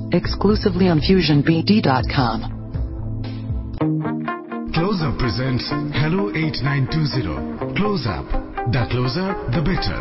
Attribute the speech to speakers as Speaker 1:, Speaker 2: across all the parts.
Speaker 1: exclusively on FusionBD.com.
Speaker 2: Close Up presents Hello 8920. Close Up. The closer, the better.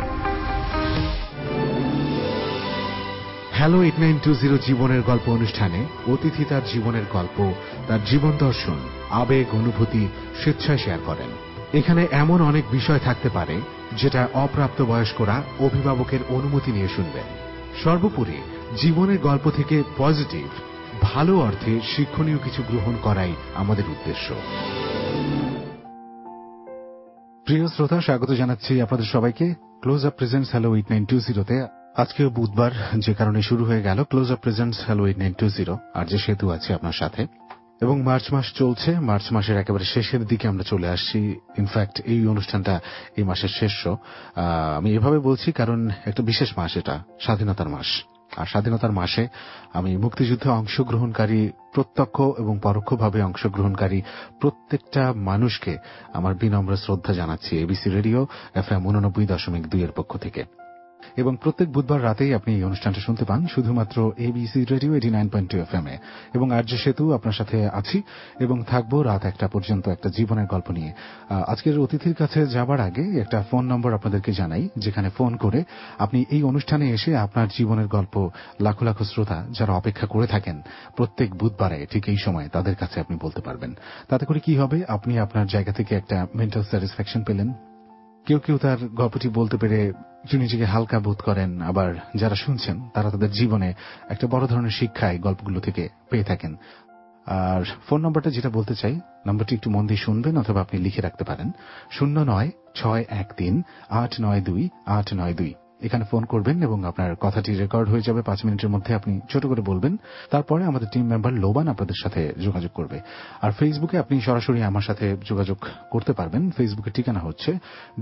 Speaker 2: Hello 8920 জীবনের গল্প অনুষ্ঠানে অতিথি তার জীবনের গল্প, তার জীবন দর্শন, আবেগ, অনুভূতি স্বেচ্ছায় শেয়ার করেন। এখানে এমন অনেক বিষয় থাকতে পারে যেটা অপ্রাপ্তবয়স্করা অভিভাবকের অনুমতি নিয়ে শুনবেন। সর্বোপরি জীবনের গল্প থেকে পজিটিভ, ভালো অর্থে শিক্ষণীয় কিছু গ্রহণ করাই আমাদের উদ্দেশ্য। প্রিয় শ্রোতা, স্বাগত জানাচ্ছি আপনাদের সবাইকে ক্লোজ আপ প্রেজেন্টস হ্যালো 8920-তে। আজকেও বুধবার, যে কারণে শুরু হয়ে গেল ক্লোজ আপ প্রেজেন্টস হ্যালো 8920। আর যে সেতু আছে আপনার সাথে, এবং মার্চ মাস চলছে। মার্চ মাসের একেবারে শেষের দিকে আমরা চলে আসছি। ইনফ্যাক্ট এই অনুষ্ঠানটা এই মাসের শেষ। আমি এভাবে বলছি কারণ একটা বিশেষ মাস, এটা স্বাধীনতার মাস। আর স্বাধীনতার মাসে আমি মুক্তিযুদ্ধে অংশগ্রহণকারী, প্রত্যক্ষ এবং পরোক্ষভাবে অংশগ্রহণকারী প্রত্যেকটা মানুষকে আমার বিনম্র শ্রদ্ধা জানাচ্ছি এবিসি রেডিও FM 89.2 এর পক্ষ থেকে। এবং প্রত্যেক বুধবার রাতেই আপনি এই অনুষ্ঠানটা শুনতে পান শুধুমাত্র এবিসি রেডিও 89.2 FM এ। এবং আরজে সেতু আপনার সাথে আছি এবং থাকবো রাত 1টা পর্যন্ত একটা জীবনের গল্প নিয়ে। আজকের অতিথির কাছে যাবার আগে একটা ফোন নম্বর আপনাদেরকে জানাই, যেখানে ফোন করে আপনি এই অনুষ্ঠানে এসে আপনার জীবনের গল্প লাখো লাখো শ্রোতা যারা অপেক্ষা করে থাকেন প্রত্যেক বুধবারে ঠিক এই সময়, তাদের কাছে আপনি বলতে পারবেন। তাতে করে কি হবে, আপনি আপনার জায়গা থেকে একটা মেন্টাল স্যাটিসফ্যাকশন পেলেন। কেউ কেউ তার গল্পটি বলতে পেরে নিজেকে হালকা বোধ করেন, আবার যারা শুনছেন তারা তাদের জীবনে একটা বড় ধরনের শিক্ষা এই গল্পগুলো থেকে পেয়ে থাকেন। আর ফোন নম্বরটা যেটা বলতে চাই, নম্বরটি একটু মন দিয়ে শুনবেন অথবা আপনি লিখে রাখতে পারেন। 09613892 এখানে ফোন করবেন এবং আপনার কথাটি রেকর্ড হয়ে যাবে। 5 মিনিটের মধ্যে আপনি ছোট করে বলবেন। তারপরে আমাদের টিম মেম্বার লোবান আপনাদের সাথে যোগাযোগ করবে। আর ফেসবুকে আপনি সরাসরি আমার সাথে যোগাযোগ করতে পারবেন। ফেসবুকের ঠিকানা হচ্ছে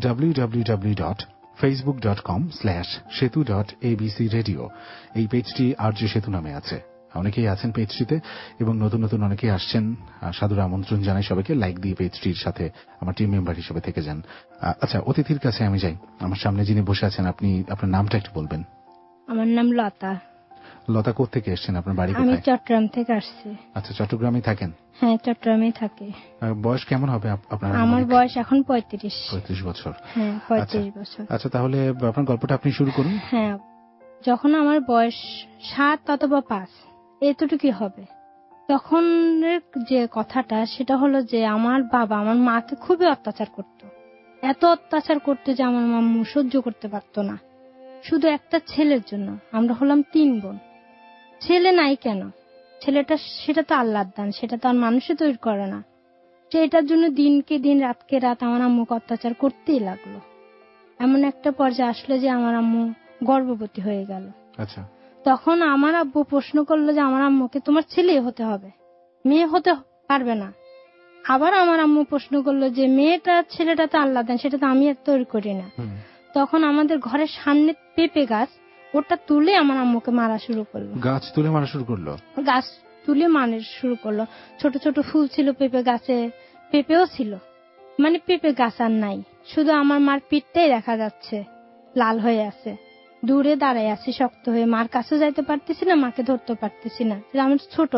Speaker 2: www.facebook.com/setu.abcradio। এই পেজটি আরজে সেতু নামে আছে। অনেকেই আছেন পেজটিতে এবং নতুন নতুন অনেকেই আসছেন। সাদর আমন্ত্রণ জানাই সবাইকে, লাইক দিয়ে পেজটির সাথে আমার টিম মেম্বার হিসেবে থেকে যান। আচ্ছা, অতিথির কাছে আমি যাই। আমার সামনে যিনি বসে আছেন, আপনি আপনার নামটা একটু বলবেন।
Speaker 3: আমার নাম লতা।
Speaker 2: লতা, কোত্থেকে এসেছেন? আপনার বাড়ি কোথায়?
Speaker 3: আমি চট্টগ্রাম থেকে আসছি।
Speaker 2: আচ্ছা, চট্টগ্রামে থাকেন?
Speaker 3: হ্যাঁ, চট্টগ্রামে থাকি।
Speaker 2: বয়স কেমন হবে আপনার?
Speaker 3: আমার বয়স এখন 35
Speaker 2: বছর।
Speaker 3: হ্যাঁ, 35 বছর।
Speaker 2: আচ্ছা, তাহলে আপনার গল্পটা আপনি শুরু করুন।
Speaker 3: হ্যাঁ, যখন আমার বয়স 7 অথবা 5 এতটুকুই হবে, তখন যে কথাটা সেটা হলো যে আমার বাবা আমার মাকে খুবই অত্যাচার করত। এত অত্যাচার করতে যে আমার মাম্মু সহ্য করতে পারতো না, শুধু একটা ছেলের জন্য। আমরা হলাম 3 বোন। ছেলে নাই কেন, ছেলেটা সেটা তো আল্লাহর দান, সেটা তো আর মানুষে তৈরি করে না। সেটার জন্য দিনকে দিন, রাতকে রাত আমার আম্মুকে অত্যাচার করতেই লাগলো। এমন একটা পর্যায়ে আসলো যে আমার আম্মু গর্ভবতী হয়ে গেল।
Speaker 2: আচ্ছা,
Speaker 3: তখন আমার আব্বু প্রশ্ন করলো যে আমার আম্মুকে তোমার ছেলে হতে হবে, মেয়ে হতে পারবে না। আবার আমার আম্মু প্রশ্ন করলো যে মেয়েটা ছেলেটা তো আল্লাহ দেন, সেটা তো আমি আর তৈরি করি না। তখন আমাদের ঘরের সামনে পেঁপে গাছ, ওটা তুলে আমার আম্মুকে মারা শুরু করলো।
Speaker 2: গাছ তুলে মারা শুরু করলো?
Speaker 3: গাছ তুলে মারা শুরু করলো। ছোট ছোট ফুল ছিল পেঁপে গাছে, পেঁপেও ছিল, মানে পেঁপে গাছ আর নাই, শুধু আমার মার পিঠটাই দেখা যাচ্ছে লাল হয়ে আছে। দূরে দাঁড়ায় আছি শক্ত হয়ে, মার কাছে যাইতে পারতেছি না, মাকে ধরতে পারতেছি না, আমার ছোট।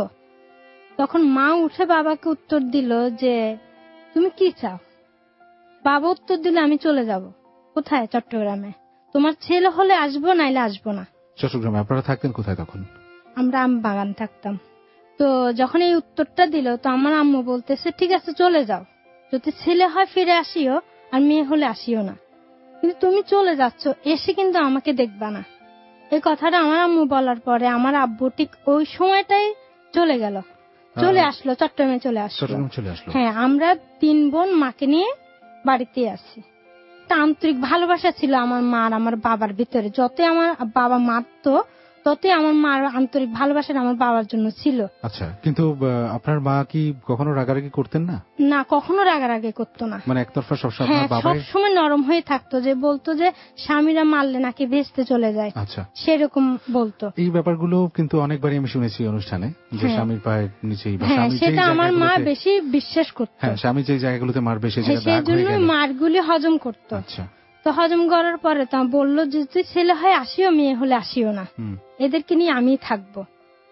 Speaker 3: তখন মা উঠে বাবাকে উত্তর দিল যে তুমি কি চাও? বাবা উত্তর দিলে আমি চলে যাব। কোথায়? চট্টগ্রামে। তোমার ছেলে হলে আসবো, নাইলে আসবো না।
Speaker 2: চট্টগ্রামে আপনারা থাকতেন কোথায় তখন?
Speaker 3: আমরা আম বাগান থাকতাম। তো যখন এই উত্তরটা দিল, তো আমার আম্মু বলতেছে ঠিক আছে চলে যাও, যদি ছেলে হয় ফিরে আসিও, আর মেয়ে হলে আসিও না, কিন্তু তুমি চলে যাচ্ছ, এসে কিন্তু আমাকে দেখবা না। এই কথাটা আমার আম্মু বলার পরে আমার আব্বু ঠিক ওই সময়টাই চলে গেল, চলে আসলো, চট্টগ্রামে চলে আসলো। হ্যাঁ, আমরা 3 বোন মাকে নিয়ে বাড়িতে আসি। আন্তরিক ভালোবাসা ছিল আমার মার আমার বাবার ভিতরে। যতই আমার বাবা মারতো, ততই আমার মার আন্তরিক ভালোবাসা আমার বাবার জন্য ছিল।
Speaker 2: আচ্ছা, কিন্তু আপনার মা কি কখনো রাগারাগি করতেন না?
Speaker 3: না, কখনো রাগারাগি করতো না।
Speaker 2: মানে একতরফা সবসময়
Speaker 3: সবসময় নরম হয়ে থাকতো, যে বলতো যে স্বামীরা মারলে নাকি ভেস্তে চলে যায়।
Speaker 2: আচ্ছা,
Speaker 3: সেরকম বলতো।
Speaker 2: এই ব্যাপারগুলো কিন্তু অনেকবারই আমি শুনেছি অনুষ্ঠানে, যে স্বামীর পায়ের নিচেই,
Speaker 3: সেটা আমার মা বেশি বিশ্বাস করতো।
Speaker 2: হ্যাঁ, স্বামী যে জায়গাগুলোতে মারবে সেই
Speaker 3: জন্য মারগুলি হজম করতো।
Speaker 2: আচ্ছা,
Speaker 3: তো হজম করার পরে তা বললো যে তুই ছেলে হয় আসিও, মেয়ে হলে আসিও না, এদেরকে নিয়ে আমি থাকবো।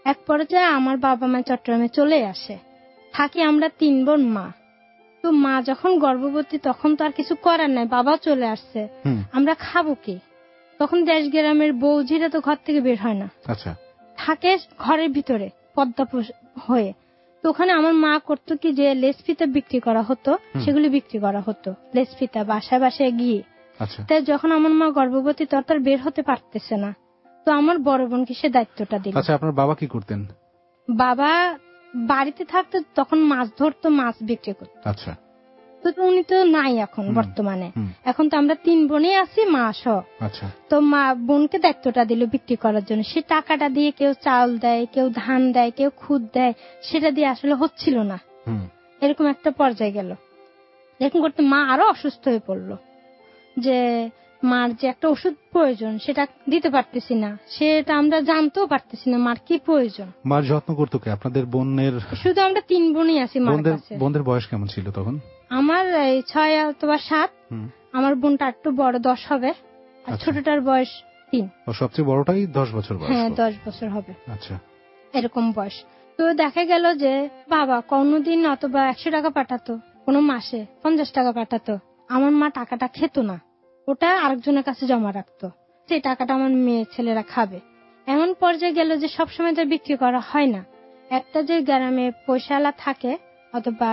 Speaker 3: এক পর্যায়ে আমার বাবা মা চট্টগ্রামে চলে আসে, থাকি আমরা 3 বোন মা। তো মা যখন গর্ভবতী তখন তো আর কিছু করার নাই, বাবা চলে আসছে, আমরা খাবো কি? তখন দেশ গ্রামের বৌঝিরা তো ঘর থেকে বের হয় না,
Speaker 2: আচ্ছা,
Speaker 3: থাকে ঘরের ভিতরে পর্দা হয়ে। তো ওখানে আমার মা করতো কি, যে লেস ফিতা বিক্রি করা হতো সেগুলি বিক্রি করা হতো, লেস ফিতা বাসায় বাসায় গিয়ে। তাই যখন আমার মা গর্ভবতী তার বের হতে পারতেছে না, তো আমার বড় বোনকে সে দায়িত্বটা দিল।
Speaker 2: আচ্ছা, আপনার বাবা কি করতেন?
Speaker 3: বাবা বাড়িতে থাকতো, তখন মাছ ধরতো, মাছ বিক্রি করতো।
Speaker 2: আচ্ছা,
Speaker 3: তো উনি তো নাই এখন বর্তমানে, এখন তো আমরা 3 বোনই আছি মা সহ।
Speaker 2: আচ্ছা,
Speaker 3: তো মা বোনকে দায়িত্বটা দিল বিক্রি করার জন্য। সে টাকাটা দিয়ে কেউ চাল দেয়, কেউ ধান দেয়, কেউ খুদ দেয়, সেটা দিয়ে আসলে হচ্ছিল না। এরকম একটা পর্যায়ে গেল, এরকম করতে মা আরো অসুস্থ হয়ে পড়লো, যে মার যে একটা ওষুধ প্রয়োজন সেটা দিতে পারতেছি না, সেটা আমরা জানতেও পারতেছি না মার কি প্রয়োজন।
Speaker 2: মার যত্ন করতো কে? আপনাদের বোনের?
Speaker 3: শুধু আমরা 3 বোনই আছি মার কাছে।
Speaker 2: বোনদের বয়স কেমন ছিল তখন?
Speaker 3: আমার 6 অথবা 7, আমার বোনটা একটু বড় 10 হবে, আর ছোটটার বয়স 3।
Speaker 2: ও সবচেয়ে বড়টাই 10 বছর বয়স?
Speaker 3: হ্যাঁ, 10 বছর হবে।
Speaker 2: আচ্ছা,
Speaker 3: এরকম বয়স। তো দেখা গেল যে বাবা কোনদিন অথবা 100 টাকা পাঠাতো, কোনো মাসে 50 টাকা পাঠাতো, আমার মা টাকাটা খেত না, ওটা আরেকজনের কাছে জমা রাখতো, সেই টাকাটা আমার মেয়ে ছেলেরা খাবে। এমন পর্যায়ে গেল যে সবসময় তো বিক্রি করা হয় না। একটা যে গ্রামে পয়সাওয়ালা থাকে অথবা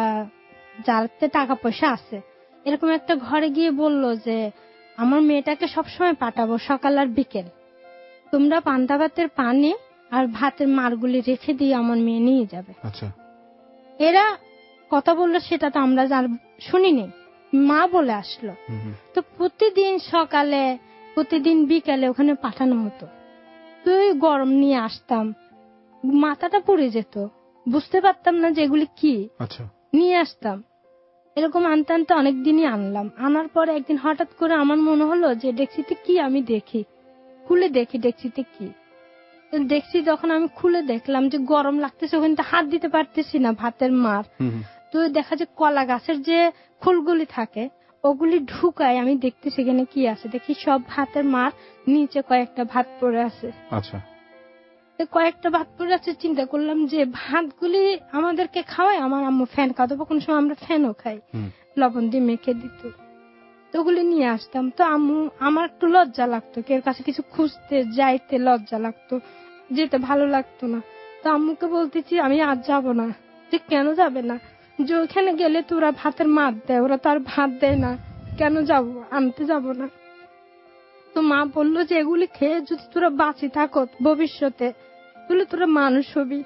Speaker 3: যার টাকা পয়সা আছে, এরকম একটা ঘরে গিয়ে বলল যে আমার মেয়েটাকে সবসময় পাঠাবো সকাল আর বিকেল, তোমরা পান্তা ভাতের পানি আর ভাতের মারগুলি রেখে দিয়ে আমার মেয়ে নিয়ে যাবে।
Speaker 2: আচ্ছা,
Speaker 3: এরা কথা বললো, সেটা তো আমরা শুনিনি, মা বলে আসলো। তো প্রতিদিন সকালে প্রতিদিন বিকালে ওখানে পাঠানো হতো। তো গরম নিয়ে আসতাম, মাথাটা পুড়ে যেত, বুঝতে পারতাম না যে এগুলি কি।
Speaker 2: আচ্ছা,
Speaker 3: নিয়ে আসতাম, এরকম আনতে আনতে অনেকদিনই আনলাম। আনার পরে একদিন হঠাৎ করে আমার মনে হলো যে ডেকচিতে কি, আমি দেখি, খুলে দেখি ডেকচিতে কি। দেখছি, যখন আমি খুলে দেখলাম যে গরম লাগতেছে, ওখানে হাত দিতে পারতেছি না, ভাতের মার। তো দেখা যায় কলা গাছের যে ফুলগুলি থাকে ওগুলি ঢুকায়, আমি দেখতে সেখানে কি আছে, দেখি সব ভাতের মার, নিচে কয়েকটা ভাত পড়ে আছে।
Speaker 2: আচ্ছা,
Speaker 3: কয়েকটা ভাত পড়ে আছে, চিন্তা করলাম যে ভাতগুলি আমাদেরকে খাওয়ায়, আমার আম্মু ফ্যান খাওয়াতো, কোন সময় আমরা ফ্যানও খাই, লবণ দিয়ে মেখে দিত। তো ওগুলি নিয়ে আসতাম। তো আম্মু, আমার একটু লজ্জা লাগতো, কেউ কাছে কিছু খুঁজতে যাইতে লজ্জা লাগতো, যেতে ভালো লাগতো না। তো আম্মুকে বলতেছি আমি আজ যাব না। যে কেন যাবে না? যে ওখানে গেলে তো ওরা ভাতের মার দেয়, ওরা তো আর ভাত দেয় না, কেন যাব, আনতে যাব না। তো মা বললো যে এগুলি খেয়ে যদি তোরা বাঁচি থাকো ভবিষ্যতে, তাহলে তোরা মানুষ হবি,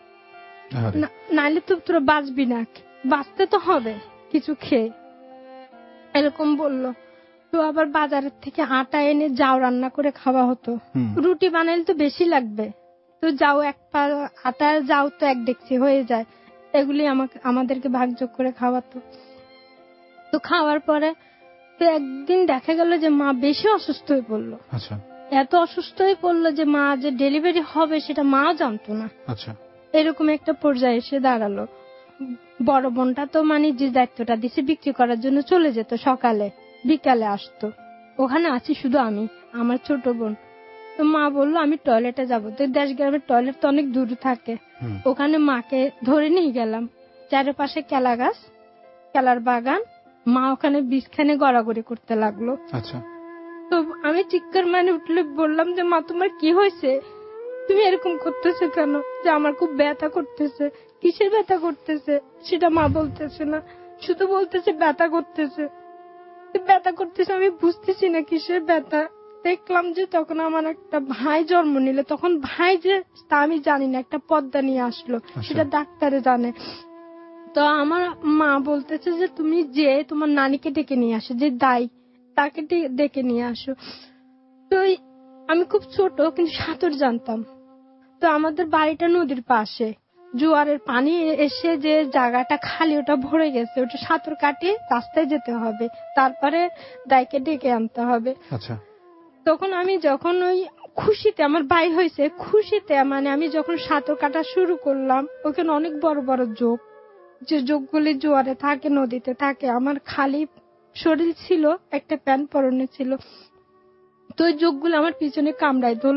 Speaker 3: নাইলে তো তোরা বাঁচবি না, বাঁচতে তো হবে কিছু খেয়ে, এরকম বললো। তো আবার বাজারের থেকে আটা এনে যাও রান্না করে খাওয়া হতো। রুটি বানাইলে তো বেশি লাগবে, তো যাও এক পা আটা, যাও তো 1 ডেকচি হয়ে যায়, এগুলি আমাদেরকে ভাগযোগ করে খাওয়াতো। তো খাওয়ার পরে তো একদিন দেখা গেল যে মা বেশি অসুস্থ হয়ে পড়লো।
Speaker 2: আচ্ছা,
Speaker 3: এত অসুস্থ হয়ে পড়লো যে মা যে ডেলিভারি হবে সেটা মাও জানতো না।
Speaker 2: আচ্ছা,
Speaker 3: এরকম একটা পর্যায়ে এসে দাঁড়ালো। বড় বোনটা তো মানে যে দায়িত্বটা দিছে বিক্রি করার জন্য চলে যেত, সকালে বিকালে আসতো, ওখানে আছি শুধু আমি, আমার ছোট বোন। তো মা বললো আমি টয়লেটে যাবো। তো দেশ গ্রামের টয়লেট তো অনেক দূর থাকে, ওখানে মাকে ধরে নিয়ে গেলাম। চারপাশে কেলা গাছ, কেলার বাগান, মা ওখানে বিষখানে গড়াগড়ি করতে লাগলো।
Speaker 2: আচ্ছা,
Speaker 3: তো আমি চিৎকার মানে উঠলে বললাম যে মা তোমার কি হয়েছে, তুমি এরকম করতেছে কেন? যে আমার খুব ব্যথা করতেছে। কিসের ব্যথা করতেছে সেটা মা বলতেছে না, শুধু বলতেছে ব্যথা করতেছে, ব্যথা করতেছে। আমি বুঝতেছি না কিসের ব্যথা। দেখলাম যে তখন আমার একটা ভাই জন্ম নিল, তখন ভাই যে তা আমি জানি না, একটা পর্দা নিয়ে আসলো, সেটা ডাক্তারে জানে। তো আমার মা বলতেছে যে তুমি যে তোমার নানিকে ডেকে নিয়ে আসো, যে দাই তাকে ডেকে নিয়ে আসো। তো আমি খুব ছোট কিন্তু সাঁতার জানতাম। তো আমাদের বাড়িটা নদীর পাশে, জোয়ারের পানি এসে যে জায়গাটা খালি ওটা ভরে গেছে, ওটা সাঁতার কাটিয়ে রাস্তায় যেতে হবে, তারপরে দাইকে ডেকে আনতে হবে।
Speaker 2: আচ্ছা,
Speaker 3: তখন আমি যখন ওই খুশিতে, আমার ভাই হয়েছে খুশিতে, মানে আমি যখন সাঁতার কাটা শুরু করলাম, ওখানে অনেক বড় বড় যোগ, যে যোগগুলি জোয়ারে থাকে নদীতে থাকে, আমার খালি শরীর ছিল, একটা প্যান্ট পরনে ছিল। তো ওই যোগগুলো আমার পিছনে কামড়ায় ধরলো,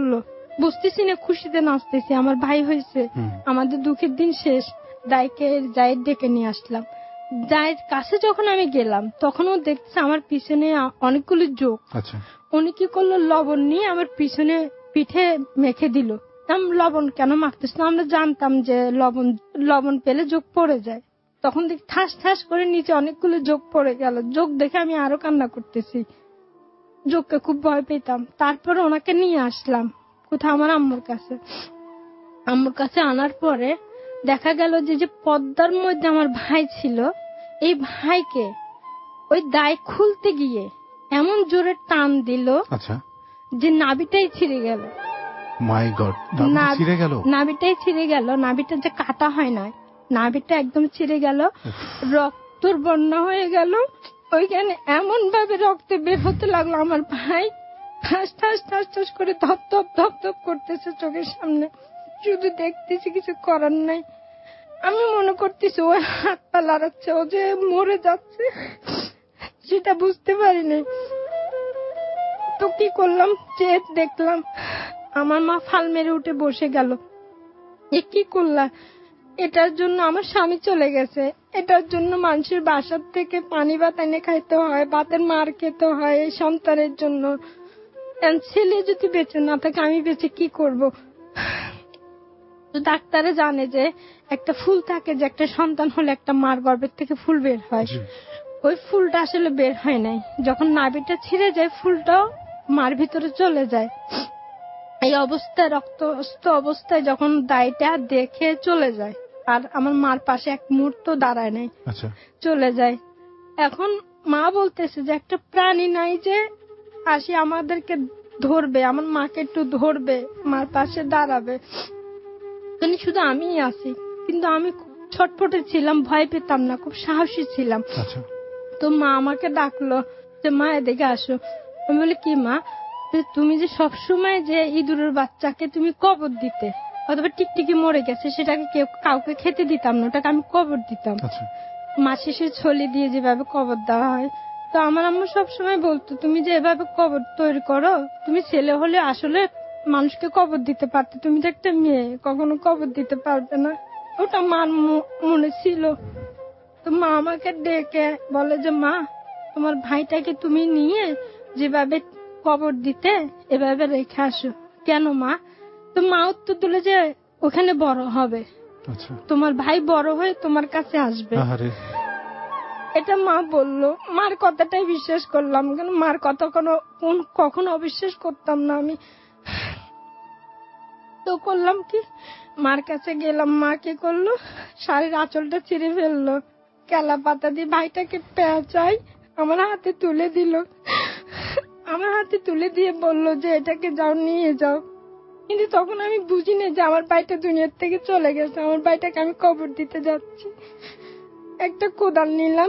Speaker 3: বুঝতেছি না, খুশিতে নাচতেছি, আমার ভাই হয়েছে, আমাদের দুঃখের দিন শেষ। দাইকে যাই ডেকে নিয়ে আসলাম। যাই কাছে যখন আমি গেলাম তখনও দেখছি আমার পিছনে অনেকগুলো যোগ। উনি কি করলো, লবণ নিয়ে আমার পিছনে পিঠে মেখে দিল। লবণ কেন মাখতেছ না? আমরা জানতাম যে লবণ পেলে যোগ পড়ে যায়। তখন দেখি ঠাস ঠাস করে নিচে অনেকগুলো যোগ পড়ে গেল। যোগ দেখে আমি আরো কান্না করতেছি, যোগকে খুব ভয় পেতাম। তারপরে ওনাকে নিয়ে আসলাম কোথাও আমার আম্মুর কাছে। আম্মুর কাছে আনার পরে দেখা গেল যে পদ্মার মধ্যে আমার ভাই ছিল, এই ভাইকে ওই দায় খুলতে গিয়ে এমন জোরে টান দিল যে নাভিটাই ছিঁড়ে গেল।
Speaker 2: মাই গড, ছিঁড়ে গেল,
Speaker 3: নাভিটাই ছিঁড়ে গেল। নাভিটা যে কাটা হয় না, নাভিটা একদম ছিঁড়ে গেল, রক্তর বন্যা হয়ে গেল। ওইখানে এমন ভাবে রক্তে বের হতে লাগলো। আমার ভাই ঠাস ঠাস ঠাস ঠাস করে ধপ ধপ ধপ ধপ করতেছে চোখের সামনে, শুধু দেখতেছি, কিছু করার নাই। আমি মনে করতেছি ওই হাত পা লড়াচ্ছে, ও যে মরে যাচ্ছে সেটা বুঝতে পারিনি। তো কি করলাম, যে দেখলাম আমার মা ফাল মেরে উঠে বসে গেল। এ কি করলা? এটার জন্য আমার স্বামী চলে গেছে, এটার জন্য মানুষের বাসার থেকে পানি ভাত এনে খাইতে হয়, ভাতের মার খেতে হয় এই সন্তানের জন্য। ছেলে যদি বেঁচে না থাকে আমি বেঁচে কি করব? ডাক্তারে জানে যে একটা ফুল থাকে, যে একটা সন্তান হলে একটা মার গর্ভের থেকে ফুল বের হয়। ওই ফুলটা আসলে বের হয় নাই। যখন নাভিটা ছিঁড়ে যায় ফুলটাও মার ভিতরে চলে যায়। এই অবস্থায়, রক্তাক্ত অবস্থায় যখন দাইটা দেখে চলে যায়, আর আমার মার পাশে এক মুহূর্ত দাঁড়ায় নাই, চলে যায়। এখন মা বলতেছে যে একটা প্রাণী নাই যে আসি আমাদেরকে ধরবে, আমার মাকে একটু ধরবে, মার পাশে দাঁড়াবে, শুধু আমিই আছি। কিন্তু আমি খুব ছটফটে ছিলাম, ভয় পেতাম না, খুব সাহসী ছিলাম। তো মা আমাকে ডাকলো যে মা এদিকে আসো। আমি বলি কি মা? তুমি যে সবসময় যে ইঁদুরের বাচ্চাকে তুমি কবর দিতে, অথবা টিকটিকি মরে গেছে সেটাকে কেউ কাউকে খেতে দিতাম না, ওটাকে আমি কবর দিতাম। মা শেষে ছলি দিয়ে যেভাবে কবর দেওয়া হয়, তো আমার আম্মু সবসময় বলতো তুমি যে এভাবে কবর তৈরি করো, তুমি ছেলে হলে আসলে মানুষকে কবর দিতে পারতে, তুমি তো একটা মেয়ে, কখনো কবর দিতে পারবে না। ওটা মার মনে ছিল। তো মা আমাকে ডেকে বলে যে মা, তোমার ভাইটাকে তুমি নিয়ে যেভাবে কবর দিতে এভাবে রেখে আসো। কেন মা? তো মা উত্তর দিল যে ওখানে বড় হবে, তোমার ভাই বড় হয়ে তোমার কাছে আসবে। এটা মা বললো। মার কথাটাই বিশ্বাস করলাম, কেন মার কথা কখনো অবিশ্বাস করতাম না আমি। তো করলাম কি, মার কাছে গেলাম। মা কি করলো, শাড়ির আঁচলটা ছিঁড়ে ফেললো, কেলা পাতা দিয়ে ভাইটাকে পেঁচাই আমার হাতে তুলে দিল। আমার হাতে তুলে দিয়ে বলল যে এটাকে যাও, নিয়ে যাও। কিন্তু তখন আমি বুঝিনি যে আমার ভাইটা দুনিয়ার থেকে চলে গেছে, আমার ভাইটাকে আমি কবর দিতে যাচ্ছি। একটা কোদাল নিলাম,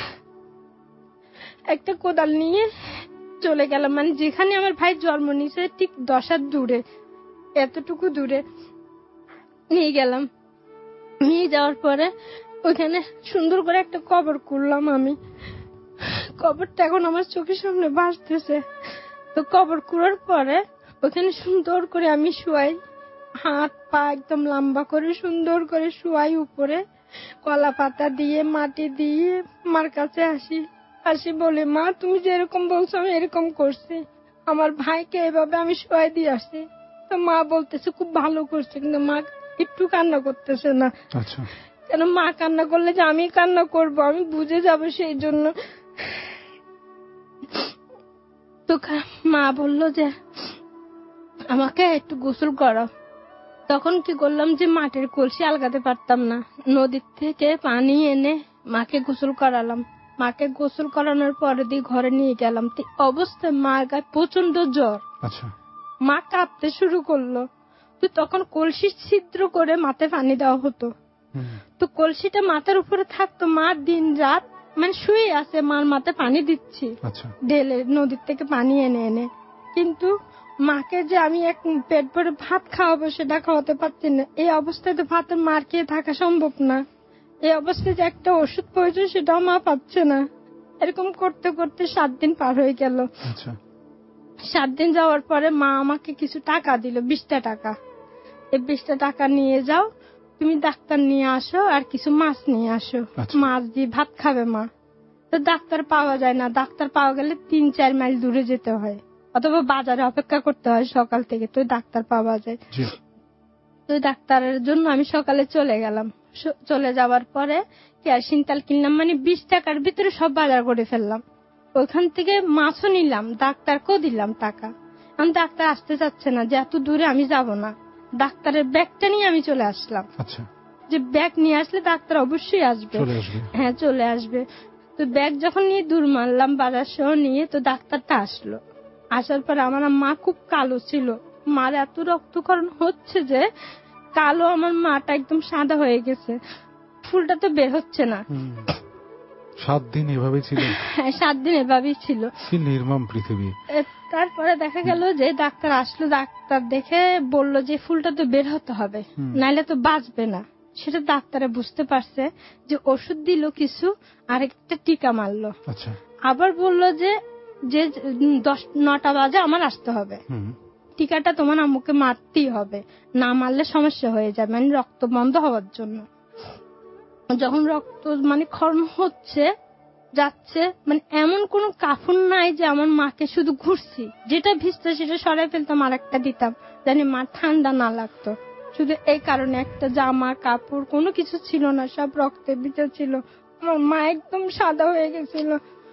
Speaker 3: একটা কোদাল নিয়ে চলে গেলাম, মানে যেখানে আমার ভাই জন্ম নিয়েছে ঠিক 10 হাত দূরে, এতটুকু দূরে নিয়ে গেলাম। নিয়ে যাওয়ার পরে ওইখানে সুন্দর করে একটা কবর করলাম আমি। কবরটা এখন আমার চোখের সামনে ভাসতেছে। তো কবর করার পরে ওখানে সুন্দর করে আমি শুয়াই, হাত পা একদম লম্বা করে সুন্দর করে শুয়াই উপরে, কলা পাতা দিয়ে মাটি দিয়ে মার কাছে আসি বলে মা তুমি যে এরকম বলছো আমি এরকম করছি, আমার ভাইকে এভাবে আমি শুয়াই দিয়ে আসি। তো মা বলতেছে খুব ভালো করছে, কিন্তু মা একটু কান্না করতেছে না। কেন মা কান্না করলে যে আমি কান্না করব, আমি বুঝে যাব, সেই জন্য। তো মা বলল যে আমাকে একটু গোসল করো। তখন কি করলাম যে মাটির কলসি আলগাতে পারতাম না, নদীর থেকে পানি এনে মাকে গোসল করালাম। মাকে গোসল করানোর পরে দিয়ে ঘরে নিয়ে গেলাম। অবস্থায় মার গায়ে প্রচন্ড জ্বর। মা কাঁপতে শুরু করলো। তো তখন কলসি ছিদ্র করে মাথায় পানি দেওয়া হতো। তো কলসিটা মাথার উপরে থাকতো, মা দিন রাত মানে শুয়ে আছে, মার মাথায় পানি দিচ্ছি ঢেলে নদীর থেকে পানি এনে এনে। কিন্তু মাকে যে আমি এক পেট ভরে ভাত খাওয়াবো সেটা খাওয়াতে পারছি না। এই অবস্থায় তো ভাতের মার খেয়ে থাকা সম্ভব না। এই অবস্থায় যে একটা ওষুধ প্রয়োজন সেটাও মা পাচ্ছে না। এরকম করতে করতে 7 দিন পার হয়ে গেল। 7 দিন যাওয়ার পরে মা আমাকে কিছু টাকা দিল, 20টা টাকা। এই 20টা টাকা নিয়ে যাও, তুমি ডাক্তার নিয়ে আসো আর কিছু মাছ নিয়ে আসো, মাছ দিয়ে ভাত খাবে মা। তো ডাক্তার পাওয়া যায় না, ডাক্তার পাওয়া গেলে 3-4 মাইল দূরে যেতে হয়, অথবা বাজারে অপেক্ষা করতে হয় সকাল থেকে, তো ডাক্তার পাওয়া যায়। তো ডাক্তারের জন্য আমি সকালে চলে গেলাম। চলে যাওয়ার পরে কেরোসিন তেল কিনলাম, মানে 20 টাকার ভিতরে সব বাজার করে ফেললাম। ওখান থেকে মাছও নিলাম, ডাক্তারকেও দিলাম টাকা। আমি ডাক্তার আসতে চাচ্ছে না, যে এত দূরে আমি যাব না। ডাক্তারের ব্যাগটা নিয়ে আমি চলে আসলাম। যে ব্যাগ নিয়ে আসলে ডাক্তার অবশ্যই আসবে। হ্যাঁ, চলে আসবে। তো ব্যাগ যখন নিয়ে দূর মারলাম বাজার সহ নিয়ে, তো ডাক্তারটা আসলো। আসার পর আমার মা খুব কালো ছিল, মার এত রক্তক্ষরণ হচ্ছে যে কালো, আমার মাটা একদম সাদা হয়ে গেছে, ফুলটা তো বের হচ্ছে না।
Speaker 2: 7 দিন এভাবেই ছিল?
Speaker 3: হ্যাঁ, 7 দিন এভাবেই ছিল।
Speaker 2: কি নির্মম পৃথিবী।
Speaker 3: তারপরে দেখা গেল যে ডাক্তার আসলো, ডাক্তার দেখে বলল যে ফুলটা তো বের হতে হবে, নাইলে তো বাঁচবে না। সেটা ডাক্তারে বুঝতে পারছে, যে ওষুধ দিল কিছু, আর একটা টিকা মারলো। আবার বলল যে 9টা বাজে আমার আসতে হবে, টিকাটা তোমার আম্মুকে মারতেই হবে, না মারলে সমস্যা হয়ে যাবে, মানে রক্ত বন্ধ হওয়ার জন্য। যখন রক্ত মানে ক্ষরণ হচ্ছে যাচ্ছে, মানে এমন কোন কাপড় নাই যে আমার মাকে শুধু ঘুরছি, যেটা ভিজতো সেটা সরাই ফেলতাম আর একটা দিতাম, জানি মা ঠান্ডা না লাগতো। শুধু এই কারণে একটা জামা কাপড় কোনো কিছু ছিল না, সব রক্তের ভিতর ছিল। আমার মা একদম সাদা হয়ে গেছিল।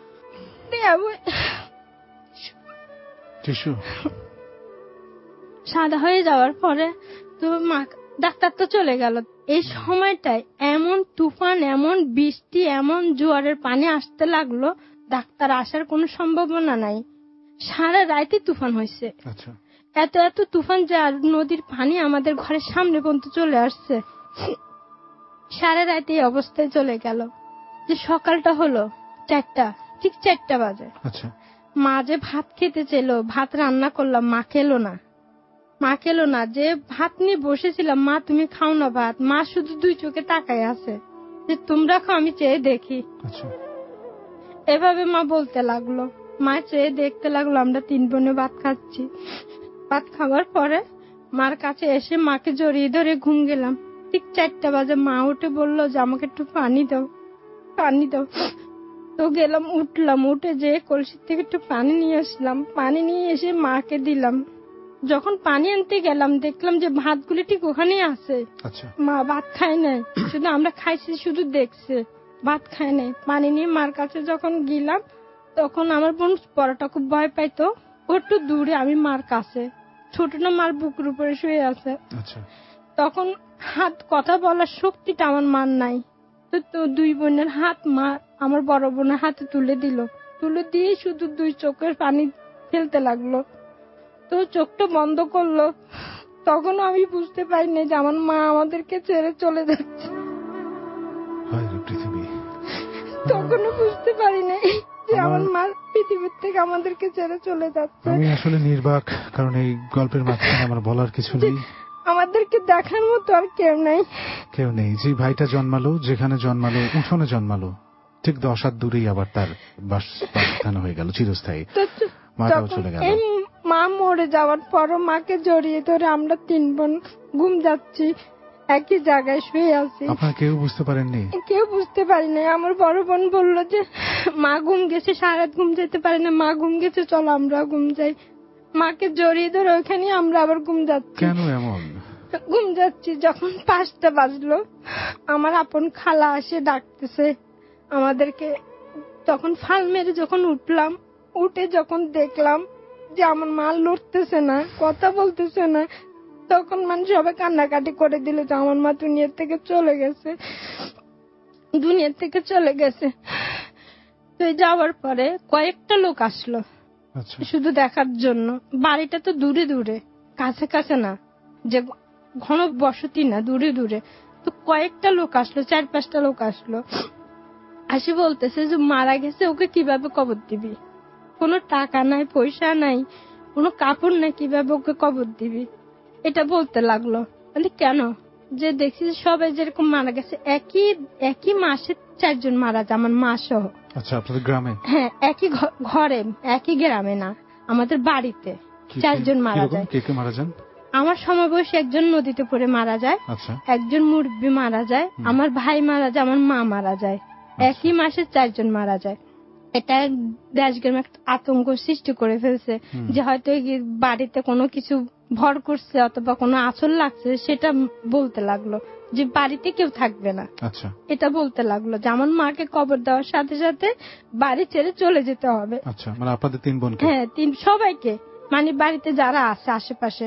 Speaker 3: সাদা হয়ে যাওয়ার পরে তো মা, ডাক্তার তো চলে গেল। এই সময়টায় এমন তুফান, এমন বৃষ্টি, এমন জোয়ারের পানি আসতে লাগলো, ডাক্তার আসার কোনো সম্ভাবনা নাই। সারা রাতে তুফান হয়েছে, এত এত তুফান যে নদীর পানি আমাদের ঘরের সামনে পর্যন্ত চলে আসছে। সারা রাতে এই অবস্থায় চলে গেল। যে সকালটা হলো 4টা, ঠিক 4টা বাজে। মা যে ভাত খেতে চেল, ভাত রান্না করলাম, মা খেলো না। যে ভাত নিয়ে বসেছিলাম, মা তুমি খাও না ভাত, মা শুধু 2 চোখে তাকায় আছে, যে তোমরা খাও, আমি চেয়ে দেখি। এভাবে মা বলতে লাগলো। মা চেয়ে দেখতে লাগলো, আমরা 3 বোনে ভাত খাচ্ছি। ভাত খাওয়ার পরে মার কাছে এসে মাকে জড়িয়ে ধরে ঘুম গেলাম। ঠিক 4টা বাজে মা উঠে বললো যে আমাকে একটু পানি দাও। তো গেলাম, উঠলাম, উঠে যে কলসির থেকে একটু পানি নিয়ে আসলাম। পানি নিয়ে এসে মাকে দিলাম। যখন পানি আনতে গেলাম, দেখলাম যে ভাতগুলি ঠিক ওখানেই আছে। মা ভাত খায় নাই, শুধু আমরা খাইছি, শুধু দেখছে, ভাত খায় নাই। পানি নিয়ে মার কাছে যখন গেলাম, তখন আমার বোন পড়াটা খুব ভয় পাইতো, একটু দূরে, আমি মার কাছে, ছোট না, মার বুকের উপরে শুয়ে আছে। তখন হাত কথা বলার শক্তিটা আমার মার নাই, তো 2 বোনের হাত মা আমার বড় বোনের হাতে তুলে দিল। তুলে দিয়ে শুধু 2 চোখের পানি ফেলতে লাগলো। তো চোখটা বন্ধ করলো। তখন আমি বুঝতে পারিনি যে আমার মা আমাদেরকে ছেড়ে চলে যাচ্ছে। তখনও বুঝতে পারিনি যে আমার মা পৃথিবীর থেকে আমাদেরকে ছেড়ে চলে যাচ্ছে।
Speaker 2: আমি আসলে নির্বাক, কারণ এই গল্পের মাঝখানে আমার বলার কিছু নেই।
Speaker 3: আমাদেরকে দেখার মতো আর কেউ নেই।
Speaker 2: যে ভাইটা জন্মালো, যেখানে জন্মালো, উঠোনে জন্মালো, ঠিক 10 হাত দূরেই আবার তার বাসস্থান হয়ে গেল চিরস্থায়ী। মাটাও চলে গেল।
Speaker 3: মা মরে যাওয়ার পরও মাকে জড়িয়ে ধরে আমরা 3 বোন ঘুম যাচ্ছি, একই জায়গায় শুয়ে আছি।
Speaker 2: আপনারা কেউ বুঝতে পারেননি?
Speaker 3: কেউ বুঝতে পারিনি। আমার বড় বোন বলল যে মা ঘুম গেছে, সারা ঘুম যেতে পারে না, মা ঘুম গেছে, চলো আমরা ঘুম যাই। মাকে জড়িয়ে ধরে ওখানে আমরা আবার ঘুম যাচ্ছি।
Speaker 2: কেন এমন
Speaker 3: ঘুম যাচ্ছি? যখন 5টা বাজলো, আমার আপন খালা এসে ডাকতেছে আমাদেরকে। তখন ফাল মেরে যখন উঠলাম, উঠে যখন দেখলাম যে আমার মা লড়তেছে না, কথা বলতেছে না, তখন মানুষ সবাই কান্নাকাটি করে দিল যে আমার মা দুনিয়ার থেকে চলে গেছে। তো যাওয়ার পরে কয়েকটা লোক আসলো শুধু দেখার জন্য। বাড়িটা তো দূরে দূরে, কাছে কাছে না, যে ঘন বসতি না, দূরে দূরে। তো কয়েকটা লোক আসলো, 4-5টা লোক আসলো। আসি বলতেছে যে মারা গেছে, ওকে কিভাবে কবর দিবি? কোনো টাকা নাই, পয়সা নাই, কোনো কাপড় নাই, কিভাবে ওকে কবর দিবি? এটা বলতে লাগলো। বলি কেন? যে দেখছি সবাই যেরকম মারা গেছে, একই মাসে 4 জন মারা যায়, আমার মা সহ।
Speaker 2: আচ্ছা, আপনাদের গ্রামে?
Speaker 3: হ্যাঁ, একই ঘরে, একই গ্রামে না, আমাদের বাড়িতে 4 জন মারা যায়।
Speaker 2: কে কে মারা যান?
Speaker 3: আমার সমবয়সী একজন নদীতে পড়ে মারা যায়, একজন মুরব্বী মারা যায়, আমার ভাই মারা যায়, আমার মা মারা যায়। একই মাসে 4 জন মারা যায়। এটা দেশগ্রামে একটা আতঙ্ক সৃষ্টি করে ফেলছে যে হয়তো বাড়িতে কোনো কিছু ভর করছে অথবা কোনো আঁচল লাগছে, সেটা বলতে লাগলো যে বাড়িতে কেউ থাকবে না। এটা বলতে লাগলো যে আমার মাকে কবর দেওয়ার সাথে সাথে বাড়ি ছেড়ে চলে যেতে হবে।
Speaker 2: মানে আপনাদের 3 বোনকে?
Speaker 3: হ্যাঁ, সবাইকে, মানে বাড়িতে যারা আছে আশেপাশে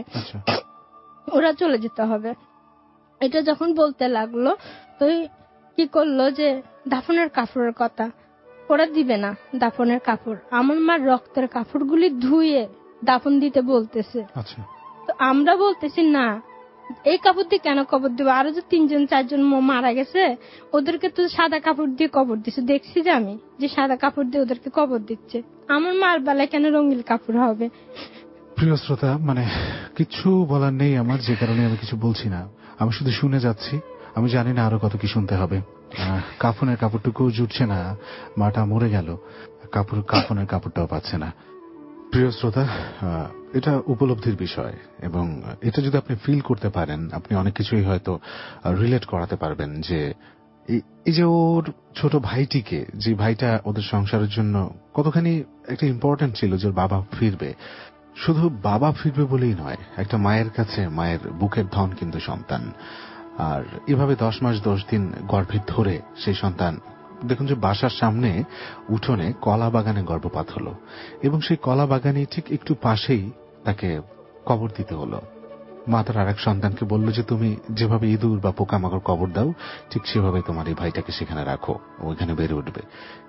Speaker 3: ওরা চলে যেতে হবে। এটা যখন বলতে লাগলো তো কি করলো যে দাফনের কাপড়ের কথা, ওরা দিবে না দাফনের কাপড়। আমার মার রক্তের কাপড়গুলি ধুয়ে দাফন দিতে বলতেছে। তো আমরা বলতেছি না, এই কাপড় দিয়ে কেন কবর দিব? আরো যে 3 জন 4 জন মারা গেছে, ওদেরকে তো সাদা কাপড় দিয়ে কবর দিচ্ছে। দেখছি যে আমি যে সাদা কাপড় দিয়ে ওদেরকে কবর দিচ্ছে, আমার মার বেলায় কেন রঙিন কাপড় হবে?
Speaker 2: প্রিয় শ্রোতা, মানে কিছু বলার নেই আমার, যে কারণে আমি কিছু বলছি না। আমি শুধু শুনে যাচ্ছি। আমি জানি না আরো কত কি শুনতে হবে। কাফনের কাপড়টুকু জুটছে না, মাটা মরে গেল, কাফনের কাপড়টাও পাচ্ছে না। প্রিয় শ্রোতা, এটা উপলব্ধির বিষয়, এবং এটা যদি আপনি ফিল করতে পারেন, আপনি অনেক কিছুই হয়তো রিলেট করাতে পারবেন। যে এই যে ওর ছোট ভাইটিকে, যে ভাইটা ওদের সংসারের জন্য কতখানি একটা ইম্পর্টেন্ট ছিল, যে ওর বাবা ফিরবে। শুধু বাবা ফিরবে বলেই নয়, একটা মায়ের কাছে মায়ের বুকের ধন কিন্তু সন্তান। আর এভাবে 10 মাস 10 দিন গর্ভে ধরে সেই সন্তান, দেখুন যে বাসার সামনে উঠোনে কলা বাগানে গর্ভপাত হলো, এবং সেই কলা বাগানে ঠিক একটু পাশেই তাকে কবর দিতে হলো। মা তার আরেক সন্তানকে বলল যে তুমি যেভাবে ইঁদুর বা পোকামাকড় কবর দাও, ঠিক সেভাবে তোমার এই ভাইটাকে সেখানে রাখো, ওইখানে বেড়ে উঠবে।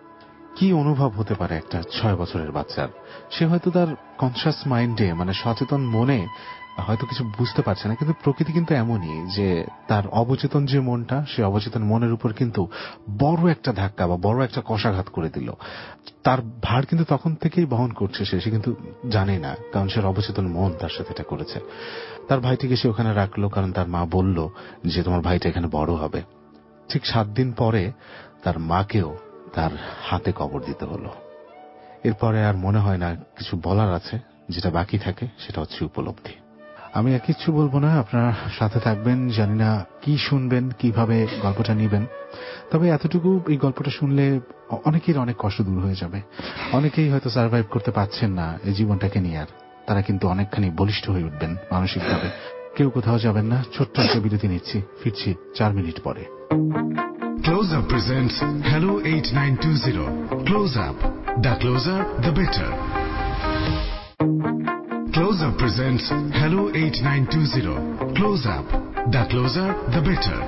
Speaker 2: কি অনুভব হতে পারে একটা 6 বছরের বাচ্চার? সে হয়তো তার কনসিয়াস মাইন্ডে, মানে সচেতন মনে হয়তো কিছু বুঝতে পারছে না, কিন্তু প্রকৃতি কিন্তু এমনই যে তার অবচেতন যে মনটা, সে অবচেতন মনের উপর কিন্তু বড় একটা ধাক্কা বা বড় একটা কষাঘাত করে দিল। তার ভার কিন্তু তখন থেকেই বহন করছে সে কিন্তু জানে না, কারণ সে অবচেতন মন তার সাথে এটা করেছে। তার ভাইটিকে সে ওখানে রাখলো, কারণ তার মা বলল যে তোমার ভাইটা এখানে বড় হবে। ঠিক 7 দিন পরে তার মাকেও তার হাতে কবর দিতে হলো। এরপরে আর মনে হয় না কিছু বলার আছে, যেটা বাকি থাকে সেটা হচ্ছে উপলব্ধি। আমি আর কিছু বলবো না, আপনারা সাথে থাকবেন। জানি না কি শুনবেন, কিভাবে গল্পটা নিবেন, তবে এতটুকু, এই গল্পটা শুনলে অনেকের অনেক কষ্ট দূর হয়ে যাবে। অনেকেই হয়তো সার্ভাইভ করতে পারছেন না এই জীবনটাকে নিয়ে, আর তারা কিন্তু অনেকখানি বলিষ্ঠ হয়ে উঠবেন মানসিকভাবে। কেউ কোথাও যাবেন না, ছোট্ট একটা বিরতি নিচ্ছি, ফিরছি 4 মিনিট পরে।
Speaker 4: Close Up presents Hello 8920. Close Up. The closer, the better. Close Up presents Hello 8920. Close Up. The closer, the better.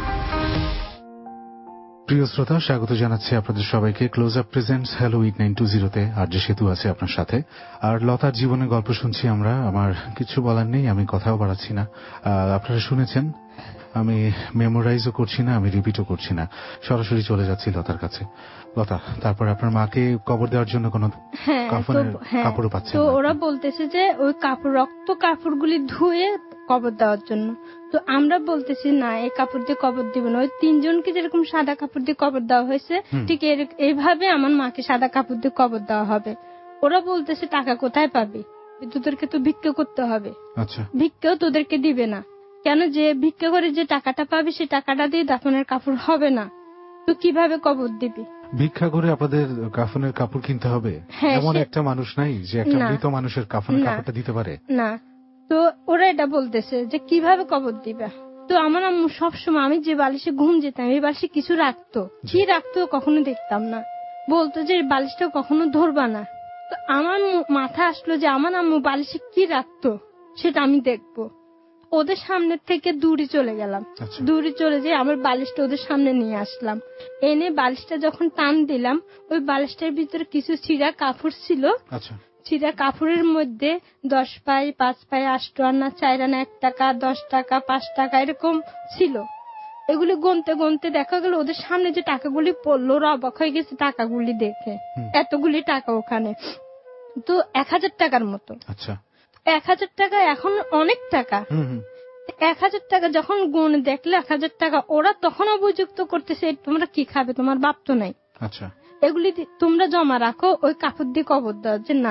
Speaker 2: প্রিয় শ্রোতা, স্বাগত জানাচ্ছি আপনাদের সবাইকে ক্লোজ আপ প্রেজেন্টস হ্যালো 8920-তে। আর যে সেতু আছে আপনার সাথে, আর লতার জীবনের গল্প শুনছি আমরা। আমার কিছু বলার নেই, আমি কথাও বাড়াচ্ছি না। আপনারা শুনেছেন, আমি মেমোরাইজও করছি না, আমি রিপিটও করছি না, সরাসরি চলে যাচ্ছি লতার কাছে। লতা, তারপর আপনার মাকে কবর দেওয়ার জন্য কোনো কাপড়ও পাচ্ছে না?
Speaker 3: তো ওরা বলতেছে যে ওই কাপড়, রক্ত কাপড়গুলি ধুয়ে কবর দেওয়ার জন্য। তো আমরা বলতেছি না, এই কাপড় দিয়ে কবর দিব না। ওই 3 জনকে যেরকম সাদা কাপড় দিয়ে কবর দেওয়া হয়েছে, ঠিক এইভাবে আমার মাকে সাদা কাপড় দিয়ে কবর দেওয়া হবে। ওরা বলতেছে টাকা কোথায় পাবি, তোদেরকে তো ভিক্ষা করতে হবে।
Speaker 2: আচ্ছা,
Speaker 3: ভিক্ষাও তোদেরকে দিবে না। কেন? যে ভিক্ষা করে যে টাকাটা পাবি, সেই টাকাটা দিয়ে দাফনের কাপড় হবে না, তো কিভাবে কবর দিবি?
Speaker 2: ভিক্ষা করে আপনাদের কাফনের কাপড় কিনতে হবে? এমন একটা মানুষ নাই যে একটা মৃত মানুষের কাফনের কাপড়টা দিতে পারে?
Speaker 3: না। তো ওরা এটা বলতেছে যে কিভাবে কবর দিবে। তো আমার আম্মু সবসময়, আমি যে বালিশে ঘুম যেতাম, এই বালিশে কিছু রাখতো, কি রাখতো কখনো দেখতাম না। বলতো যে বালিশটা কখনো ধরবা না। তো আমার মাথা আসলো যে আমার আম্মু বালিশে কি রাখতো সেটা আমি দেখবো। ওদের সামনে থেকে দূরে চলে গেলাম। দূরে চলে যেয়ে আমার বালিশটা ওদের সামনে নিয়ে আসলাম। এনে বালিশটা যখন টান দিলাম, ওই বালিশটার ভিতরে কিছু ছিঁড়া কাপড় ছিল। ছিঁড়া কাপড়ের মধ্যে 10 পাই, 5 পাই, 8 আনা, 4 আনা, 1 টাকা, 10 টাকা, 5 টাকা এরকম ছিল। এগুলি গুনতে গুনতে দেখা গেল ওদের সামনে যে টাকাগুলি পড়লো, ওরা অবাক হয়ে গেছে টাকাগুলি দেখে। এতগুলি টাকা ওখানে, তো 1000 টাকার মতো। 1000 টাকা এখন অনেক টাকা। 1000 টাকা যখন গুনে দেখলে 1000 টাকা, ওরা তখন অভিযুক্ত করতেছে তোমরা কি খাবে, তোমার বাপ তো নাই, এগুলি তোমরা জমা রাখো, ওই কাপড় দিয়ে কবর দাও। যে না,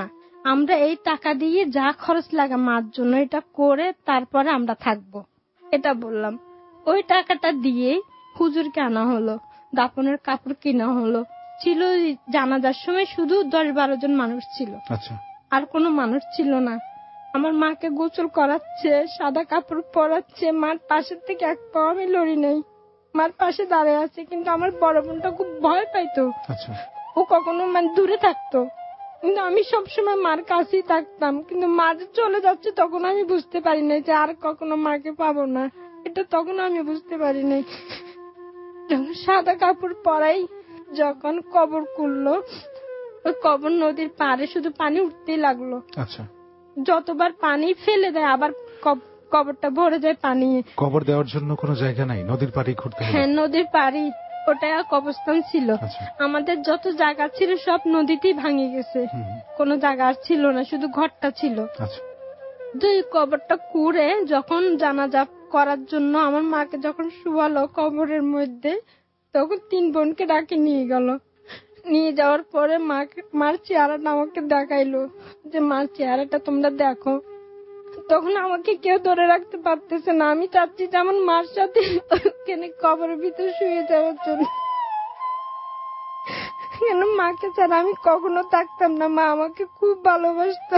Speaker 3: আমরা এই টাকা দিয়ে যা খরচ লাগে মার জন্য এটা করে তারপরে আমরা থাকবো, এটা বললাম। ওই টাকাটা দিয়ে হুজুরকে আনা হলো, দাফনের কাপড় কিনা হলো। ছিল জানাজার সময় শুধু 10-12 জন মানুষ ছিল, আর কোনো মানুষ ছিল না। আমার মাকে গোসল করাচ্ছে, সাদা কাপড় পরাচ্ছে, মার পাশের থেকে এক পাও আমি লড়ি নেই, মার পাশে দাঁড়িয়ে আছে। কিন্তু আমার বড় বোনটা খুব ভয় পাইতো, ও কখনো দূরে থাকতো, কিন্তু আমি সবসময় মার কাছেই থাকতাম। কিন্তু মা যে চলে যাচ্ছে তখন আমি বুঝতে পারি নাই যে আর কখনো মাকে পাবো না, এটা তখন আমি বুঝতে পারি নাই। সাদা কাপড় পরাই যখন কবর খুললো, ওই কবর নদীর পাড়ে শুধু পানি উঠতেই লাগলো। যতবার পানি ফেলে দেয় আবার কবরটা ভরে যায় পানি।
Speaker 2: কবর দেওয়ার জন্য কোনো জায়গা নাই, নদীর পাড়ে ঘুরতে?
Speaker 3: হ্যাঁ, নদীর পাড়ে, ওটা কবরস্থান ছিল। আমাদের যত জায়গা ছিল সব নদীতেই ভাঙে গেছে, কোনো জায়গা আর ছিল না, শুধু ঘরটা ছিল। দুই কবরটা কুড়ে যখন জানাজা করার জন্য আমার মাকে যখন শুয়ালো কবরের মধ্যে, তখন 3 বোনকে ডাকে নিয়ে গেল। নিয়ে যাওয়ার পরে মার চেহারাটা আমাকে দেখাইলো যে মার চেহারাটা তোমরা দেখো। তখন আমাকে কেউ ধরে রাখতে পারতেছে না, আমি চাচ্ছি যে আমার মার সাথে কবরের ভিতরে শুয়ে যাওয়ার জন্য। কেন মাকে ছাড়া আমি কখনো থাকতাম না, মা আমাকে খুব ভালোবাসতো,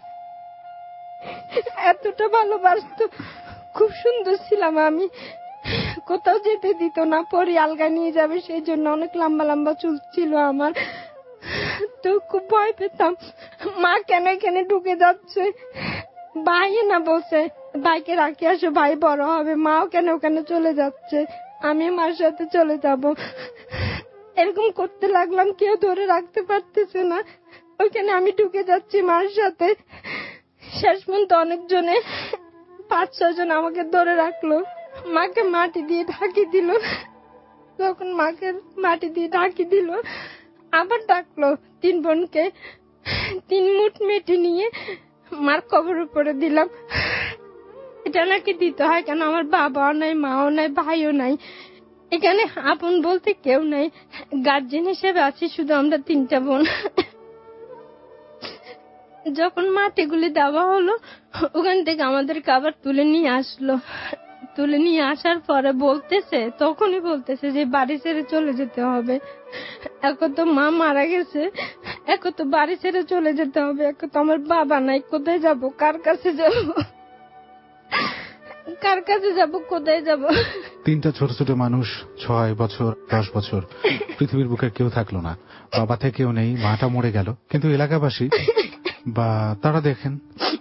Speaker 3: এতটা ভালোবাসতো, খুব সুন্দর ছিলাম আমি, কোথাও যেতে দিত না, পরে আলগা নিয়ে যাবে সেই জন্য অনেক লম্বা লম্বা চুল ছিল আমার। তো খুব ভয় পেতাম মা কেন এখানে ঢুকে যাচ্ছে। ভাই না বলছে ভাইকে রাখি আসো, ভাই বড় হবে, মাও কেন ওখানে চলে যাচ্ছে, আমি মার সাথে চলে যাব। এরকম করতে লাগলাম, কেউ ধরে রাখতে পারতেছে না, ওইখানে আমি ঢুকে যাচ্ছি মার সাথে। শেষ পর্যন্ত অনেকজনে 5-6 জন আমাকে ধরে রাখলো, মাকে মাটি দিয়ে ঢাকি দিল। তখন মাকে মাটি দিয়ে ঢাকি দিল, আবার ডাকলো 3 বোনকে, 3 মুঠ মেটি নিয়ে মার কবর উপরে দিলাম। এটা নাকি দিতে হয়, কেন আমার বাবাও নাই, মাও নাই, ভাইও নাই, এখানে আপন বলতে কেউ নাই, গার্জেন হিসেবে আছি শুধু আমরা 3টা বোন। যখন মাটিগুলি দেওয়া হলো ওখান থেকে আমাদেরকে আবার তুলে নিয়ে আসলো। তুলে নিয়ে আসার পরে তখনই বলতেছে যে বাড়ি ছেড়ে চলে যেতে হবে, এখন তো মা মারা গেছে, এখন তো বাড়ি ছেড়ে চলে যেতে হবে, এখন তো আমার বাবা নাই, কোথায় যাব, কার কাছে যাব, কার কাছে যাব, কোথায় যাব।
Speaker 2: 3টা ছোট ছোট মানুষ, 6 বছর 10 বছর, পৃথিবীর বুকে কেউ থাকলো না, বাবা থেকেও নেই, মাটা মরে গেল, কিন্তু এলাকাবাসী বা তারা দেখেন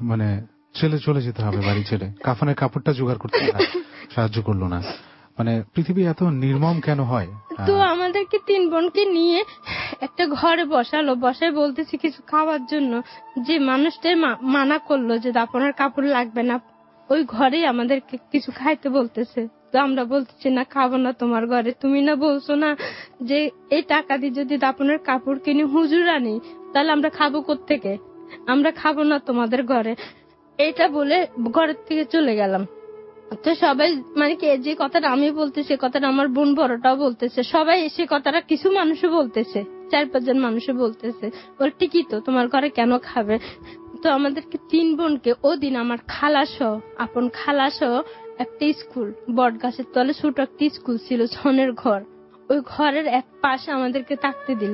Speaker 2: ছেলে চলে যেতে হবে বাড়ি ছেড়ে, কাফনের কাপড়টা জোগাড় করতে সাহায্য করলো না। পৃথিবী এত নির্মম কেন হয়?
Speaker 3: তো আমাদেরকে 3 বোনকে নিয়ে একটা ঘরে বসালো, বসায় বলতেছি কিছু খাওয়ার জন্য। যে মানুষটাই মানা করলো যে দাফনের কাপড় লাগবে না, ওই ঘরেই আমাদেরকে কিছু খাইতে বলতেছে। তো আমরা বলতেছি না, খাবো না তোমার ঘরে, তুমি না বলছো না যে এই টাকা দিয়ে যদি দাফনের কাপড় কিনে হুজুর আনি তাহলে আমরা খাবো কোত্থেকে, আমরা খাবো না তোমাদের ঘরে। এটা বলে ঘরের থেকে চলে গেলাম। তো সবাই যে কথাটা আমি বলতেছি সে কথাটা আমার বোন বড়টাও বলতেছে, সবাই এসে কথাটা কিছু মানুষও বলতেছে, 4-5 জন মানুষও বলতেছে ওর ঠিকই তো, তোমার ঘরে কেন খাবে। তো আমাদেরকে 3 বোনকে ওদিন আমার খালাসহ, আপন খালাসহ একটা স্কুল, বট গাছের তলে ছোট একটা স্কুল ছিল, ছনের ঘর, ওই ঘরের এক পাশে আমাদেরকে থাকতে দিল।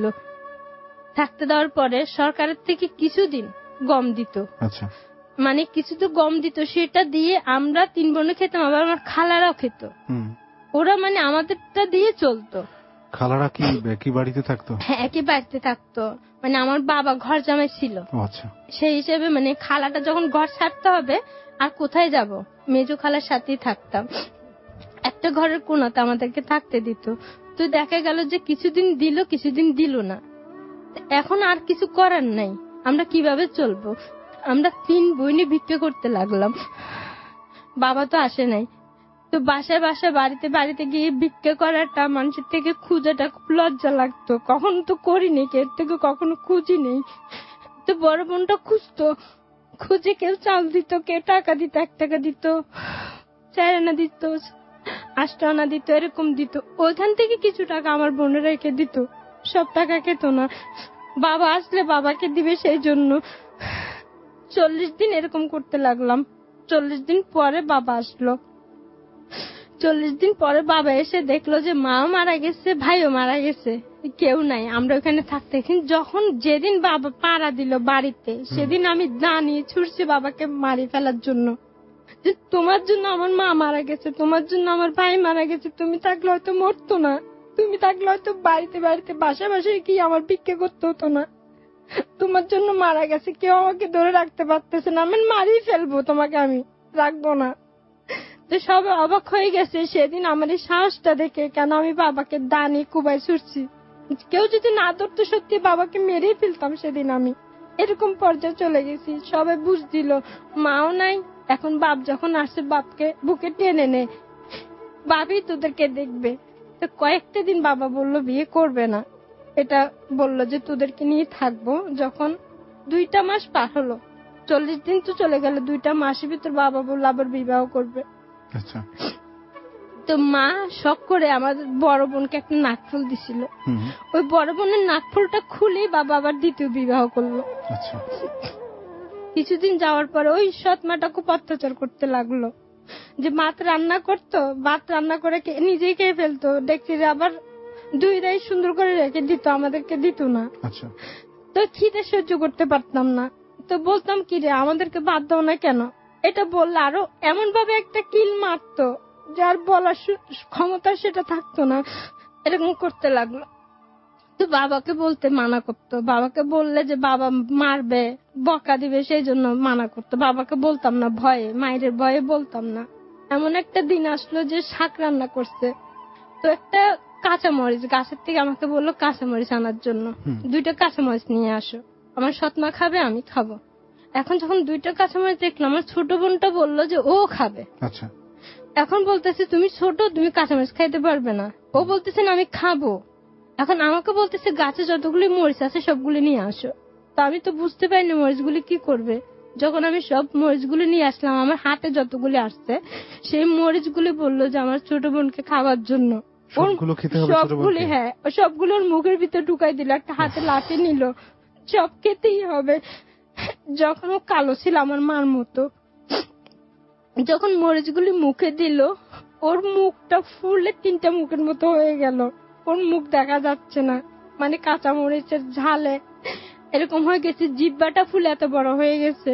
Speaker 3: থাকতে দেওয়ার পরে সরকারের থেকে কিছুদিন গম দিত, কিছু তো গম দিত, সেটা দিয়ে আমরা 3 বোনে খেতাম, আবার আমার খালারাও খেত। ওরা আমাদেরটা দিয়ে চলতো।
Speaker 2: খালারা কি বাড়িতে থাকতো?
Speaker 3: হ্যাঁ, একই বাড়িতে থাকতো। আমার বাবা ঘর জামাই ছিল, সেই হিসেবে খালাটা যখন ঘর ছাড়তে হবে আর কোথায় যাব, মেজো খালার সাথেই থাকতাম। একটা ঘরের কোনাতে আমাদেরকে থাকতে দিত। তো দেখা গেল যে কিছুদিন দিল, কিছুদিন দিল না। এখন আর কিছু করার নাই, আমরা কিভাবে চলবো। আমরা 3 বোনই ভিক্ষা করতে লাগলাম, বাবা তো আসে নাই। তো বাসায় বাসায় বাড়িতে বাড়িতে গিয়ে ভিক্ষা করাটা, মানুষের থেকে খুঁজাটা খুব লজ্জা লাগতো। কখনো তো করিনি, এর থেকে কখনো খুঁজি নেই। তো বড় বোনটা খুঁজতো, খুঁজে কেউ চাল দিত, কেউ টাকা দিত, 1 টাকা দিত, 4 আনা দিত, 8 আনা দিত, এরকম দিত। ওইখান থেকে কিছু টাকা আমার বোনের রেখে দিত, সব টাকা খেত না, বাবা আসলে বাবাকে দিবে সেই জন্য। 40 দিন এরকম করতে লাগলাম। 40 দিন পরে বাবা আসলো। 40 দিন পরে বাবা এসে দেখলো যে মাও মারা গেছে, ভাইও মারা গেছে, কেউ নাই। আমরা ওখানে থাকতে যখন যেদিন বাবা পাড়া দিল বাড়িতে, সেদিন আমি দা নিয়ে ছুটছি বাবাকে মারি ফেলার জন্য, যে তোমার জন্য আমার মা মারা গেছে, তোমার জন্য আমার ভাই মারা গেছে, তুমি থাকলে হয়তো মরতো না, তুমি থাকলে হয়তো বাড়িতে বাড়িতে বাসায় বাসায় কি আমার ভিক্ষা করতে হতো না, তোমার জন্য মারা গেছে, কেউ আমাকে ধরে রাখতে পারতেছে না, আমি মারিয়ে ফেলবো তোমাকে, আমি রাখবো না। তো সবাই অবাক হয়ে গেছে সেদিন আমার এই সাহসটা দেখে, কেন আমি বাবাকে দানি কুবাই ছুটছি। কেউ যদি না ধরতো সত্যি বাবাকে মেরেই ফেলতাম সেদিন। আমি এরকম পর্যায়ে চলে গেছি। সবাই বুঝ দিল, মাও নাই, এখন বাপ যখন আসছে বাপকে বুকে টেনে নে, বাবই তোদেরকে দেখবে। তো কয়েকটা দিন বাবা বললো বিয়ে করবে না, এটা বললো যে তোদেরকে নিয়ে থাকবো। যখন 2টা মাস পার হলো, 40 দিন তো চলে গেল, 2টা মাসের ভিতর বাবা বললো আবার বিবাহ করবে।
Speaker 2: আচ্ছা।
Speaker 3: তো মা শখ করে আমার বড় বোনকে একটা নাকফুল দিছিল, ওই বড় বোনের নাকফুলটা খুলে বাবা আবার দ্বিতীয় বিবাহ করলো।
Speaker 2: আচ্ছা।
Speaker 3: কিছুদিন যাওয়ার পরে ওই সৎ মাটা খুব অত্যাচার করতে লাগলো, যে ভাত রান্না করতো, ভাত রান্না করে নিজেই খেয়ে ফেলতো, দেখছি আবার 2 সুন্দর করে রেখে দিত, আমাদেরকে দিত না।
Speaker 2: আচ্ছা।
Speaker 3: তো খিদে সহ্য করতে পারতাম না, তো বলতাম কি রে আমাদেরকে ভাত দাও না কেন, এটা বললে আরো এমন ভাবে একটা কিল মারতো যার বলার ক্ষমতা সেটা থাকতো না, এরকম করতে লাগলো। তো বাবাকে বলতে মানা করতো, বাবাকে বললে যে বাবা মারবে বকা দিবে, সেই জন্য মানা করতো। বাবাকে বলতাম না, ভয়ে, মায়ের ভয়ে বলতাম না। এমন একটা দিন আসলো যে শাক রান্না করছে, তো একটা কাঁচামরিচ গাছের থেকে আমাকে বললো কাঁচামরিচ আনার জন্য, 2টা কাঁচামরিচ নিয়ে আসো, আমার সৎমা খাবে, আমি খাবো। এখন যখন 2টা কাঁচামরিচ দেখলাম, আমার ছোট বোনটা বললো যে ও খাবে।
Speaker 2: আচ্ছা।
Speaker 3: এখন বলতেছে তুমি ছোট, তুমি কাঁচামরিচ খাইতে পারবে না, ও বলতেছে না আমি খাবো। এখন আমাকে বলতেছে গাছে যতগুলি মরিচ আছে সবগুলি নিয়ে আসো। তো আমি তো বুঝতে পারিনি মরিচগুলি কি করবে। যখন আমি সব মরিচগুলি নিয়ে আসলাম, আমার হাতে যতগুলি আসছে সেই মরিচগুলি বললো যে আমার ছোট বোনকে খাওয়ার জন্য। সবগুলি, হ্যাঁ, সবগুলোর মুখের ভিতরে ঢুকাই দিল, একটা হাতে লাঠি নিল, সব খেতেই হবে। যখন ও কালো ছিল আমার মার মতো, যখন মরিচগুলি মুখে দিল, ওর মুখটা ফুলে 3টা মুখের মতো হয়ে গেল, ওর মুখ দেখা যাচ্ছে না, মানে কাঁচা মরিচের ঝালে এরকম হয়ে গেছে, জিহ্বাটা ফুলে এত বড় হয়ে গেছে।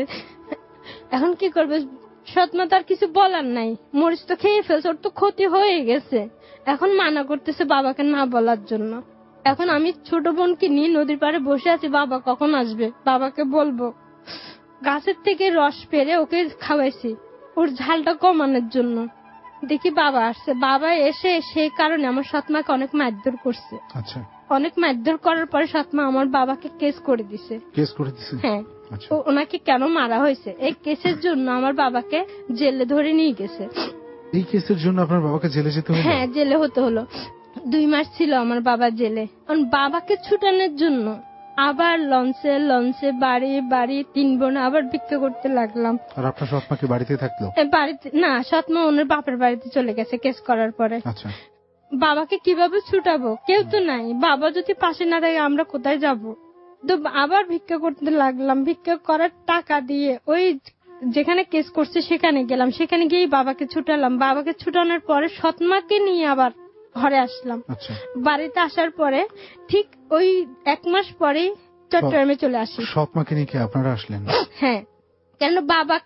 Speaker 3: এখন কি করবে, সৎমা তার কিছু বলার নাই, মরিচ তো খেয়ে ফেলছে, ওর তো ক্ষতি হয়ে গেছে। এখন মানা করতেছে বাবাকে না বলার জন্য। এখন আমি ছোট বোনকে নিয়ে নদীর পাড়ে বসে আছি, বাবা কখন আসবে, বাবাকে বলবো। গাছের থেকে রস পেরে ওকে খাওয়াইছি ওর ঝালটা কমানোর জন্য। দেখি বাবা আসছে, বাবা এসে সেই কারণে আমার সৎমাকে অনেক মারধর করছে।
Speaker 2: আচ্ছা।
Speaker 3: অনেক মারধর করার পরে সৎমা আমার বাবাকে কেস করে দিছে।
Speaker 2: কেস করে দিছে?
Speaker 3: হ্যাঁ। ওনাকে কেন মারা হয়েছে এই কেসের জন্য আমার বাবাকে জেলে ধরে নিয়ে গেছে।
Speaker 2: এই কেসের জন্য আপনার বাবাকে জেলে যেতে হলো?
Speaker 3: হ্যাঁ, জেলে হতে হলো। 2 মাস ছিল আমার বাবা জেলে। বাবাকে ছুটানোর জন্য আবার লঞ্চে লঞ্চে বাড়ি বাড়ি 3 বোন আবার ভিক্ষা করতে লাগলাম।
Speaker 2: আর আপনার সৎমা কি বাড়িতে থাকলো?
Speaker 3: বাড়িতে না, সৎমা ওনার বাপের বাড়িতে চলে গেছে কেস করার পরে।
Speaker 2: আচ্ছা।
Speaker 3: বাবাকে কিভাবে ছুটাবো, কেউ তো নাই, বাবা যদি পাশে না থাকে আমরা কোথায় যাব। তো আবার ভিক্ষা করতে লাগলাম, ভিক্ষা করার টাকা দিয়ে ওই যেখানে কেস করছে সেখানে গেলাম, সেখানে গিয়ে বাবাকে ছুটালাম। বাবাকে ছুটানোর পরে সৎমাকে নিয়ে আবার ঘরে আসলাম। বাড়িতে আসার পরে ঠিক ওই 1 মাস পরেই চট্টগ্রামে চলে আসি।
Speaker 2: সৎমাকে নিয়ে কি আপনারা আসলেন?
Speaker 3: হ্যাঁ, কেন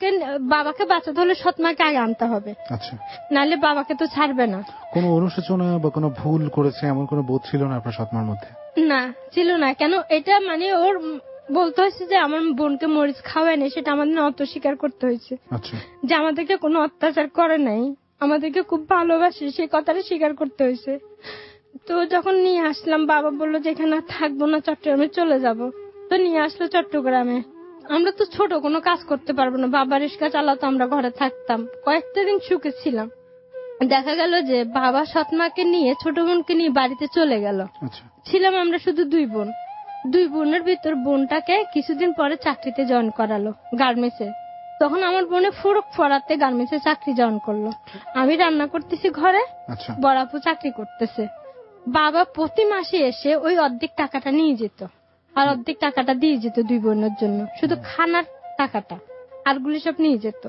Speaker 3: বাবাকে বাঁচাতে হলে সৎমাকে আগে আনতে হবে।
Speaker 2: আচ্ছা।
Speaker 3: নাহলে বাবাকে তো ছাড়বে না।
Speaker 2: কোনো অনুশোচনা বা কোনো ভুল করেছে এমন কোনো বোধ ছিল না আপনার সৎমার মধ্যে?
Speaker 3: না, ছিল না। কেন, এটা মানে ওর বলতে হয়েছে যে আমার বোনকে মরিচ খাওয়ায়নি, সেটা আমাদের অস্বীকার করতে হয়েছে।
Speaker 2: আচ্ছা।
Speaker 3: যে আমাদেরকে কোনো অত্যাচার করে নাই, আমাদেরকে খুব ভালোবাসে, সেই কথাটা স্বীকার করতে হয়েছে। তো যখন নিয়ে আসলাম, বাবা বললো যে এখানে থাকবো না, চট্টগ্রামে চলে যাব। তো নিয়ে আসলো চট্টগ্রামে। আমরা তো ছোট, কোনো কাজ করতে পারবো না, বাবা রিক্সা চালাতো, আমরা ঘরে থাকতাম। কয়েকটা দিন সুখে ছিলাম। দেখা গেল যে বাবা সৎমাকে নিয়ে ছোট বোনকে নিয়ে বাড়িতে চলে গেল। ছিলাম আমরা শুধু 2 বোন। 2 বোনের ভিতর বোনটাকে কিছুদিন পরে চাকরিতে জয়েন করালো গার্মেন্টসে। তখন আমার বোনে ফুরুক ফরাতে গার্মেন্টসে চাকরি জয়েন করলো। আমি রান্না করতেছি ঘরে, বড় আপু চাকরি করতেছে। বাবা প্রতি মাসে এসে ওই অর্ধেক টাকাটা নিয়ে যেত, আর অর্ধেক টাকাটা দিয়ে যেত 2 বোনের জন্য, শুধু খানার টাকাটা, আরগুলি সব নিয়ে যেত।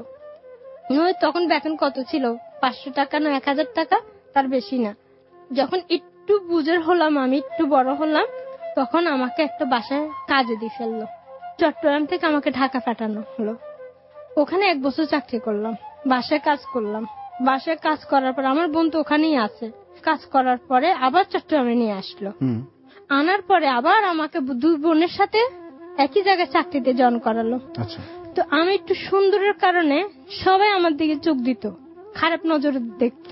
Speaker 3: ওই তখন বেতন কত ছিল, 500 টাকা না 1000 টাকা, তার বেশি না। যখন একটু বুঝের হলাম, আমি একটু বড় হলাম, তখন আমাকে একটা বাসায় কাজে দিয়ে ফেললো। চট্টগ্রাম থেকে আমাকে ঢাকা পাঠানো হলো। ওখানে 1 বছর চাকরি করলাম, বাসায় কাজ করলাম। বাসায় কাজ করার পর আমার বোন তো ওখানেই আছে, কাজ করার পরে আবার চট্টগ্রামে নিয়ে আসলো। আনার পরে আবার আমাকে 2 বোনের সাথে একই জায়গায় চাকরিতে জয়েন করালো। তো আমি একটু সুন্দরের কারণে সবাই আমার দিকে চোখ দিত, খারাপ নজরে দেখতো।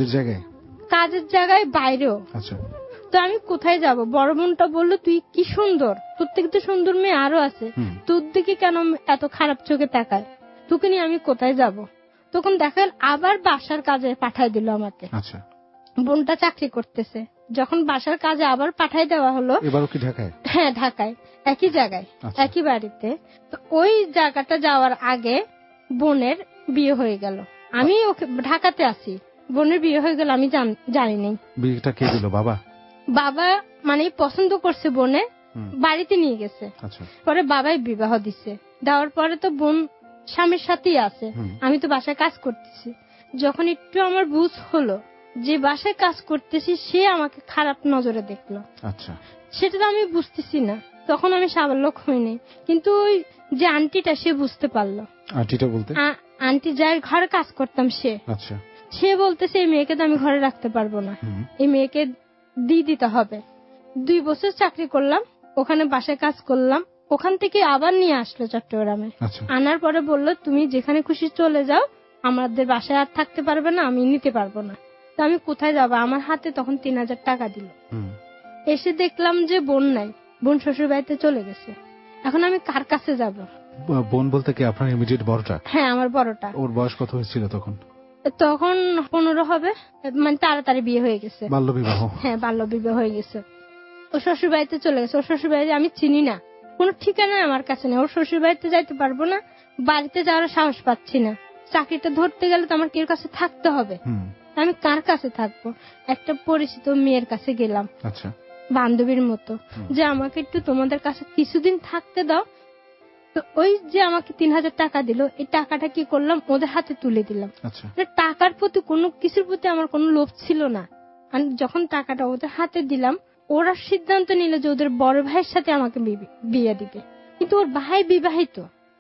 Speaker 3: কাজের জায়গায় বাইরেও। তো আমি কোথায় যাব? বড় বোনটা বললো, তুই কি সুন্দর, তোর থেকে তো সুন্দর মেয়ে আরো আছে, তোর দিকে কেন এত খারাপ চোখে তাকায়, তোকে নিয়ে আমি কোথায় যাব? তখন দেখা গেল আবার বাসার কাজে পাঠাই দিল আমাকে। বোনটা চাকরি করতেছে, যখন বাসার কাজে আবার পাঠাই দেওয়া হলো। হ্যাঁ, ঢাকায়, একই জায়গায়, একই বাড়িতে। তো ওই জায়গাটা যাওয়ার আগে বোনের বিয়ে হয়ে গেল। আমি ঢাকাতে আছি, বোনের বিয়ে হয়ে গেল, আমি জানিনি।
Speaker 2: বিয়েটা কে দিল? বাবা?
Speaker 3: বাবা মানে পছন্দ করছে, বোনে বাড়িতে নিয়ে গেছে, পরে বাবাই বিবাহ দিছে। দেওয়ার পরে তো বোন স্বামীর সাথেই আছে, আমি তো বাসায় কাজ করতেছি। যখন একটু আমার বুঝ হলো যে বাসায় কাজ করতেছি, সে আমাকে খারাপ নজরে দেখলো। সেটা তো আমি বুঝতেছি না, তখন আমি সাবালক হইনি। কিন্তু ওই যে আন্টিটা, সে বুঝতে পারলো।
Speaker 2: আন্টিটা বলতে?
Speaker 3: আন্টি যার ঘরে কাজ করতাম, সে বলতেছে এই মেয়েকে তো আমি ঘরে রাখতে পারবো না, এই মেয়েকে দিয়ে দিতে হবে। 2 বছর চাকরি করলাম, ওখানে বাসায় কাজ করলাম। ওখান থেকে আবার নিয়ে আসলো চট্টগ্রামে। আনার পরে বললো, তুমি যেখানে খুশি চলে যাও, আমাদের বাসায় আর থাকতে পারবে না, আমি নিতে পারবো না। তো আমি কোথায় যাবো? আমার হাতে তখন 3000 টাকা দিল। এসে দেখলাম যে বোন নাই, বোন শ্বশুর বাড়িতে চলে গেছে। এখন আমি কার কাছে যাব?
Speaker 2: বোন বলতে কি আপনার ইমিডিয়েট বড়টা?
Speaker 3: হ্যাঁ, আমার বড়টা।
Speaker 2: ওর বয়স কত হয়েছিল তখন?
Speaker 3: তখন 15 হবে, মানে তাড়াতাড়ি বিয়ে হয়ে গেছে।
Speaker 2: বাল্যবিবাহ?
Speaker 3: হ্যাঁ, বাল্যবিবাহ হয়ে গেছে। ও শ্বশুর বাড়িতে চলে গেছে। ওর শ্বশুর বাড়িতে আমি চিনি না, কোনো ঠিকানা আমার কাছে নেই। ওর শ্বশুর বাড়িতে যাইতে পারবো না, বাড়িতে যাওয়ার সাহস পাচ্ছি না। চাকরিটা ধরতে গেলে তো আমার কেউ কাছে থাকতে হবে, আমি কার কাছে থাকবো? একটা পরিচিত মেয়ের কাছে গেলাম, বান্ধবীর মতো, যে আমাকে একটু তোমাদের কাছে কিছুদিন থাকতে দাও। তো ওই যে আমাকে 3000 টাকা দিল, এই টাকাটা কি করলাম, ওদের হাতে তুলে দিলাম। টাকার প্রতি কোনো কিছুর প্রতি আমার কোনো লোভ ছিল না। আমি যখন টাকাটা ওদের হাতে দিলাম, ওরা সিদ্ধান্ত নিল যে ওদের বড় ভাইয়ের সাথে আমাকে বিয়ে দিবে। কিন্তু ওর ভাই বিবাহিত,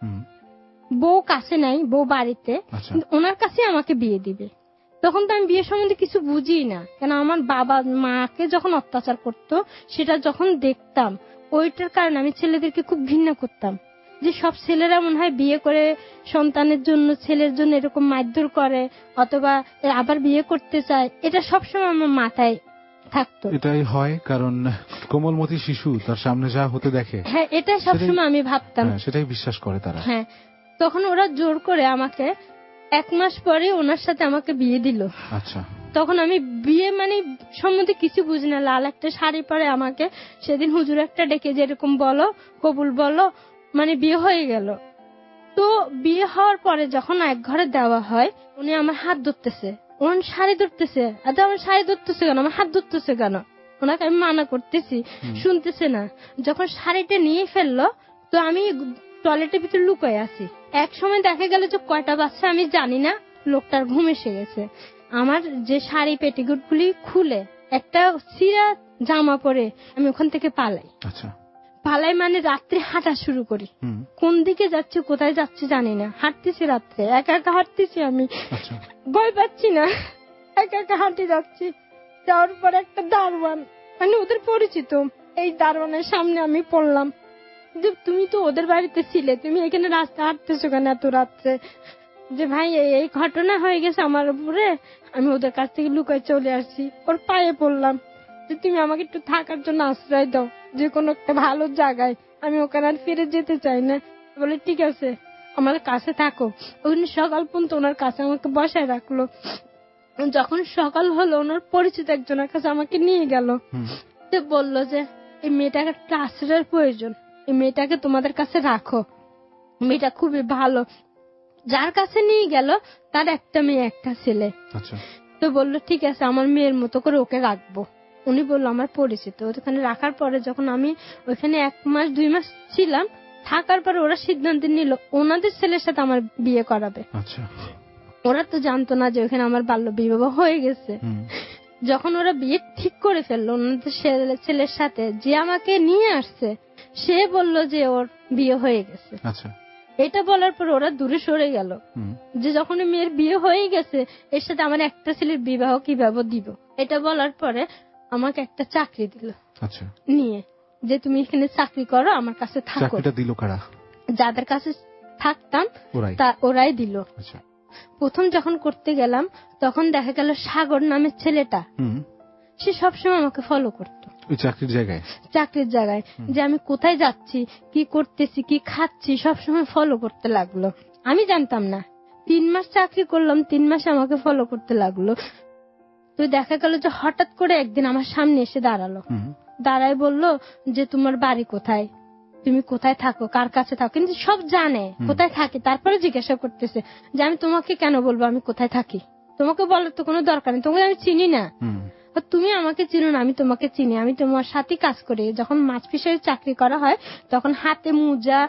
Speaker 3: বউ কাছে নাই, বউ বাড়িতে, ওনার কাছে আমাকে বিয়ে দিবে। তখন তো আমি বিয়ে সম্বন্ধে কিছু বুঝি না, কেন আমার বাবা মাকে যখন অত্যাচার করতো, সেটা যখন দেখতাম, ওইটার কারণে আমি ছেলেদেরকে খুব ঘৃণা করতাম। যে সব ছেলেরা মনে হয় বিয়ে করে সন্তানের জন্য, ছেলের জন্য এরকম মারধর করে, অথবা আবার বিয়ে করতে চায়, এটা সবসময় আমার মাথায় থাকতো।
Speaker 2: এটাই হয়, কারণ কোমলমতি শিশু তার সামনে যা হতে দেখে,
Speaker 3: হ্যাঁ, এটা সবসময় আমি ভাবতাম,
Speaker 2: সেটাই বিশ্বাস করে তারা।
Speaker 3: হ্যাঁ, তখন ওরা জোর করে আমাকে 1 মাস পরে ওনার সাথে আমাকে বিয়ে দিল। তখন আমি বিয়ে মানে সম্বন্ধে কিছু বুঝি না। লাল একটা শাড়ি পরে আমাকে সেদিন হুজুর একটা ডেকে, যেরকম বলো কবুল বলো, মানে বিয়ে হয়ে গেল। তো বিয়ে হওয়ার পরে যখন এক ঘরে দেওয়া হয়, উনি আমার হাত ধরতেছে, ওনার শাড়ি ধরতেছে। আচ্ছা, আমার শাড়ি ধরতেছে কেন, আমার হাত ধরতেছে কেন? ওনাকে আমি মানা করতেছি, শুনতেছে না। যখন শাড়িটা নিয়ে ফেললো, তো আমি টয়লেটের ভিতরে লুকিয়ে আছি। এক সময় দেখা গেল যে কয়টা বাচ্চা আমি জানি না, লোকটার ঘুম এসে গেছে। আমার যে শাড়ি পেটিকোট গুলি খুলে একটা চিরা জামা পরে আমি ওখান থেকে পালাই। পালাই মানে রাত্রে হাঁটা শুরু করি। কোন দিকে যাচ্ছি, কোথায় যাচ্ছি জানি না, হাঁটতেছি রাত্রে, একা একা হাঁটতেছি। আমি ভয় পাচ্ছি না, একা একা হাঁটে যাচ্ছি। যাওয়ার পর একটা দারোয়ান, মানে ওদের পরিচিত, এই দারোয়ানের সামনে আমি পড়লাম যে তুমি তো ওদের বাড়িতে ছিলে, তুমি এখানে রাস্তা হাঁটতেছো কেন এত রাত্রে? যে ভাই, এই ঘটনা হয়ে গেছে আমার উপরে, আমি ওদের কাছ থেকে লুকায় চলে আসছি। ওর পায়ে পড়লাম যে তুমি আমাকে একটু থাকার জন্য আশ্রয় দাও, যে কোনো একটা ভালো জায়গায়, আমি ওখানে আর ফিরে যেতে চাই না। বলে ঠিক আছে, আমার কাছে থাকো। ওখানে সকাল পর্যন্ত ওনার কাছে আমাকে বসায় রাখলো। যখন সকাল হলো, ওনার পরিচিত একজনের কাছে আমাকে নিয়ে গেল। বললো যে এই মেয়েটাকে একটা আশ্রয়ের প্রয়োজন, এই মেয়েটাকে তোমাদের কাছে রাখো, মেয়েটা খুবই ভালো। যার কাছে নিয়ে গেল তার একটা মেয়ে একটা ছেলে। তো বললো ঠিক আছে, আমার মেয়ের মতো করে ওকে রাখবো। উনি বললো আমার পরিচিত। ওখানে রাখার পরে যখন আমি ওইখানে 1 মাস 2 মাস ছিলাম, থাকার পরে ওরা সিদ্ধান্ত নিল ওনাদের ছেলের সাথে আমার বিয়ে করাবে।
Speaker 2: আচ্ছা,
Speaker 3: ওরা তো জানতো না যে ওখানে আমার বাল্য বিবাহ হয়ে গেছে। যখন ওরা বিয়ে ঠিক করে ফেললো ওনাদের ছেলের সাথে, যে আমাকে নিয়ে আসছে সে বলল যে ওর বিয়ে হয়ে গেছে।
Speaker 2: আচ্ছা,
Speaker 3: এটা বলার পর ওরা দূরে সরে গেল যে যখন মেয়ের বিয়ে হয়ে গেছে এর সাথে আমার একটা ছেলের বিবাহ কিভাবে দিব। এটা বলার পরে আমাকে একটা চাকরি দিল।
Speaker 2: আচ্ছা,
Speaker 3: নিয়ে যে তুমি এখানে চাকরি করো, আমার কাছে থাকো।
Speaker 2: চাকরিটা দিল কারা?
Speaker 3: যাদের কাছে থাকতাম ওরাই দিল।
Speaker 2: আচ্ছা,
Speaker 3: প্রথম যখন করতে গেলাম তখন দেখা গেল সাগর নামের ছেলেটা সে সবসময় আমাকে ফলো করতো চাকরির জায়গায়, যে আমি কোথায় যাচ্ছি, কি করতেছি, কি খাচ্ছি, সবসময় ফলো করতে লাগলো। আমি জানতাম না। 3 মাস চাকরি করলাম, 3 মাস আমাকে ফলো করতে লাগলো। তো দেখা গেল যে হঠাৎ করে একদিন আমার সামনে এসে দাঁড়ায় বলল যে তোমার বাড়ি কোথায়, তুমি কোথায় থাকো, কার কাছে থাকো, কিন্তু সব জানে কোথায় থাকি। তারপরে জিজ্ঞাসা করতেছে যে আমি তোমাকে কেন বলবো আমি কোথায় থাকি, তোমাকে বলার তো কোনো দরকার নেই, তোমাকে আমি চিনি না, তুমি আমাকে চিনো না, আমি তোমাকে চিনি, আমি তোমার সাথে কাজ করি। যখন মাছ ফিশারি চাকরি করা হয় তখন হাতে মোজা,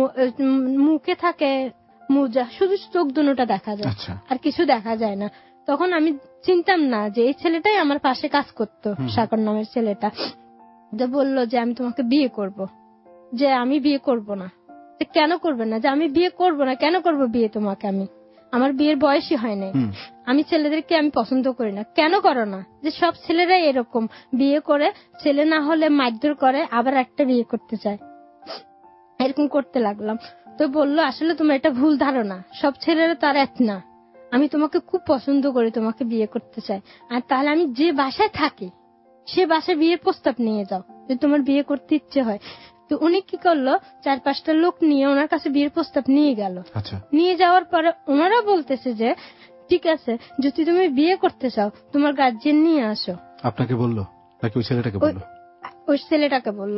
Speaker 3: মুখে থাকে মোজা, শুধু চোখ দুটোটা দেখা যায়, আর কিছু দেখা যায় না। তখন আমি চিনতাম না যে এই ছেলেটাই আমার পাশে কাজ করতো, সাগর নামের ছেলেটা। যে বললো যে আমি তোমাকে বিয়ে করব, যে আমি বিয়ে করব না। কেন করবে না? যে আমি বিয়ে করব না, কেন করব বিয়ে তোমাকে, আমার বিয়ের বয়সই হয় নাই, আমি ছেলেদেরকে আমি পছন্দ করি না। কেন করো না? যে সব ছেলেরাই এরকম, বিয়ে করে ছেলে না হলে মারধর করে, আবার একটা বিয়ে করতে চায়, এরকম করতে লাগলাম। তো বললো আসলে তোমার এটা ভুল ধারণা, সব ছেলেরা তার এক না, আমি তোমাকে খুব পছন্দ করি, তোমাকে বিয়ে করতে চাই। আর তাহলে আমি যে বাসায় থাকি সে বাসায় বিয়ের প্রস্তাব নিয়ে যাও, যদি তোমার বিয়ে করতে ইচ্ছে হয়। তো উনি কি করলো, 4-5টা লোক নিয়ে ওনার কাছে বিয়ের প্রস্তাব নিয়ে গেল। নিয়ে যাওয়ার পরে ওনারা বলতেছে যে ঠিক আছে, যদি তুমি বিয়ে করতে চাও তোমার গার্জিয়ান নিয়ে আসো।
Speaker 2: আপনাকে বললো নাকি ওই ছেলেটাকে বললো?
Speaker 3: ওই ছেলেটাকে বললো।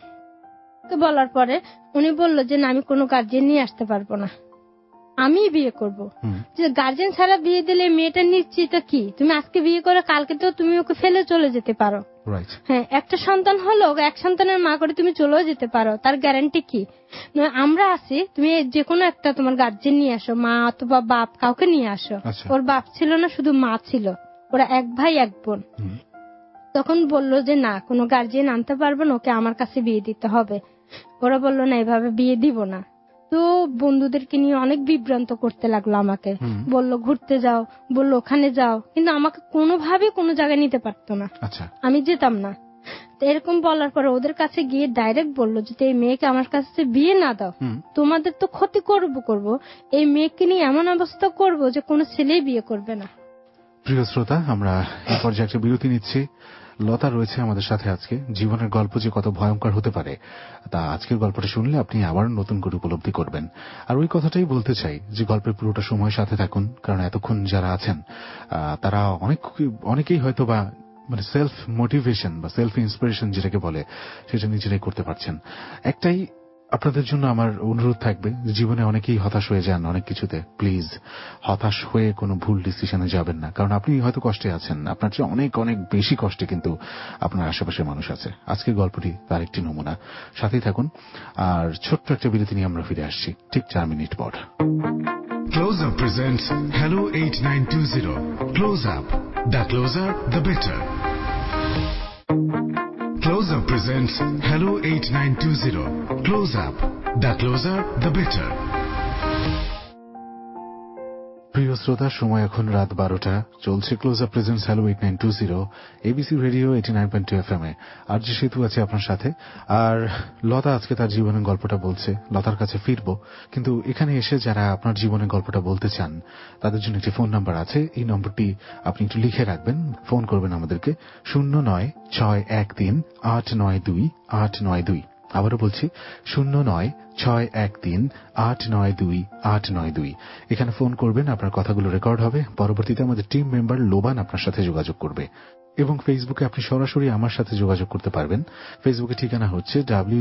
Speaker 3: বলার পরে উনি বললো যে না, আমি কোনো গার্জিয়ান নিয়ে আসতে পারবো না, আমি বিয়ে করব। যে গার্জিয়ান ছাড়া বিয়ে দিলে মেয়েটা নিশ্চিত কি, তুমি আজকে বিয়ে করে কালকে তো তুমি ওকে ফেলে চলে যেতে পারো। হ্যাঁ, একটা সন্তান হলো, এক সন্তানের মা করে তুমি চলেও যেতে পারো, তার গ্যারান্টি কি? আমরা আছি, তুমি যে কোনো একটা তোমার গার্জিয়ান নিয়ে আসো, মা অথবা বাপ, কাউকে নিয়ে আসো। ওর বাপ ছিল না, শুধু মা ছিল, ওরা 1 ভাই 1 বোন। তখন বললো যে না, কোনো গার্জিয়ান আনতে পারবে না, ওকে আমার কাছে বিয়ে দিতে হবে। ওরা বললো না, এভাবে বিয়ে দিব না। তো বন্ধুদেরকে নিয়ে অনেক বিভ্রান্ত করতে লাগলো আমাকে, বললো ঘুরতে যাও, বললো ওখানে যাও, কিন্তু আমাকে কোনোভাবে কোনো জায়গায় নিতে পারতো না, আমি যেতাম না। তো এরকম বলার পরে ওদের কাছে গিয়ে ডাইরেক্ট বললো যদি এই মেয়েকে আমার কাছে বিয়ে না দাও তোমাদের তো ক্ষতি করব, এই মেয়েকে নিয়ে এমন অবস্থা করব যে কোনো ছেলেই বিয়ে করবে না।
Speaker 2: প্রিয় শ্রোতা, আমরা এই পর্যায়ে একটা বিরতি নিচ্ছি। লতা রয়েছে আমাদের সাথে আজকে। জীবনের গল্প যে কত ভয়ঙ্কর হতে পারে তা আজকের গল্পটা শুনলে আপনি আবার নতুন করে উপলব্ধি করবেন। আর ওই কথাটাই বলতে চাই যে গল্পের পুরোটা সময় সাথে থাকুন, কারণ এতক্ষণ যারা আছেন তারা অনেকেই হয়তো বা মানে সেলফ মোটিভেশন বা সেলফ ইন্সপিরেশন যেটাকে বলে সেটা নিজেরাই করতে পারছেন। একটাই আপনাদের জন্য আমার অনুরোধ থাকবে, জীবনে অনেকেই হতাশ হয়ে যান অনেক কিছুতে, প্লিজ হতাশ হয়ে কোনো ভুল ডিসিশনে যাবেন না, কারণ আপনি হয়তো কষ্টে আছেন, আপনার চেয়ে অনেক অনেক বেশি কষ্টে কিন্তু আপনার আশেপাশে মানুষ আছে। আজকের গল্পটি তার একটি নমুনা। সাথেই থাকুন, আর ছোট্ট একটা বিরতি নিয়ে আমরা ফিরে আসছি ঠিক 4 মিনিট পর।
Speaker 4: Close Up presents Hello 8920. Close Up. The closer, the better. Close Up presents Hello 8920. Close Up. The closer, the better.
Speaker 2: প্রিয় শ্রোতা, সময় এখন রাত 12টা। চলছে close up presents hello 8920 ABC radio 89.2 FM এ। আর যে সেতু আছে আপনার সাথে। আর লতা আজকে তার জীবনের গল্পটা বলছে, লতার কাছে ফিরবো। কিন্তু এখানে এসে যারা আপনার জীবনের গল্পটা বলতে চান তাদের জন্য একটি ফোন নাম্বার আছে, এই নম্বরটি আপনি একটু লিখে রাখবেন, ফোন করবেন আমাদেরকে 09613892 আবারও বলছি 09613892। এখানে ফোন করবেন, আপনার কথাগুলো রেকর্ড হবে, পরবর্তীতে আমাদের টিম মেম্বার লোবান আপনার সাথে যোগাযোগ করবে। এবং ফেসবুকে আপনি সরাসরি আমার সাথে যোগাযোগ করতে পারবেন। ফেসবুকের ঠিকানা হচ্ছে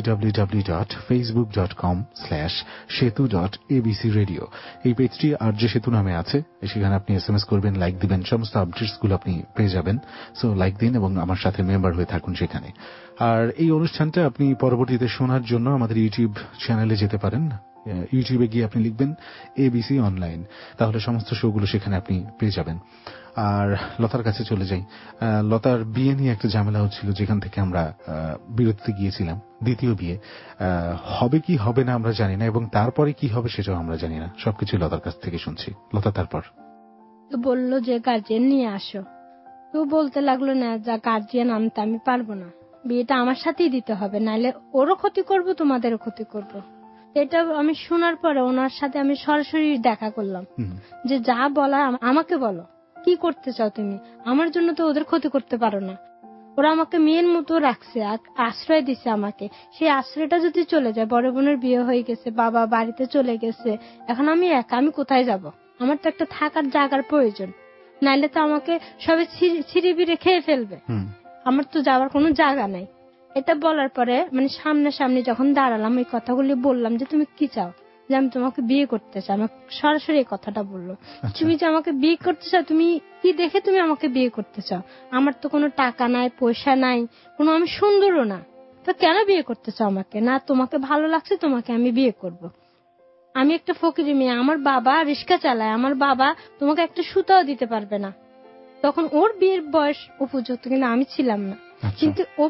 Speaker 2: www.facebook.com/setu.abcradio। এই পেজটি আরজে সেতু নামে আছে। সেখানে আপনি SMS করবেন, লাইক দিবেন, সমস্ত আপডেটসগুলো আপনি পেয়ে যাবেন। সো লাইক দিন এবং আমার সাথে মেম্বার হয়ে থাকুন সেখানে। আর এই অনুষ্ঠানটা আপনি পরবর্তীতে শোনার জন্য আমাদের ইউটিউব চ্যানেলে যেতে পারেন। ইউটিউবে গিয়ে আপনি লিখবেন ABC অনলাইন, তাহলে সমস্ত শোগুলো সেখানে আপনি পেয়ে যাবেন। আর লতার কাছে চলে যাই। লতার বিয়ে নিয়ে একটা ঝামেলা হচ্ছিল, যেখান থেকে আমরা বিরতিতে গিয়েছিলাম। দ্বিতীয় বিয়ে হবে কি হবে না আমরা জানি না, এবং তারপরে কি হবে সেটাও আমরা জানি না। সবকিছু লতার কাছ থেকে শুনছি। লতা, তারপর
Speaker 3: তো বললো যে গার্জিয়ান নিয়ে আসো। তো বলতে লাগলো না, যা গার্জিয়ান আনতে আমি পারবো না, বিয়েটা আমার সাথেই দিতে হবে, নাহলে ওরও ক্ষতি করব, তোমাদেরও ক্ষতি করব। এটা আমি শোনার পরে ওনার সাথে আমি সরাসরি দেখা করলাম যে যা বলা আমাকে বলো, কি করতে চাও তুমি? আমার জন্য তো ওদের ক্ষতি করতে পারো না। ওরা আমাকে মেয়ের মতো রাখছে, আশ্রয় দিছে আমাকে। সেই আশ্রয়টা যদি চলে যায়, বড় বোনের বিয়ে হয়ে গেছে, বাবা বাড়িতে চলে গেছে, এখন আমি একা, আমি কোথায় যাব? আমার তো একটা থাকার জায়গার প্রয়োজন, নাইলে তো আমাকে সবাই ছিঁড়িবিড়ে খেয়ে ফেলবে। আমার তো যাওয়ার কোনো জায়গা নাই। এটা বলার পরে মানে সামনাসামনি যখন দাঁড়ালাম, এই কথাগুলি বললাম যে তুমি কি চাও, যে আমি তোমাকে বিয়ে করতে চাই। আমাকে সরাসরি এই কথাটা বললো, তুমি যে আমাকে বিয়ে করতে চাও, তুমি কি দেখে তুমি আমাকে বিয়ে করতে চাও? আমার তো কোনো টাকা নাই, পয়সা নাই, কোনো, আমি সুন্দরও না, তো কেন বিয়ে করতে চাও আমাকে? না তোমাকে ভালো লাগছে, তোমাকে আমি বিয়ে করব। আমি একটা ফকিরি মেয়ে, আমার বাবা রিক্সা চালায়, আমার বাবা তোমাকে একটা সুতাও দিতে পারবে না। তখন ওর বিয়ের বয়স উপযুক্ত, কিন্তু আমি ছিলাম না। কিন্তু ও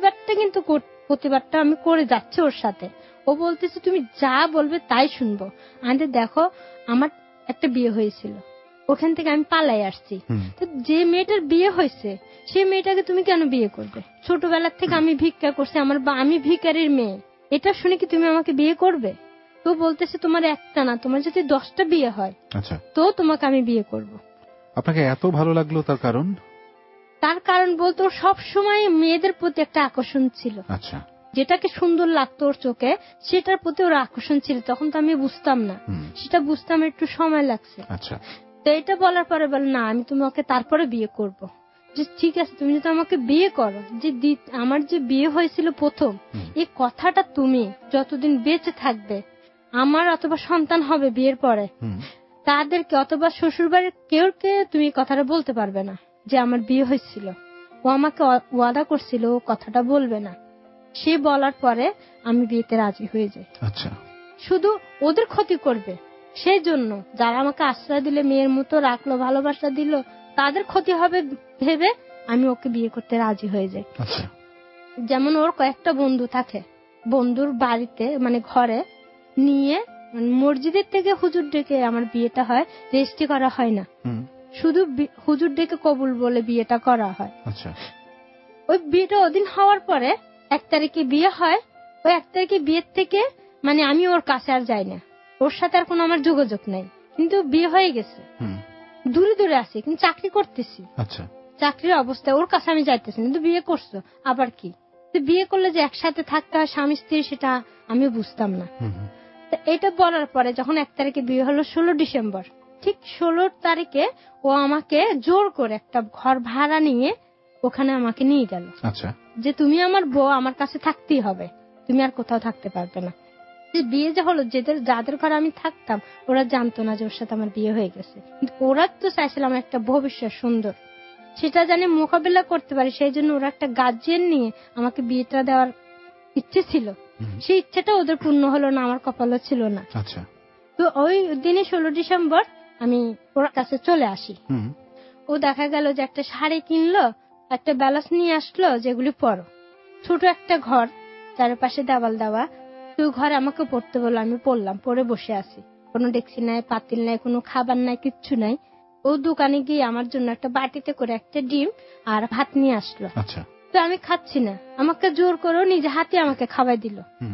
Speaker 3: প্রতিবাদটা আমি করে যাচ্ছি ওর সাথে। ও বলতেছে তুমি যা বলবে তাই শুনবো। আমি দেখো, আমার একটা বিয়ে হয়েছিল, ওখান থেকে আমি পালাই আসছি। তো যে মেয়েটার বিয়ে হয়েছে সেই মেয়েটাকে তুমি কেন বিয়ে করবে? ছোটবেলার থেকে আমি ভিক্ষা করছি, আমি ভিখারির মেয়ে, এটা শুনে কি তুমি আমাকে বিয়ে করবে? তো বলতেছে তোমার একটা না, তোমার যদি 10টা বিয়ে হয় তো তোমাকে আমি বিয়ে করব।
Speaker 2: আপনাকে এত ভালো লাগলো তার কারণ?
Speaker 3: তার কারণ বলতো সব সময় মেয়েদের প্রতি একটা আকর্ষণ ছিল।
Speaker 2: আচ্ছা,
Speaker 3: যেটাকে সুন্দর লাগতো ওর চোখে, সেটার প্রতি ওর আকর্ষণ ছিল। তখন তো আমি বুঝতাম না, সেটা বুঝতে আমার একটু সময় লাগছে।
Speaker 2: আচ্ছা,
Speaker 3: তো এটা বলার পরে বলে না, আমি তোমাকে তারপরে বিয়ে করব। যে ঠিক আছে, তুমি যদি আমাকে বিয়ে করো, যে আমার যে বিয়ে হয়েছিল প্রথম, এই কথাটা তুমি যতদিন বেঁচে থাকবে, আমার অথবা সন্তান হবে বিয়ের পরে, তাদেরকে অথবা শ্বশুরবাড়ির কেউকে তুমি কথাটা বলতে পারবে না যে আমার বিয়ে হয়েছিল। ও আমাকে ওয়াদা করছিল ও কথাটা বলবে না। সে বলার পরে আমি বিয়েতে রাজি হয়ে যাই।
Speaker 2: আচ্ছা,
Speaker 3: শুধু ওদের ক্ষতি করবে সেই জন্য, যারা আমাকে আশ্রয় দিলে, মেয়ের মতো রাখলো, ভালোবাসা দিল, তাদের ক্ষতি হবে ভেবে আমি ওকে বিয়ে করতে রাজি হয়ে যাই।
Speaker 2: আচ্ছা,
Speaker 3: যেমন ওর কয়েকটা বন্ধু থাকে, বন্ধুর বাড়িতে মানে ঘরে নিয়ে মসজিদের থেকে হুজুর ডেকে আমার বিয়েটা হয়, রেজিস্ট্রি করা হয় না, শুধু হুজুর ডেকে কবুল বলে বিয়েটা করা হয়।
Speaker 2: আচ্ছা,
Speaker 3: ওই বিয়েটা ওদিন হওয়ার পরে 1 তারিখে বিয়ে হয়। ওই 1 তারিখে বিয়ের থেকে মানে আমি ওর কাছে আর যাই না, ওর সাথে আর কোনো আমার যোগাযোগ নাই, কিন্তু বিয়ে হয়ে গেছে, দূরে দূরে আছি, কিন্তু চাকরি করতেছি।
Speaker 2: আচ্ছা,
Speaker 3: চাকরির অবস্থায় ওর কাছে আমি যাইতেছি, কিন্তু বিয়ে করছো আবার কি? বিয়ে করলে যে একসাথে থাকতে হয় স্বামী স্ত্রী, সেটা আমি বুঝতাম না। এটা বলার পরে যখন 1 তারিখে বিয়ে হলো, 16 ডিসেম্বর, ঠিক 16 তারিখে ও আমাকে জোর করে একটা ঘর ভাড়া নিয়ে ওখানে আমাকে নিয়ে গেল।
Speaker 2: আচ্ছা,
Speaker 3: যে তুমি আমার বউ, আমার কাছে থাকতেই হবে, তুমি আর কোথাও থাকতে পারবে না। যে বিয়ে যে হলো, যাদের ঘরে আমি থাকতাম ওরা জানতো না যে ওর সাথে আমার বিয়ে হয়ে গেছে, কিন্তু ওরা তো চাইছিলাম একটা ভবিষ্যৎ সুন্দর, সেটা জানি মোকাবিলা করতে পারি, সেই জন্য ওরা একটা গার্জিয়ান নিয়ে আমাকে বিয়েটা দেওয়ার ইচ্ছে ছিল। সেই ইচ্ছেটা ওদের পূর্ণ হলো না, আমার কপালে ছিল না।
Speaker 2: আচ্ছা,
Speaker 3: তো ওই দিনে 16 ডিসেম্বর আমি ওর কাছে চলে আসি। ও দেখা গেল যে একটা শাড়ি কিনলো, একটা ব্লাউজ নিয়ে আসলো, যেগুলি পরো, ছোট একটা ঘর, চারপাশে দেওয়াল দেওয়া, তো ঘরে আমাকে পড়তে বললো। আমি পড়লাম, পরে বসে আছি, কোনো ডেক্সি নাই, পাতিল নাই, কোনো খাবার নাই, কিচ্ছু নাই। ও দোকানে গিয়ে আমার জন্য একটা বাটিতে করে একটা ডিম আর ভাত নিয়ে আসলো।
Speaker 2: আচ্ছা,
Speaker 3: তো আমি খাচ্ছি না, আমাকে জোর করে নিজে হাতে আমাকে খাওয়াই দিল।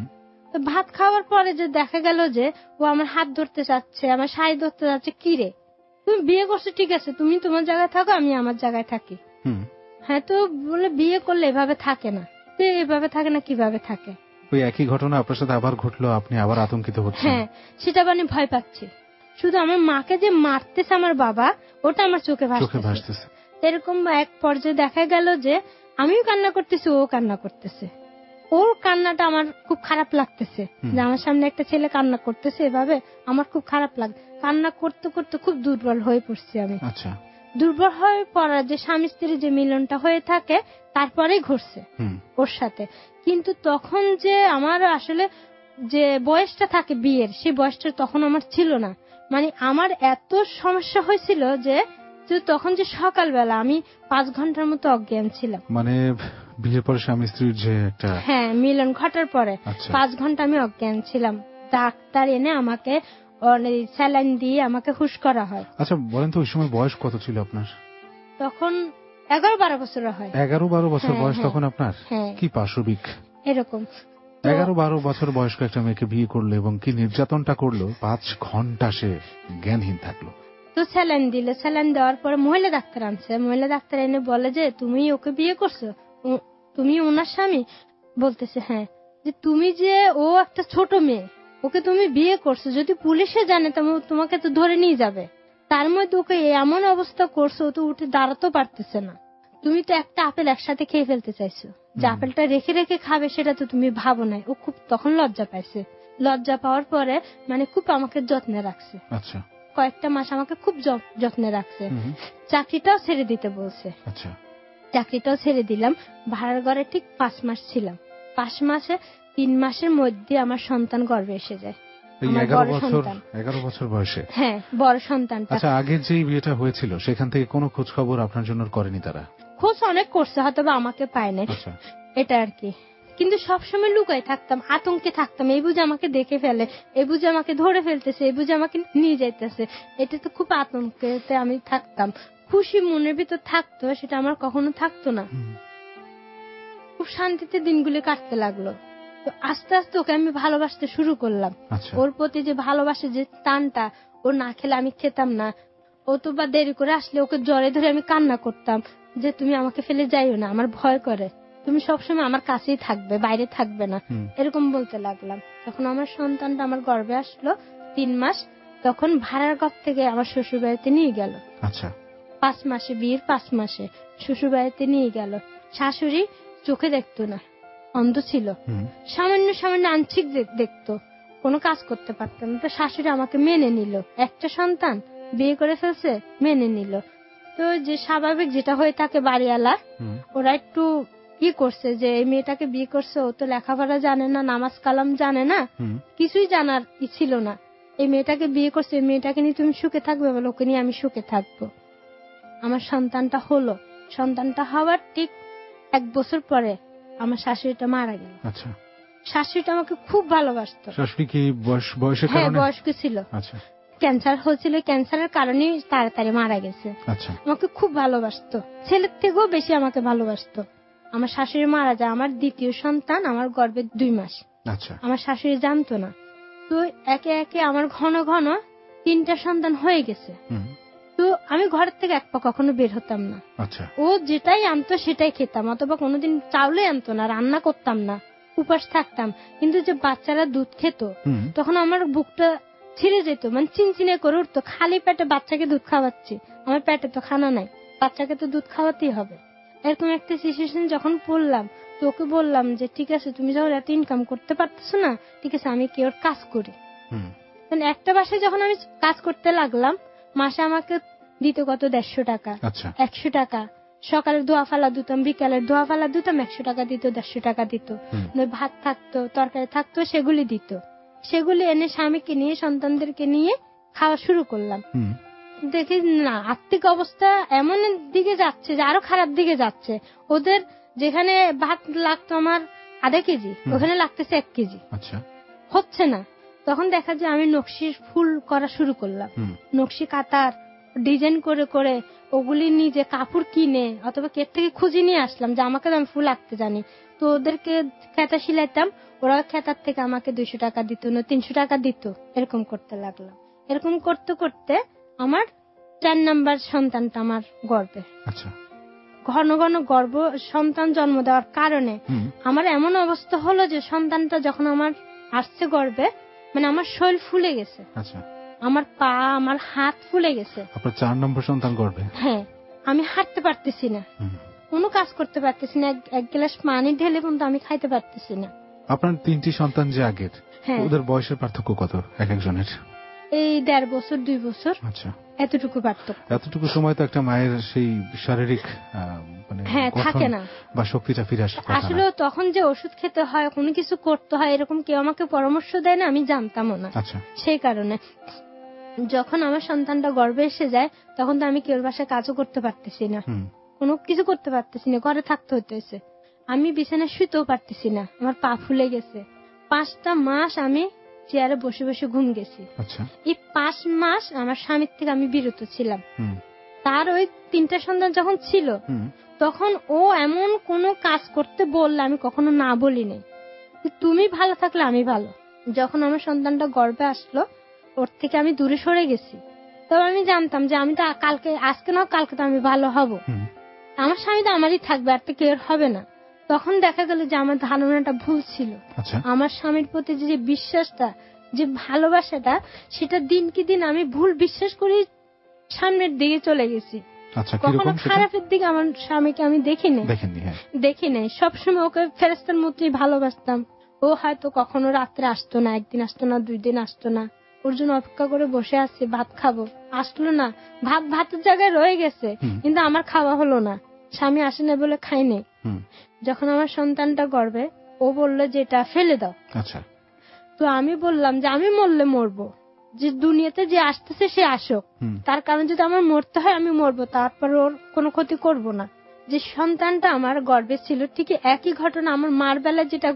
Speaker 3: তো ভাত খাওয়ার পরে যে দেখা গেল যে ও আমার হাত ধরতে চাচ্ছে, আমার শাড়ি ধরতে চাচ্ছে। কি রে, তুমি বিয়ে করছো, ঠিক আছে, তুমি তোমার জায়গায় থাকো, আমি আমার জায়গায় থাকি। হ্যাঁ, তো বলে বিয়ে করলে এভাবে থাকে না। তো এভাবে থাকে না, কিভাবে থাকে?
Speaker 2: ওই একই ঘটনা আপনার সাথে আবার ঘটলো, আপনি আবার আতঙ্কিত হচ্ছেন?
Speaker 3: হ্যাঁ, সেটা মানে ভয় পাচ্ছি। শুধু আমার মাকে যে মারতেছে আমার বাবা, ওটা আমার চোখে ভাসতেছে। এরকম এক পর্যায়ে দেখা গেল যে আমিও কান্না করতেছি, ও কান্না করতেছে। ওর কান্নাটা আমার খুব খারাপ লাগতেছে যে আমার সামনে একটা ছেলে কান্না করতেছে এভাবে, আমার খুব খারাপ লাগে। কান্না করতে করতে খুব দুর্বল হয়ে পড়ছি আমি।
Speaker 2: আচ্ছা,
Speaker 3: দুর্বল হয়ে পড়া যে স্বামী স্ত্রীর যে মিলনটা হয়ে থাকে তারপরেই ঘটছে ওর সাথে। কিন্তু তখন যে আমার আসলে যে বয়সটা থাকে বিয়ের, সেই বয়সটা তখন আমার ছিল না। মানে আমার এত সমস্যা হয়েছিল যে তখন যে সকালবেলা আমি 5 ঘন্টার মতো অজ্ঞান ছিলাম।
Speaker 2: মানে বিয়ের পরে স্বামী স্ত্রীর যে একটা
Speaker 3: মিলন ঘটার পরে 5 ঘন্টা আমি অজ্ঞান ছিলাম। ডাক্তার এনে আমাকে স্যালাইন দিয়ে আমাকে হুশ করা হয়।
Speaker 2: আচ্ছা বলেন তো, ওই সময় বয়স কত ছিল আপনার?
Speaker 3: তখন 11-12 বছর হয়।
Speaker 2: 11-12 বছর বয়স তখন আপনার? কি পাশবিক
Speaker 3: এরকম
Speaker 2: 11-12 বছর বয়স্ক একটা মেয়েকে বিয়ে করলো এবং কি নির্যাতনটা করলো, 5 ঘন্টা সে জ্ঞানহীন থাকলো।
Speaker 3: তো স্যালাইন দিল, স্যালাইন দেওয়ার পরে মহিলা ডাক্তার আনছে। মহিলা ডাক্তার এনে বলে যে তুমি ওকে বিয়ে করছো, তুমি ওনার স্বামী? বলতেছে হ্যাঁ। যে তুমি যে ও একটা ছোট মেয়ে, ওকে তুমি বিয়ে করছো, যদি পুলিশে জানে তোমাকে তো ধরে নিয়ে যাবে। তার মধ্যে ওকে এমন অবস্থা করছো, ও তো উঠে দাঁড়াতেও পারতেছে না। তুমি তো একটা আপেল একসাথে খেয়ে ফেলতে চাইছো, যে আপেলটা রেখে রেখে খাবে সেটা তো তুমি ভাবো নাই। ও খুব তখন লজ্জা পাইছে। লজ্জা পাওয়ার পরে মানে খুব আমাকে যত্নে রাখছে।
Speaker 2: আচ্ছা,
Speaker 3: কয়েকটা মাস আমাকে খুব যত্নে রাখছে। চাকরিটাও ছেড়ে দিতে বলছে।
Speaker 2: আচ্ছা,
Speaker 3: চাকরিটাও ছেড়ে দিলাম। ভাড়ার ঘরে ঠিক 5 মাস ছিলাম। 5 মাসে 3 মাসের মধ্যে আমার সন্তান গর্ভে এসে যায়।
Speaker 2: 11 বছর বয়সে?
Speaker 3: হ্যাঁ, বড় সন্তানটা।
Speaker 2: আচ্ছা, আগের যে বিয়েটা হয়েছিল সেখান থেকে কোনো খোঁজ খবর আপনার জন্য করেনি তারা?
Speaker 3: খোঁজ অনেক করছে, হয়তো আমাকে পায় না, এটা আর কি। কিন্তু সবসময় লুকাই থাকতাম, আতঙ্কে থাকতাম। এই বুঝে আমাকে দেখে ফেলে, এই বুঝে আমাকে ধরে ফেলতেছে, এই বুঝে আমাকে নিয়ে যাইতেছে। এটা তো খুব আতঙ্কেতে আমি থাকতাম। খুশি মনের ভিতর থাকতো, সেটা আমার কখনো থাকতো না। খুব শান্তিতে দিনগুলি কাটতে লাগলো। তো আস্তে আস্তে ওকে আমি ভালোবাসতে শুরু করলাম। ওর প্রতি যে ভালোবাসে যে টানটা, ও না খেলে আমি খেতাম না। ও তো বা দেরি করে আসলে ওকে জড়ে ধরে আমি কান্না করতাম যে তুমি আমাকে ফেলে যাইও না, আমার ভয় করে, তুমি সবসময় আমার কাছেই থাকবে, বাইরে থাকবে না, এরকম বলতে লাগলাম। তখন আমার সন্তানটা আমার গর্ভে আসলো 3 মাস। তখন ভাড়ার ঘর থেকে আমার শ্বশুর বাড়িতে নিয়ে গেল।
Speaker 2: আচ্ছা,
Speaker 3: 5 মাসে, বিয়ের 5 মাসে শ্বশুর বাড়িতে নিয়ে গেল। শাশুড়ি চোখে দেখতো না, অন্ধ ছিল। সামান্য সামান্য আংশিক দেখতো, কোনো কাজ করতে পারতাম না। তো শাশুড়ি আমাকে মেনে নিল। একটা সন্তান বিয়ে করে ফেলছে, মেনে নিল। তো যে স্বাভাবিক যেটা হয়ে থাকে বাড়িওয়ালা, ওরা একটু কি করছে যে এই মেয়েটাকে বিয়ে করছে, ও তো লেখাপড়া জানে না, নামাজ কালাম জানে না, কিছুই জানার ছিল না। এই মেয়েটাকে বিয়ে করছে, এই মেয়েটাকে নিয়ে তুমি সুখে থাকবে বলে, ওকে নিয়ে আমি সুখে থাকবো। আমার সন্তানটা হলো। সন্তানটা হওয়ার ঠিক 1 বছর পরে আমার শাশুড়িটা মারা গেল।
Speaker 2: আচ্ছা,
Speaker 3: শাশুড়িটা আমাকে খুব ভালোবাসতো।
Speaker 2: শাশুড়ি কি বয়সের কারণে?
Speaker 3: হ্যাঁ, বয়স্ক ছিল।
Speaker 2: আচ্ছা,
Speaker 3: ক্যান্সার হয়েছিল, ক্যান্সারের কারণে তাড়াতাড়ি মারা গেছে।
Speaker 2: আচ্ছা,
Speaker 3: আমাকে খুব ভালোবাসতো, ছেলের থেকেও বেশি আমাকে ভালোবাসতো। আমার শাশুড়ি মারা যায়, আমার দ্বিতীয় সন্তান আমার গর্ভে 2 মাস।
Speaker 2: আচ্ছা,
Speaker 3: আমার শাশুড়ি জানতো না। তো একে একে আমার ঘন ঘন 3টা সন্তান হয়ে গেছে। তো আমি ঘর থেকে এক পা কখনো বের হতাম না।
Speaker 2: আচ্ছা,
Speaker 3: ও যেটাই আনতো সেটাই খেতাম, অথবা কোনোদিন চাউলে আনতো না, রান্না করতাম না, উপাস থাকতাম। কিন্তু যে বাচ্চারা দুধ খেত, তখন আমার বুকটা ছিঁড়ে যেত, মানে চিনচিনে করে উঠতো। খালি পেটে বাচ্চাকে দুধ খাওয়াচ্ছি, আমার পেটে তো খানা নাই, বাচ্চাকে তো দুধ খাওয়াতেই হবে। এরকম একটা সিচুয়েশন যখন পড়লাম, তো ওকে বললাম যে ঠিক আছে, তুমি যখন এত ইনকাম করতে পারতেছো না, ঠিক আছে আমি কি ওর কাজ করি। একটা বাসায় যখন আমি কাজ করতে লাগলাম, মাসে আমাকে দিত কত 150 টাকা, 100 টাকা। সকালে ধোয়া ফালা দিতাম, বিকালের ধোয়া ফালা দিতাম, 100 টাকা দিত, 150 টাকা দিত। ভাত থাকতো, তরকারি থাকতো, সেগুলি দিত। সেগুলি এনে স্বামীকে নিয়ে, সন্তানদেরকে নিয়ে খাওয়া শুরু করলাম। দেখি না, আর্থিক অবস্থা এমন দিকে যাচ্ছে যে আরো খারাপ দিকে যাচ্ছে। ওদের যেখানে ভাত লাগতো আমার আধা কেজি, ওখানে লাগতেছে 1 কেজি। হচ্ছে না। তখন দেখা যায় আমি নকশির ফুল করা শুরু করলাম। নকশি কাতার ডিজাইন করে করে ওগুলি নিজে কাপড় কিনে অথবা কেট থেকে খুঁজে নিয়ে আসলাম, যে আমাকে আমি ফুল আঁকতে জানি। তো ওদেরকে খেতা সিলাইতাম, ওরা খেতার থেকে আমাকে 200 টাকা দিত, না 300 টাকা দিত। এরকম করতে লাগলাম। এরকম করতে করতে আমার 4 নাম্বার সন্তানটা আমার গর্ভে। ঘন ঘন গর্ভ সন্তান জন্ম দেওয়ার কারণে আমার এমন অবস্থা হলো যে সন্তানটা যখন আমার আসছে গর্ভে, মানে আমার শরীর ফুলে গেছে, আমার পা, আমার হাত ফুলে গেছে।
Speaker 2: আপনার 4 নম্বর সন্তান গর্ভে?
Speaker 3: হ্যাঁ, আমি হাঁটতে পারতেছি না, কোনো কাজ করতে পারতেছি না, এক গ্লাস পানি ঢেলে কিন্তু আমি খাইতে পারতেছি না।
Speaker 2: আপনার 3টি সন্তান যে আগের,
Speaker 3: হ্যাঁ,
Speaker 2: ওদের বয়সের পার্থক্য কত এক একজনের?
Speaker 3: এই 1.5 বছর 2 বছর।
Speaker 2: আচ্ছা,
Speaker 3: এতটুকু পার্থক্য।
Speaker 2: এতটুকু সময় তো একটা মায়ের সেই শারীরিক মানে
Speaker 3: থাকে না
Speaker 2: বা শক্তিটা ফিরে আসে।
Speaker 3: আসলে তখন যে ওষুধ খেতে হয়, কোনো কিছু করতে হয়, এরকম কেউ আমাকে পরামর্শ দেয় না, আমি জানতামও না।
Speaker 2: আচ্ছা, সেই
Speaker 3: কারণে যখন আমার সন্তানটা গর্ভে এসে যায় তখন তো আমি কেউ বাসায় কাজও করতে পারতেছি না, কোনো কিছু করতে পারতেছি না, ঘরে থাকতে হতেছে। আমি বিছানায় শুতেও পারতেছি না, আমার পা ফুলে গেছে। 5টা মাস আমি চেয়ারে বসে বসে ঘুম গেছি। এই 5 মাস আমার স্বামীর থেকে আমি বিরত ছিলাম। তার ওই 3টা সন্তান যখন ছিল তখন ও এমন কোনো কাজ করতে বললে আমি কখনো না বলিনি, তুমি ভালো থাকলে আমি ভালো। যখন আমার সন্তানটা গর্ভে আসলো ওর থেকে আমি দূরে সরে গেছি। তবে আমি জানতাম যে আমি তো কালকে, আজকে না কালকে তো আমি ভালো হব, আমার স্বামী তো আমারই থাকবে, আর তো কেউ হবে না। তখন দেখা গেল যে আমার ধারণাটা ভুল ছিল। আমার স্বামীর প্রতি যে বিশ্বাসটা, যে ভালোবাসাটা, সেটা দিনকে দিন আমি ভুল বিশ্বাস করে সামনের দিকে চলে গেছি। কখনো খারাপের দিকে আমার স্বামীকে আমি দেখি নাই। সবসময় ওকে ফেরেশতার মতোই ভালোবাসতাম। ও হয়তো কখনো রাত্রে আসতো না, একদিন আসতো না, 2 দিন আসতো না, ওর জন্য অপেক্ষা করে বসে আছি, ভাত খাবো, আসলো না, ভাতের জায়গায় রয়ে গেছে, কিন্তু আমার খাওয়া হলো না, স্বামী আসে না বলে খাইনি। যখন আমার সন্তানটা গর্ভে, ও বললো যে এটা ফেলে দাও। তো আমি বললাম যে আমি মরলে মরবো, যে দুনিয়াতে যে আসতেছে সে আসুক, তার কারণ যদি আমার মরতে হয় আমি মরবো, তারপর ওর কোনো ক্ষতি করব না। যে সন্তানটা আমার গর্ভে ছিল ঠিক একই ঘটনা আমার মার বেলায় যেটা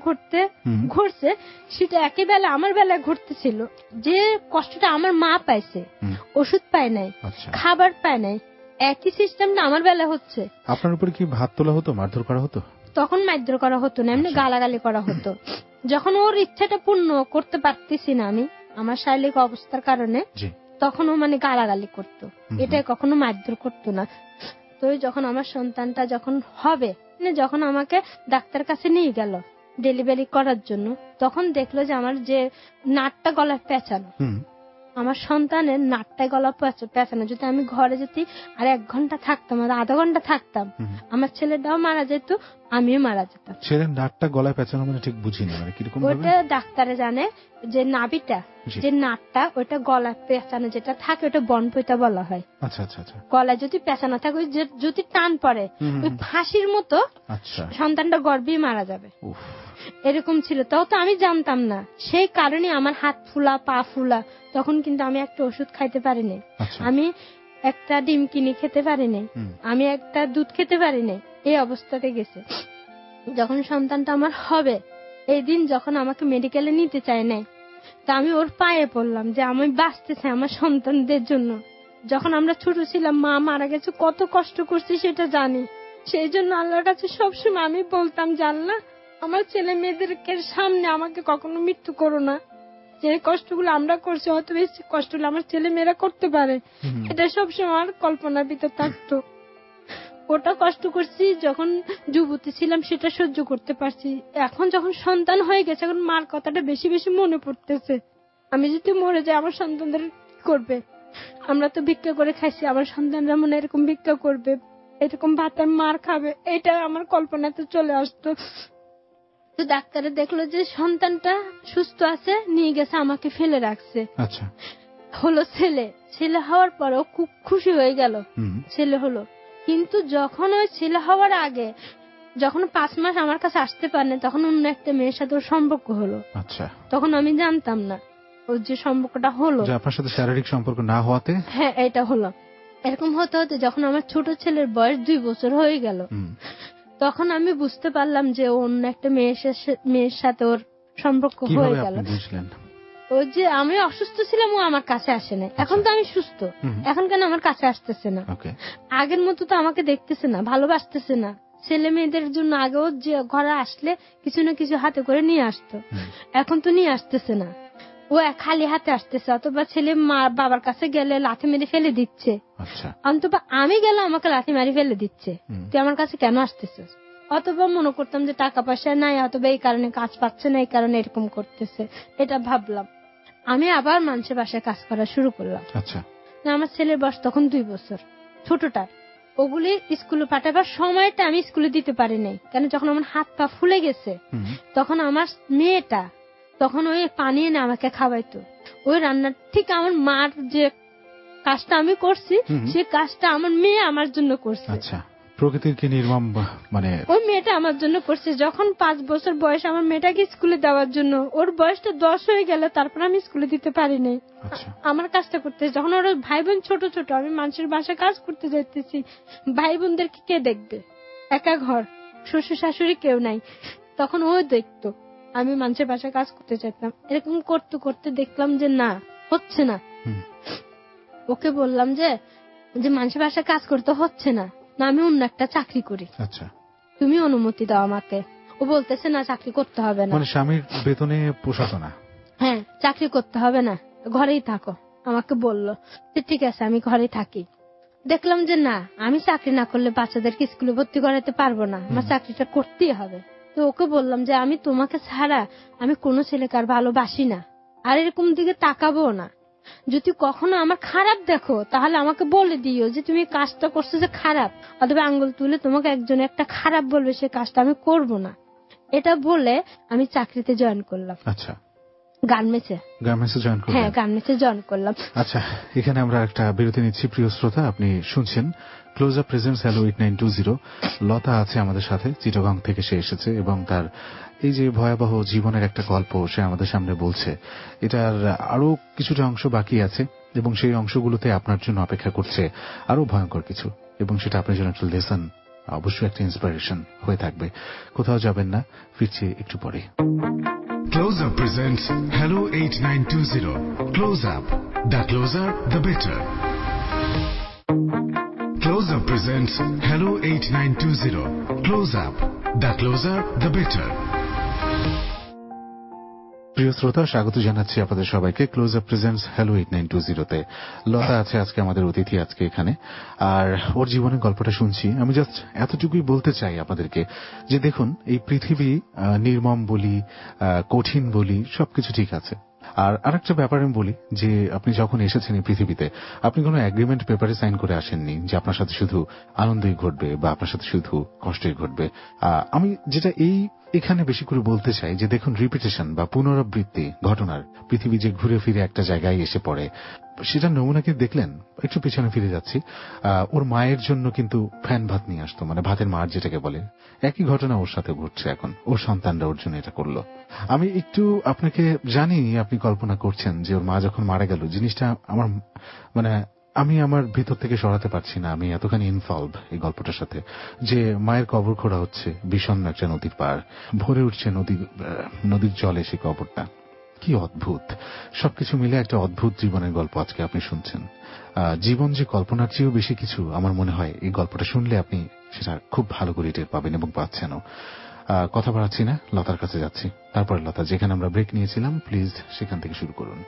Speaker 3: ঘটছে সেটা একই বেলা আমার বেলায় ঘটতেছিল। যে কষ্টটা আমার মা পাইছে, ওষুধ পায় নাই, খাবার পায় নাই, একই সিস্টেমটা আমার বেলায় হচ্ছে।
Speaker 2: আপনার উপরে কি ভাত তোলা হতো, মারধর করা হতো?
Speaker 3: তখন মারধর করা হতো না, এমনি গালাগালি করা হতো। যখন ওর ইচ্ছাটা পূর্ণ করতে পারতেছি না আমি আমার শারীরিক অবস্থার কারণে, তখন ও মানে গালাগালি করতো, এটা কখনো মারধর করতো না। তো যখন আমার সন্তানটা যখন হবে, যখন আমাকে ডাক্তার কাছে নিয়ে গেল ডেলিভারি করার জন্য, তখন দেখলো যে আমার যে নাটটা গলায় পেঁচানো, আমার সন্তানের নাটটায় গলা পেঁচানো। যদি আমি ঘরে যদি আর 1 ঘন্টা থাকতাম, আর আধা ঘন্টা থাকতাম, আমার ছেলেটাও মারা যেত, আমিও মারা যেতাম।
Speaker 2: ছেলের নাটটা গলায় পেঁচানো মানে ঠিক বুঝিনি, মানে কিরকম?
Speaker 3: ওটা ডাক্তারে জানে যে নাভিটা, যে নাটটা ওটা গলায় পেঁচানো যেটা থাকে ওটা বনপইতা বলা হয়।
Speaker 2: আচ্ছা আচ্ছা আচ্ছা।
Speaker 3: গলায় যদি পেঁচানো থাকে, যদি টান পড়ে ওই ফাঁসির মতো সন্তানটা গর্ভেই মারা যাবে, এরকম ছিল। তাও তো আমি জানতাম না, সেই কারণে আমার হাত ফুলা, পা ফুলা। তখন কিন্তু আমি একটা ওষুধ খাইতে পারিনি, আমি একটা ডিম কিনে খেতে পারিনি, আমি একটা দুধ খেতে পারিনি, এই অবস্থাতে গেছে। যখন সন্তানটা আমার হবে, এই দিন যখন আমাকে মেডিকেলে নিতে চায় নাই, তা আমি ওর পায়ে পড়লাম যে আমি বাঁচতে চাই আমার সন্তানদের জন্য। যখন আমরা ছোট ছিলাম, মা মারা গেছে, কত কষ্ট করছি সেটা জানি। সেই জন্য আল্লাহর কাছে সবসময় আমি বলতাম যে আল্লাহ, আমার ছেলে মেয়েদেরকে সামনে আমাকে কখনো মৃত্যু করো না। যে কষ্টগুলো আমরা করছি, হয়তো বেশি কষ্টগুলো আমার ছেলে মেয়েরা করতে পারে, এটা সবসময় আমার কল্পনার ভিতর থাকতো। ওটা কষ্ট করছি যখন যুবতী ছিলাম, সেটা সহ্য করতে পারছি। এখন যখন সন্তান হয়ে গেছে, এখন মার কথাটা বেশি বেশি মনে পড়তেছে। আমি যদি মরে যাই, আমার সন্তানদের কি করবে? আমরা তো ভিক্ষা করে খাইছি, আমার সন্তানরা মনে এরকম ভিক্ষা করবে, এরকম ভাতের মার খাবে, এটা আমার কল্পনাতে চলে আসতো। তো ডাক্তারে দেখলো যে সন্তানটা সুস্থ আছে, নিয়ে গেছে, আমাকে ফেলে রাখছে।
Speaker 2: আচ্ছা,
Speaker 3: হলো ছেলে। ছেলে হওয়ার পরেও খুব খুশি হয়ে গেল, ছেলে হলো। কিন্তু যখন ওই ছেলে হওয়ার আগে, যখন 5 মাস আমার কাছে আসতে পারেনি, তখন অন্য একটা মেয়ের সাথে ওর সম্পর্ক হলো।
Speaker 2: আচ্ছা,
Speaker 3: তখন আমি জানতাম না ওর যে সম্পর্কটা হলো,
Speaker 2: আপনার সাথে শারীরিক সম্পর্ক না হওয়াতে,
Speaker 3: হ্যাঁ এটা হলো। এরকম হতে হতে যখন আমার ছোট ছেলের বয়স 2 বছর হয়ে গেল, তখন আমি বুঝতে পারলাম যে অন্য একটা মেয়ের সাথে ওর সম্পর্ক হয়ে গেল। ওই যে আমি অসুস্থ ছিলাম, ও আমার কাছে আসে না। এখন তো আমি সুস্থ, এখন কেন আমার কাছে আসতেছে না? আগের মতো তো আমাকে দেখতেছে না, ভালোবাসতেছে না। ছেলে মেয়েদের জন্য আগেও যে ঘরে আসলে কিছু না কিছু হাতে করে নিয়ে আসতো, এখন তো নিয়ে আসতেছে না। ও খালি হাতে আসতেছে, অথবা ছেলে মা বাবার কাছে গেলে লাথি মেরে ফেলে দিচ্ছে, অথবা আমি গেলে আমাকে লাথি মারি ফেলে দিচ্ছে, তুই আমার কাছে কেন আসতেছিস? অথবা মনে করতাম যে টাকা পয়সা নাই, অথবা এই কারণে কাজ পাচ্ছে না, এই কারণে এরকম করতেছে। এটা ভাবলাম, আমি আবার মানুষের বাসায় কাজ করা শুরু করলাম।
Speaker 2: আচ্ছা,
Speaker 3: আমার ছেলের বয়স তখন 2 বছর, ছোটটার। ও ওগুলি স্কুলে পাঠাবার সময়টা আমি স্কুলে দিতে পারি নাই, কেন যখন আমার হাত পা ফুলে গেছে তখন আমার মেয়েটা তখন ওই পানি এনে আমাকে খাওয়াইতো। ওই রান্নার ঠিক আমার মার যে কাজটা আমি করছি সেই কাজটা আমার মেয়ে আমার জন্য করছে।
Speaker 2: আচ্ছা, প্রকৃতির কি নির্মম, মানে
Speaker 3: ওই মেয়েটা আমার জন্য করছে। যখন 5 বছর বয়স আমার মেয়েটাকে স্কুলে দেওয়ার জন্য, ওর বয়সটা 10 হয়ে গেল, তারপর আমি স্কুলে দিতে পারিনি। আমার কাজটা করতে যখন ওর ভাই বোন ছোট ছোট, আমি মানুষের বাসায় কাজ করতে যাইতেছি, ভাই বোনদেরকে কে দেখবে, একা ঘর, শ্বশুর শাশুড়ি কেউ নাই, তখন ও দেখতো আমি মানুষের বাসায় কাজ করতে চাইতাম। এরকম করতে করতে দেখলাম যে না, হচ্ছে না। ওকে বললাম যে মানুষের বাসায় কাজ করতে হচ্ছে না, না আমি অন্য একটা চাকরি করি,
Speaker 2: আচ্ছা
Speaker 3: তুমি অনুমতি দাও আমাকে। ও বলতেছে না চাকরি করতে হবে না,
Speaker 2: মানে স্বামীর বেতনে পোষাতো না।
Speaker 3: হ্যাঁ, চাকরি করতে হবে না, ঘরেই থাকো। আমাকে বললো ঠিক আছে আমি ঘরেই থাকি। দেখলাম যে না, আমি চাকরি না করলে বাচ্চাদেরকে স্কুলে ভর্তি করাতে পারবো না, আমার চাকরিটা করতেই হবে। তো ওকে বললাম যে আমি তোমাকে ছাড়া আমি কোনো ছেলেকে আর ভালোবাসি না, আর এরকম দিকে তাকাবো না। যদি কখনো আমার খারাপ দেখো তাহলে আমাকে বলে দিও যে তুমি কাজটা করছো যে খারাপ, অথবা আঙ্গুল তুলে তোমাকে একজন একটা খারাপ বলবে, সে কাজটা আমি করব না। এটা বলে আমি চাকরিতে জয়েন করলাম।
Speaker 2: আচ্ছা,
Speaker 3: গার্মেন্টসে জয়েন করলাম। হ্যাঁ, গার্মেন্টসে জয়েন করলাম।
Speaker 2: আচ্ছা, এখানে আমরা একটা বিরতি নিচ্ছি। প্রিয় শ্রোতা, আপনি শুনছেন close up presents hello 8920। Lata আছে আমাদের সাথে, চিটাগং থেকে সে এসেছে এবং তার এই যে ভয়াবহ জীবনের একটা গল্প সে আমাদের সামনে বলছে। এটার আরো কিছুটা অংশ বাকি আছে এবং সেই অংশগুলোতে আপনার জন্য অপেক্ষা করছে আরো ভয়ঙ্কর কিছু, এবং সেটা আপনার জন্য একটা লেসন, অবশ্যই একটা ইন্সপিরেশন হয়ে থাকবে। কোথাও যাবেন না, ফিরছি একটু পরে।
Speaker 4: Close Up presents Hello 8920. Close Up. The closer, the better. Close Up presents Hello 8920. Close Up. The closer, the better.
Speaker 2: প্রিয় শ্রোতা, স্বাগত জানাচ্ছি আপনাদের সবাইকে ক্লোজ আপ প্রেজেন্টস হ্যালো 8920-তে। লতা আছে আজকে আমাদের অতিথি আজকে এখানে, আর ওর জীবনের গল্পটা শুনছি। আমি জাস্ট এতটুকুই বলতে চাই আপনাদেরকে যে দেখুন, এই পৃথিবী নির্মম বলি, কঠিন বলি, সবকিছু ঠিক আছে। আর আরেকটা ব্যাপার আমি বলি যে আপনি যখন এসেছেন এই পৃথিবীতে, আপনি কোনো এগ্রিমেন্ট পেপারে সাইন করে আসেননি যে আপনার সাথে শুধু আনন্দই ঘটবে বা আপনার সাথে শুধু কষ্টই ঘটবে। আমি যেটা এখানে বেশি করে বলতে চাই যে দেখুন, রিপিটেশন বা পুনরাবৃত্তি ঘটনার পৃথিবী যে ঘুরে ফিরে একটা জায়গায় এসে পড়ে, সেটা নমুনা কি দেখলেন? একটু পিছনে ফিরে যাচ্ছি। ওর মায়ের জন্য কিন্তু ফ্যান ভাত নিয়ে আসতো, মানে ভাতের মার যেটাকে বলে। একই ঘটনা ওর সাথে ঘটছে এখন, ওর সন্তানরা ওর জন্য এটা করলো। আমি একটু আপনাকে জানি আপনি কল্পনা করছেন যে ওর মা যখন মারা গেল, জিনিসটা আমার মানে আমি আমার ভিতর থেকে সরাতে পারছি না। আমি এতখানি ইনভলভ এই গল্পটার সাথে যে মায়ের কবর খোঁড়া হচ্ছে বিষণ্ণ একটা নদীর পাড়, ভরে উঠছে নদীর জলে সেই কবরটা। কি অদ্ভুত! সবকিছু মিলে একটা অদ্ভুত জীবনের গল্প আজকে আপনি শুনছেন। জীবন যে কল্পনার চেয়েও বেশি কিছু, আমার মনে হয় এই গল্পটা শুনলে আপনি সেটা খুব ভালো করে টের পাবেন এবং পাচ্ছেনও। কথা বাড়াচ্ছি না, লতার কাছে যাচ্ছি। তারপরে লতা, যেখানে আমরা ব্রেক নিয়েছিলাম, প্লিজ সেখান থেকে শুরু করুন।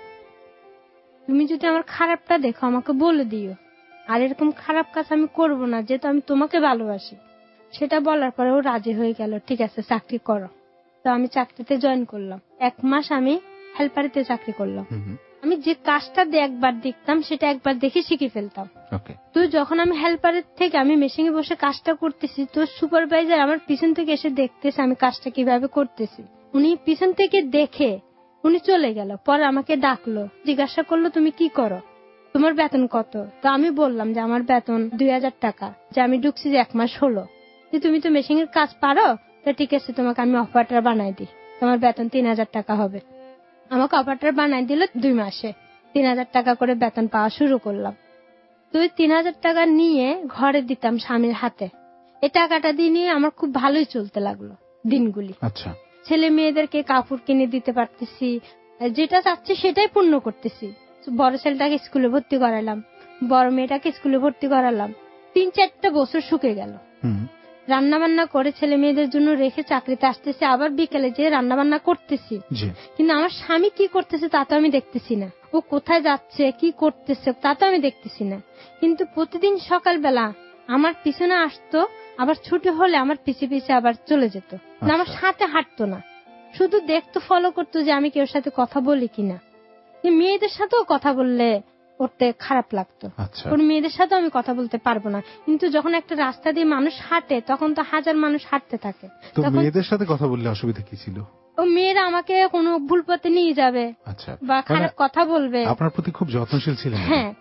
Speaker 3: তুমি যদি আমার খারাপটা দেখো আমাকে বলে দিও, আর এরকম খারাপ কাজ আমি করব না, যেহেতু আমি তোমাকে ভালোবাসি। সেটা বলার পরে ও রাজি হয়ে গেল, ঠিক আছে চাকরি করো। তো আমি চাকরিতে জয়েন করলাম। 1 মাস আমি হেল্পারিতে চাকরি করলাম। আমি যে কাজটা একবার দেখতাম সেটা একবার দেখে শিখে ফেলতাম। তো যখন আমি হেল্পারের থেকে আমি মেশিনে বসে কাজটা করতেছি, তো সুপারভাইজার আমার পিছন থেকে এসে দেখতেছে আমি কাজটা কিভাবে করতেছি। উনি পিছন থেকে দেখে উনি চলে গেল। পরে আমাকে ডাকলো, জিজ্ঞাসা করলো তুমি কি করো, তোমার বেতন কত? তো আমি বললাম যে আমার বেতন 2000 টাকা, যে আমি ঢুকছি যে 1 মাস হলো। যে তুমি তো মেশিনের কাজ পারো, তো ঠিক আছে তোমাকে আমি অপারেটর বানাই দিই, তোমার বেতন 3000 টাকা হবে। আমাকে অপারেটর বানাই দিল 2 মাসে 3000 টাকা করে বেতন পাওয়া শুরু করলাম। তো 3000 টাকা নিয়ে ঘরে দিতাম স্বামীর হাতে। এই টাকাটা দিয়ে আমার খুব ভালোই চলতে লাগলো দিনগুলি।
Speaker 2: আচ্ছা,
Speaker 3: ছেলে মেয়েদেরকে কাপড় কিনে দিতে পারতেছি, যেটা চাচ্ছি সেটাই পূর্ণ করতেছি। বড় ছেলেটাকে স্কুলে ভর্তি করালাম, বড় মেয়েটাকে স্কুলে ভর্তি করালাম। 3-4টা বছর শুকে গেল। রান্না বান্না করে ছেলে মেয়েদের জন্য রেখে চাকরিতে আসতেছি, আবার বিকেলে যে রান্না বান্না করতেছি। কিন্তু আমার স্বামী কি করতেছে তা তো আমি দেখতেছি না, ও কোথায় যাচ্ছে কি করতেছে তা তো আমি দেখতেছি না। কিন্তু প্রতিদিন সকালবেলা আমার পিছনে আসতো, আবার ছুটি হলে আমার পিছে পিছে আবার চলে যেত, আমার সাথে হাঁটতো না, শুধু দেখতো, ফলো করতো যে আমি কেউ সাথে কথা বলি কিনা। মেয়েদের সাথেও কথা বললে ও ওরতে খারাপ লাগতো।
Speaker 2: আচ্ছা,
Speaker 3: ওর মেয়েদের সাথে আমি কথা বলতে পারবো না, কিন্তু যখন একটা রাস্তা দিয়ে মানুষ হাঁটে তখন তো হাজার মানুষ হাঁটতে থাকে।
Speaker 2: তো মেয়েদের সাথে কথা বললে অসুবিধা কি ছিল?
Speaker 3: ও মেয়েরা আমাকে কোনো ভুল পথে নিয়ে যাবে,
Speaker 2: আচ্ছা,
Speaker 3: বা খারাপ কথা বলবে।
Speaker 2: আপনার প্রতি খুব যত্নশীল ছিলেন?
Speaker 3: হ্যাঁ,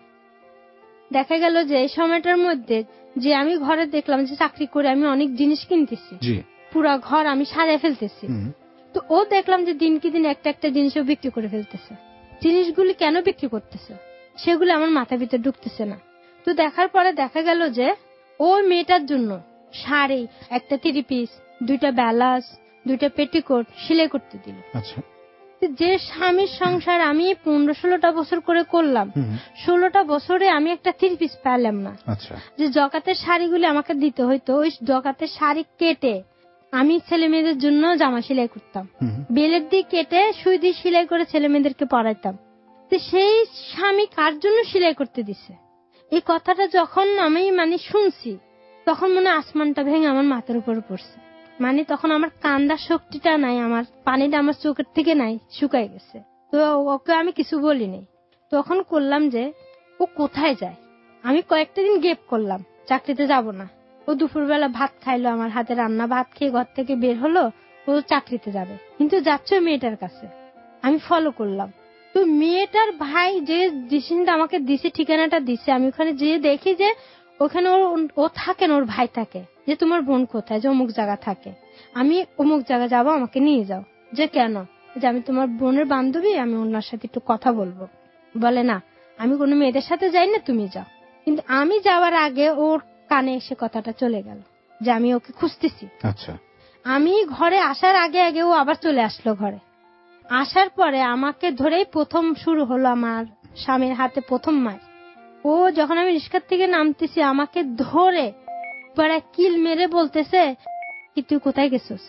Speaker 3: দেখা গেল যে এই সময়টার মধ্যে যে আমি ঘরে দেখলাম যে চাকরি করে আমি অনেক জিনিস কিনতেছি, পুরা ঘর আমি সাজায় ফেলতেছি, তো ও দেখলাম যে দিন কি দিন একটা একটা জিনিসও বিক্রি করে ফেলতেছে। জিনিসগুলি কেন বিক্রি করতেছে সেগুলো আমার মাথার ভিতরে ঢুকতেছে না। তো দেখার পরে দেখা গেল যে ওই মেয়েটার জন্য শাড়ি, একটা 3 পিস, 2টা ব্লাউজ, 2টা পেটিকোট সেলাই করতে দিল।
Speaker 2: আচ্ছা,
Speaker 3: যে স্বামীর সংসার আমি 15-16টা বছর করে করলাম, 16টা বছরে আমি একটা 3 পিস পেলাম না।
Speaker 2: আচ্ছা,
Speaker 3: যে জকাতের শাড়িগুলি আমাকে দিতে হইতো, ওই জকাতের শাড়ি কেটে আমি ছেলে মেয়েদের জন্য জামা সেলাই করতাম, বেলের দিয়ে কেটে সুই দিয়ে সেলাই করে ছেলে মেয়েদেরকে পরাইতাম। তো সেই স্বামী কার জন্য সেলাই করতে দিছে, এই কথাটা যখন আমি শুনছি তখন মনে আসমানটা ভেঙে আমার মাথার উপর পড়ছে। তখন আমার কান্দার শক্তিটা নাই, আমার পানিটা আমার চোখের থেকে নাই, শুকাই গেছে। তো ওকে আমি কিছু বলিনি। তখন করলাম যে ও কোথায় যায়, আমি কয়েকটা দিন গেপ করলাম, চাকরিতে যাব না। ও দুপুরবেলা ভাত খাইলো, আমার হাতে রান্না ভাত খেয়ে ঘর থেকে বের হলো, ও চাকরিতে যাবে, কিন্তু যাচ্ছে মেয়েটার কাছে। আমি ফলো করলাম। তো মেয়েটার ভাই যে ডিসিশনটা আমাকে দিছে, ঠিকানাটা দিছে, আমি ওখানে যেয়ে দেখি যে ওখানে ও থাকে না, ওর ভাই থাকে। যে তোমার বোন কোথায়, যে অমুক জায়গা থাকে, আমি অমুক জায়গা যাবো, আমাকে নিয়ে যাও। যে কেন, যে আমি তোমার বোনের বান্ধবী, আমি ওনার সাথে একটু কথা বলবো। বলে না, আমি কোনো মেয়েদের সাথে যাই না, তুমি যাও। কিন্তু আমি যাওয়ার আগে ওর কানে এসে কথাটা চলে গেল যে আমি ওকে খুঁজতেছি।
Speaker 2: আচ্ছা,
Speaker 3: আমি ঘরে আসার আগে আগে ও আবার চলে আসলো ঘরে। আসার পরে আমাকে ধরেই প্রথম শুরু হলো আমার স্বামীর হাতে প্রথম মার। ও যখন আমি রিক্সার থেকে নামতেছি আমাকে ধরে পরে কিল মেরে বলতেছে, কি তুই কোথায় গেছিস,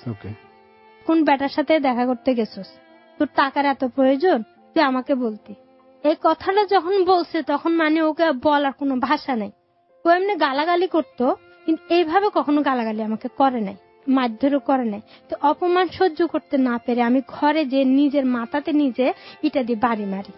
Speaker 3: কোন বেটার সাথে দেখা করতে গেছিস, তোর টাকার এত প্রয়োজন, তুই আমাকে বলতি। এই কথাটা যখন বলছে তখন ওকে বলার কোনো ভাষা নেই। ও এমনি গালাগালি করতো, কিন্তু এইভাবে কখনো গালাগালি আমাকে করে নাই, মারধরও করে নাই। তো অপমান সহ্য করতে না পেরে আমি ঘরে যে নিজের মাথাতে নিজে ইটা দিয়ে বাড়ি মারি।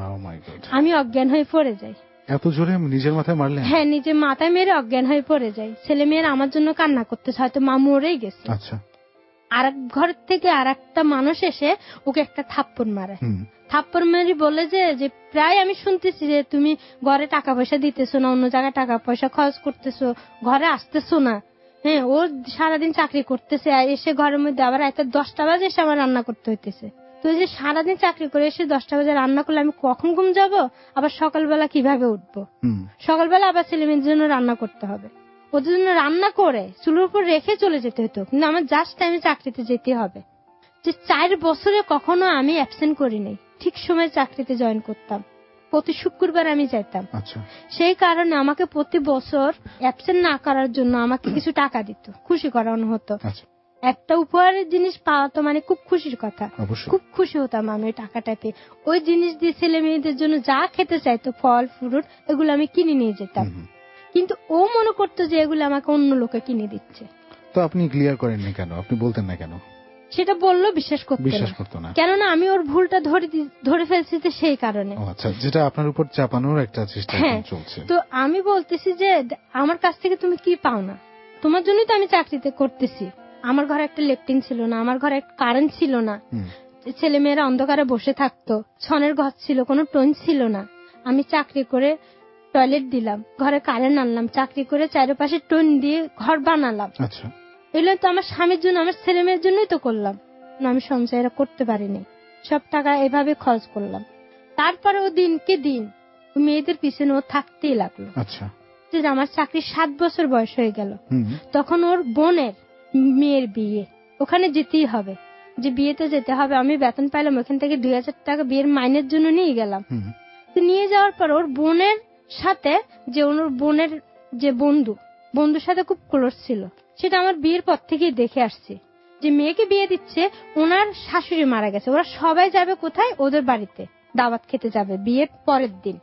Speaker 3: আমি অজ্ঞান হয়ে পড়ে যাই।
Speaker 2: এত জোরে নিজের মাথায় মারলেন?
Speaker 3: হ্যাঁ, নিজের মাথায় মেরে অজ্ঞান হয়ে পড়ে যাই। ছেলে মেয়েরা আমার জন্য কান্না করতেছে, হয়তো মা মরেই গেছে।
Speaker 2: আচ্ছা,
Speaker 3: আর ঘর থেকে আর একটা মানুষ এসে ওকে একটা থাপ্পড় মারে। থাপ্পড় মারি বলে যে প্রায় আমি শুনতেছি যে তুমি ঘরে টাকা পয়সা দিতেছো না, অন্য জায়গায় টাকা পয়সা খরচ করতেছো, ঘরে আসতেছো না। হ্যাঁ, ও সারাদিন চাকরি করতেছে, এসে ঘরের মধ্যে আবার 10টা বাজে এসে আমার রান্না করতে হইতেছে। তো যে সারাদিন চাকরি করে এসে 10টা বাজে রান্না করলে আমি কখন ঘুম যাব, আবার সকালবেলা কিভাবে উঠবো, সকালবেলা আবার ছেলে মেয়ের জন্য রান্না করতে হবে, ওদের জন্য রান্না করে চুলোর উপর রেখে চলে যেতে হতো। কিন্তু আমার জাস্ট টাইমে চাকরিতে যেতে হবে। যে 4 বছরে কখনো আমি অ্যাবসেন্ট করিনি, ঠিক সময় চাকরিতে জয়েন করতাম, প্রতি শুক্রবার আমি যেতাম। সেই কারণে আমাকে প্রতি বছর অ্যাবসেন্ট না করার জন্য আমাকে কিছু টাকা দিত, খুশি করানো হতো। একটা উপহারের জিনিস পাওয়া তো খুব খুশির কথা, খুব খুশি হতাম আমি ওই টাকাটা পেয়ে। ওই জিনিস দিয়ে ছেলে মেয়েদের জন্য যা খেতে চাইতো, ফল ফ্রুট, এগুলো আমি কিনে নিয়ে যেতাম। কিন্তু ও মনে করতো যে এগুলো আমাকে অন্য লোকে কিনে দিচ্ছে।
Speaker 2: তো আপনি ক্লিয়ার করেননি কেন, আপনি বলতেন না কেন?
Speaker 3: সেটা বললো বিশ্বাস করতো না, কেননা আমি ওর ভুলটা ধরে ফেলছি, সেই কারণে।
Speaker 2: আচ্ছা, যেটা আপনার উপর চাপানোর একটা চেষ্টা চলছে।
Speaker 3: তো আমি বলতেছি যে আমার কাছ থেকে তুমি কি পাও না, তোমার জন্যই তো আমি চাকরিতে করতেছি। আমার ঘরে একটা লেট্রিন ছিল না, আমার ঘরে কারেন্ট ছিল না, ছেলে মেয়েরা অন্ধকারে বসে থাকতো, ছনের ঘর ছিল, কোনো টোন ছিল না। আমি চাকরি করে টয়লেট দিলাম, ঘরে কারেন্ট আনলাম, চাকরি করে চারপাশে টোন দিয়ে ঘর বানালাম।
Speaker 2: আচ্ছা,
Speaker 3: এগুলো তো আমার স্বামীর জন্য, আমার ছেলে মেয়ের জন্যই তো করলাম। আমি সঞ্চয় করতে পারিনি, সব টাকা এভাবে খরচ করলাম। তারপরে ও দিনকে দিন মেয়েদের পিছনে ও থাকতেই লাগলো।
Speaker 2: আচ্ছা,
Speaker 3: যে আমার চাকরির 7 বছর বয়স হয়ে গেল, তখন ওর বোনের মেয়ের বিয়ে, ওখানে যেতেই হবে, যে বিয়েতে যেতে হবে। আমি বেতন পাইলাম ওখান থেকে 2000 টাকা বিয়ের মাইনের জন্য নিয়ে গেলাম। নিয়ে যাওয়ার পর ওর বোনের সাথে, যে ওর বোনের যে বন্ধুর সাথে খুব ক্লোজ ছিল, সেটা আমার বিয়ের পর থেকেই দেখে আসছি। যে মেয়েকে বিয়ে দিচ্ছে, ওনার শাশুড়ি মারা গেছে, ওরা সবাই যাবে কোথায়, ওদের বাড়িতে দাওয়াত খেতে যাবে বিয়ের পরের দিন।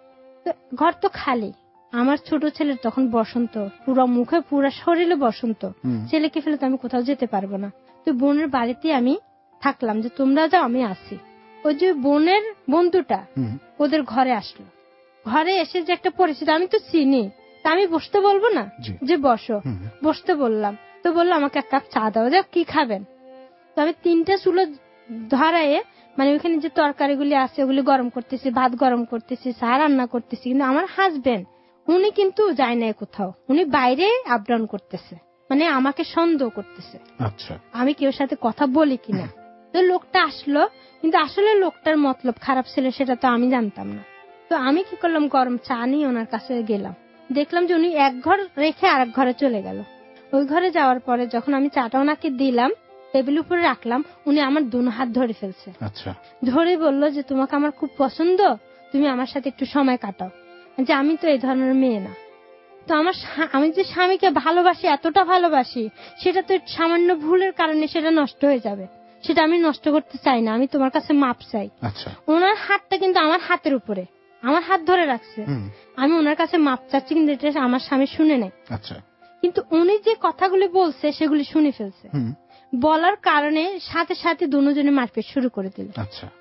Speaker 3: ঘর তো খালি, আমার ছোট ছেলের তখন বসন্ত, পুরো মুখে পুরো শরীরে বসন্ত, ছেলেকে ফেলে তো আমি কোথাও যেতে পারবো না। তো বোনের বাড়িতে আমি থাকলাম, যে তোমরা যাও আমি আসি। ওই যে বোনের বন্ধুটা ওদের ঘরে আসলো, ঘরে এসে যে একটা পরিস্থিতি আমি তো চিনি, তা আমি বসতে বলবো না যে বসো, বসতে বললাম। তো বললো আমাকে এক কাপ চা দাও, যে কি খাবেন? তো আমি 3টা চুলো ধরাইয়ে মানে ওইখানে যে তরকারিগুলি আছে ওগুলি গরম করতেছি, ভাত গরম করতেছি, চা রান্না করতেছি। কিন্তু আমার হাজবেন্ড উনি কিন্তু যায় না কোথাও, উনি বাইরে আপ ডাউন করতেছে, মানে আমাকে সন্দেহ করতেছে আমি কেউ সাথে কথা বলি কিনা। তো লোকটা আসলো, কিন্তু আসলে লোকটার মতলব খারাপ ছিল সেটা তো আমি জানতাম না। তো আমি কি করলাম, গরম চা নিয়ে ওনার কাছে গেলাম, দেখলাম যে উনি এক ঘর রেখে আরেক ঘরে চলে গেল। ওই ঘরে যাওয়ার পরে যখন আমি চাটা ওনাকে দিলাম, টেবিল উপরে রাখলাম, উনি আমার 2 হাত ধরে ফেলছে। ধরে বলল যে তোমাকে আমার খুব পছন্দ, তুমি আমার সাথে একটু সময় কাটাও। যে আমি তো এই ধরনের মেয়ে না। তো আমি যে স্বামীকে ভালোবাসি, এতটা ভালোবাসি, সেটা তো সামান্য ভুলের কারণে সেটা নষ্ট হয়ে যাবে, সেটা আমি নষ্ট করতে চাই না, আমি তোমার কাছে মাপ চাই। ওনার হাতটা কিন্তু আমার হাতের উপরে, আমার হাত ধরে রাখছে, আমি ওনার কাছে মাপ চাচ্ছি, কিন্তু এটা আমার স্বামী শুনে নেই। কিন্তু উনি যে কথাগুলি বলছে সেগুলি শুনে ফেলছে, বলার কারণে সাথে সাথে দুজনে মারপিট শুরু করে দিল।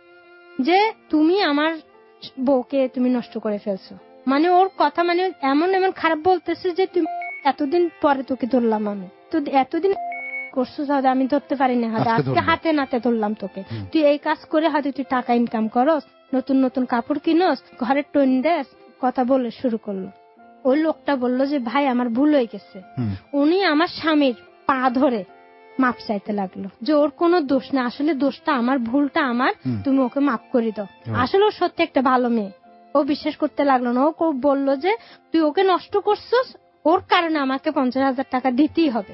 Speaker 3: যে তুমি আমার বউকে তুমি নষ্ট করে ফেলছো, মানে ওর কথা মানে এমন এমন খারাপ বলতেছে যে তুমি এতদিন পরে তোকে ধরলাম, আমি তো এতদিন করছো আমি ধরতে পারিনি, আজকে হাতে নাতে ধরলাম তোকে, তুই এই কাজ করে হয়তো তুই টাকা ইনকাম করস, নতুন নতুন কাপড় কিনস, ঘরে টোন দেস, কথা বলে শুরু করলো। ওই লোকটা বললো যে ভাই আমার ভুল হয়ে গেছে। উনি আমার স্বামীর পা ধরে মাপ চাইতে লাগলো যে ওর কোনো দোষ না, আসলে দোষটা আমার, ভুলটা আমার, তুমি ওকে মাপ করে দাও। আসলে ও সত্যি একটা ভালো মেয়ে, ও বিশ্বাস করতে লাগলো না। ও বললো যে তুই ওকে নষ্ট করছিস, ওর কারণে আমাকে 50,000 টাকা দিতেই হবে।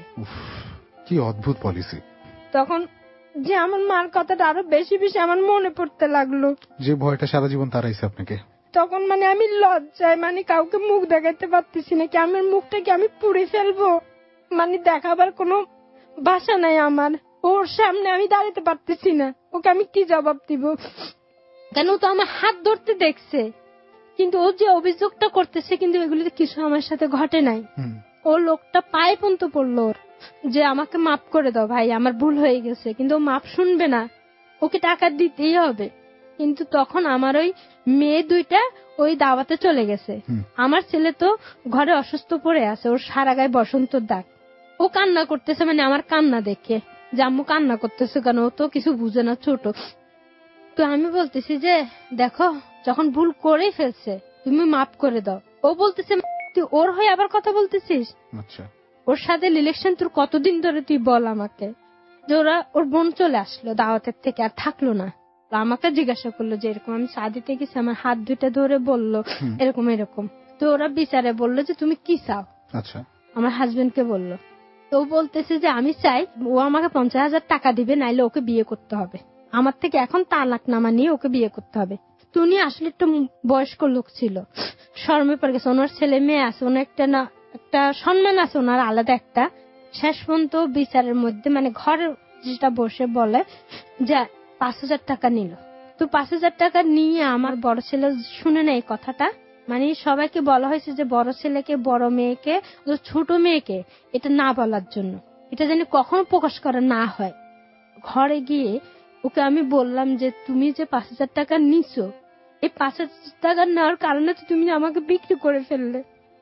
Speaker 2: কি অদ্ভুত পলিসি।
Speaker 3: তখন যে আমার মার কথাটা আরো বেশি বেশি আমার মনে পড়তে লাগলো,
Speaker 2: যে ভয়টা সারা জীবন তারাইছে আপনাকে।
Speaker 3: তখন মানে আমি লজ্জায় মানে কাউকে মুখ দেখাতে পারতেছি না, কি আমার মুখটা কি আমি পুড়ে ফেলবো, মানে দেখাবার কোনো ভাষা নাই আমার। ওর সামনে আমি দাঁড়াতে পারতেছি না, ওকে আমি কি জবাব দিব, কেন তো আমার হাত ধরতে দেখছে, কিন্তু ও যে অভিযোগটা করতেছে কিন্তু এগুলিতে কিছু আমার সাথে ঘটে নাই। ও লোকটা পায়ে পর্যন্ত পড়লো ওর, যে আমাকে মাফ করে দাও ভাই, আমার ভুল হয়ে গেছে, কিন্তু ও মাফ শুনবে না, ওকে টাকা দিতেই হবে। কিন্তু তখন আমার ওই মেয়ে 2টা ওই দাওয়াতে চলে গেছে, আমার ছেলে তো ঘরে অসুস্থ পড়ে আছে, ওর সারা গায়ে বসন্তর দাগ, ও কান্না করতেছে, মানে আমার কান্না দেখে যে আম্মু কান্না করতেছে কেন, ও তো কিছু বুঝে না, ছোট। তো আমি বলতেছি যে দেখো যখন ভুল করেই ফেলছে তুমি মাফ করে দাও। ও বলতেছে তুই ওর হয়ে আবার কথা বলতেছিস, ওর সাথে রিলেশন তোর কতদিন ধরে তুই বল আমাকে। যে ওর বোন চলে আসলো দাওয়াতের থেকে, আর থাকলো না, আমাকে জিজ্ঞাসা করলো যে এরকম আমি চা দিতে গেছি, আমার হাত 2টা ধরে বললো এরকম এরকম। তো ওরা বিচারে বললো যে তুমি কি চাও, আমার হাজবেন্ডকে বললো। তো বলতেছে যে আমি চাই ও আমাকে 50,000 টাকা দিবে, নাইলে ওকে বিয়ে করতে হবে, আমার থেকে এখন তালাকনামা নিয়ে ওকে বিয়ে করতে হবে। তো উনি আসলে একটা বয়স্ক লোক ছিল, শর্মে পড়ে গেছে, ওনার ছেলে মেয়ে আছে, ওনার একটা সম্মান আছে ওনার আলাদা একটা। শেষ পর্যন্ত বিচারের মধ্যে মানে ঘরে যেটা বসে বলে যে 5,000 টাকা নিল। তো 5,000 টাকা নিয়ে আমার বড় ছেলে শুনে না এই কথাটা, মানে সবাইকে বলা হয়েছে যে বড় ছেলেকে, বড় মেয়েকে, ছোট মেয়েকে এটা না বলার জন্য, এটা যেন কখনো প্রকাশ করা না হয়। ঘরে গিয়ে ওকে আমি বললাম যে তুমি যে 5,000 টাকা নিছো, এই 5,000 টাকা নেওয়ার কারণে তো তুমি আমাকে বিক্রি করে ফেললে,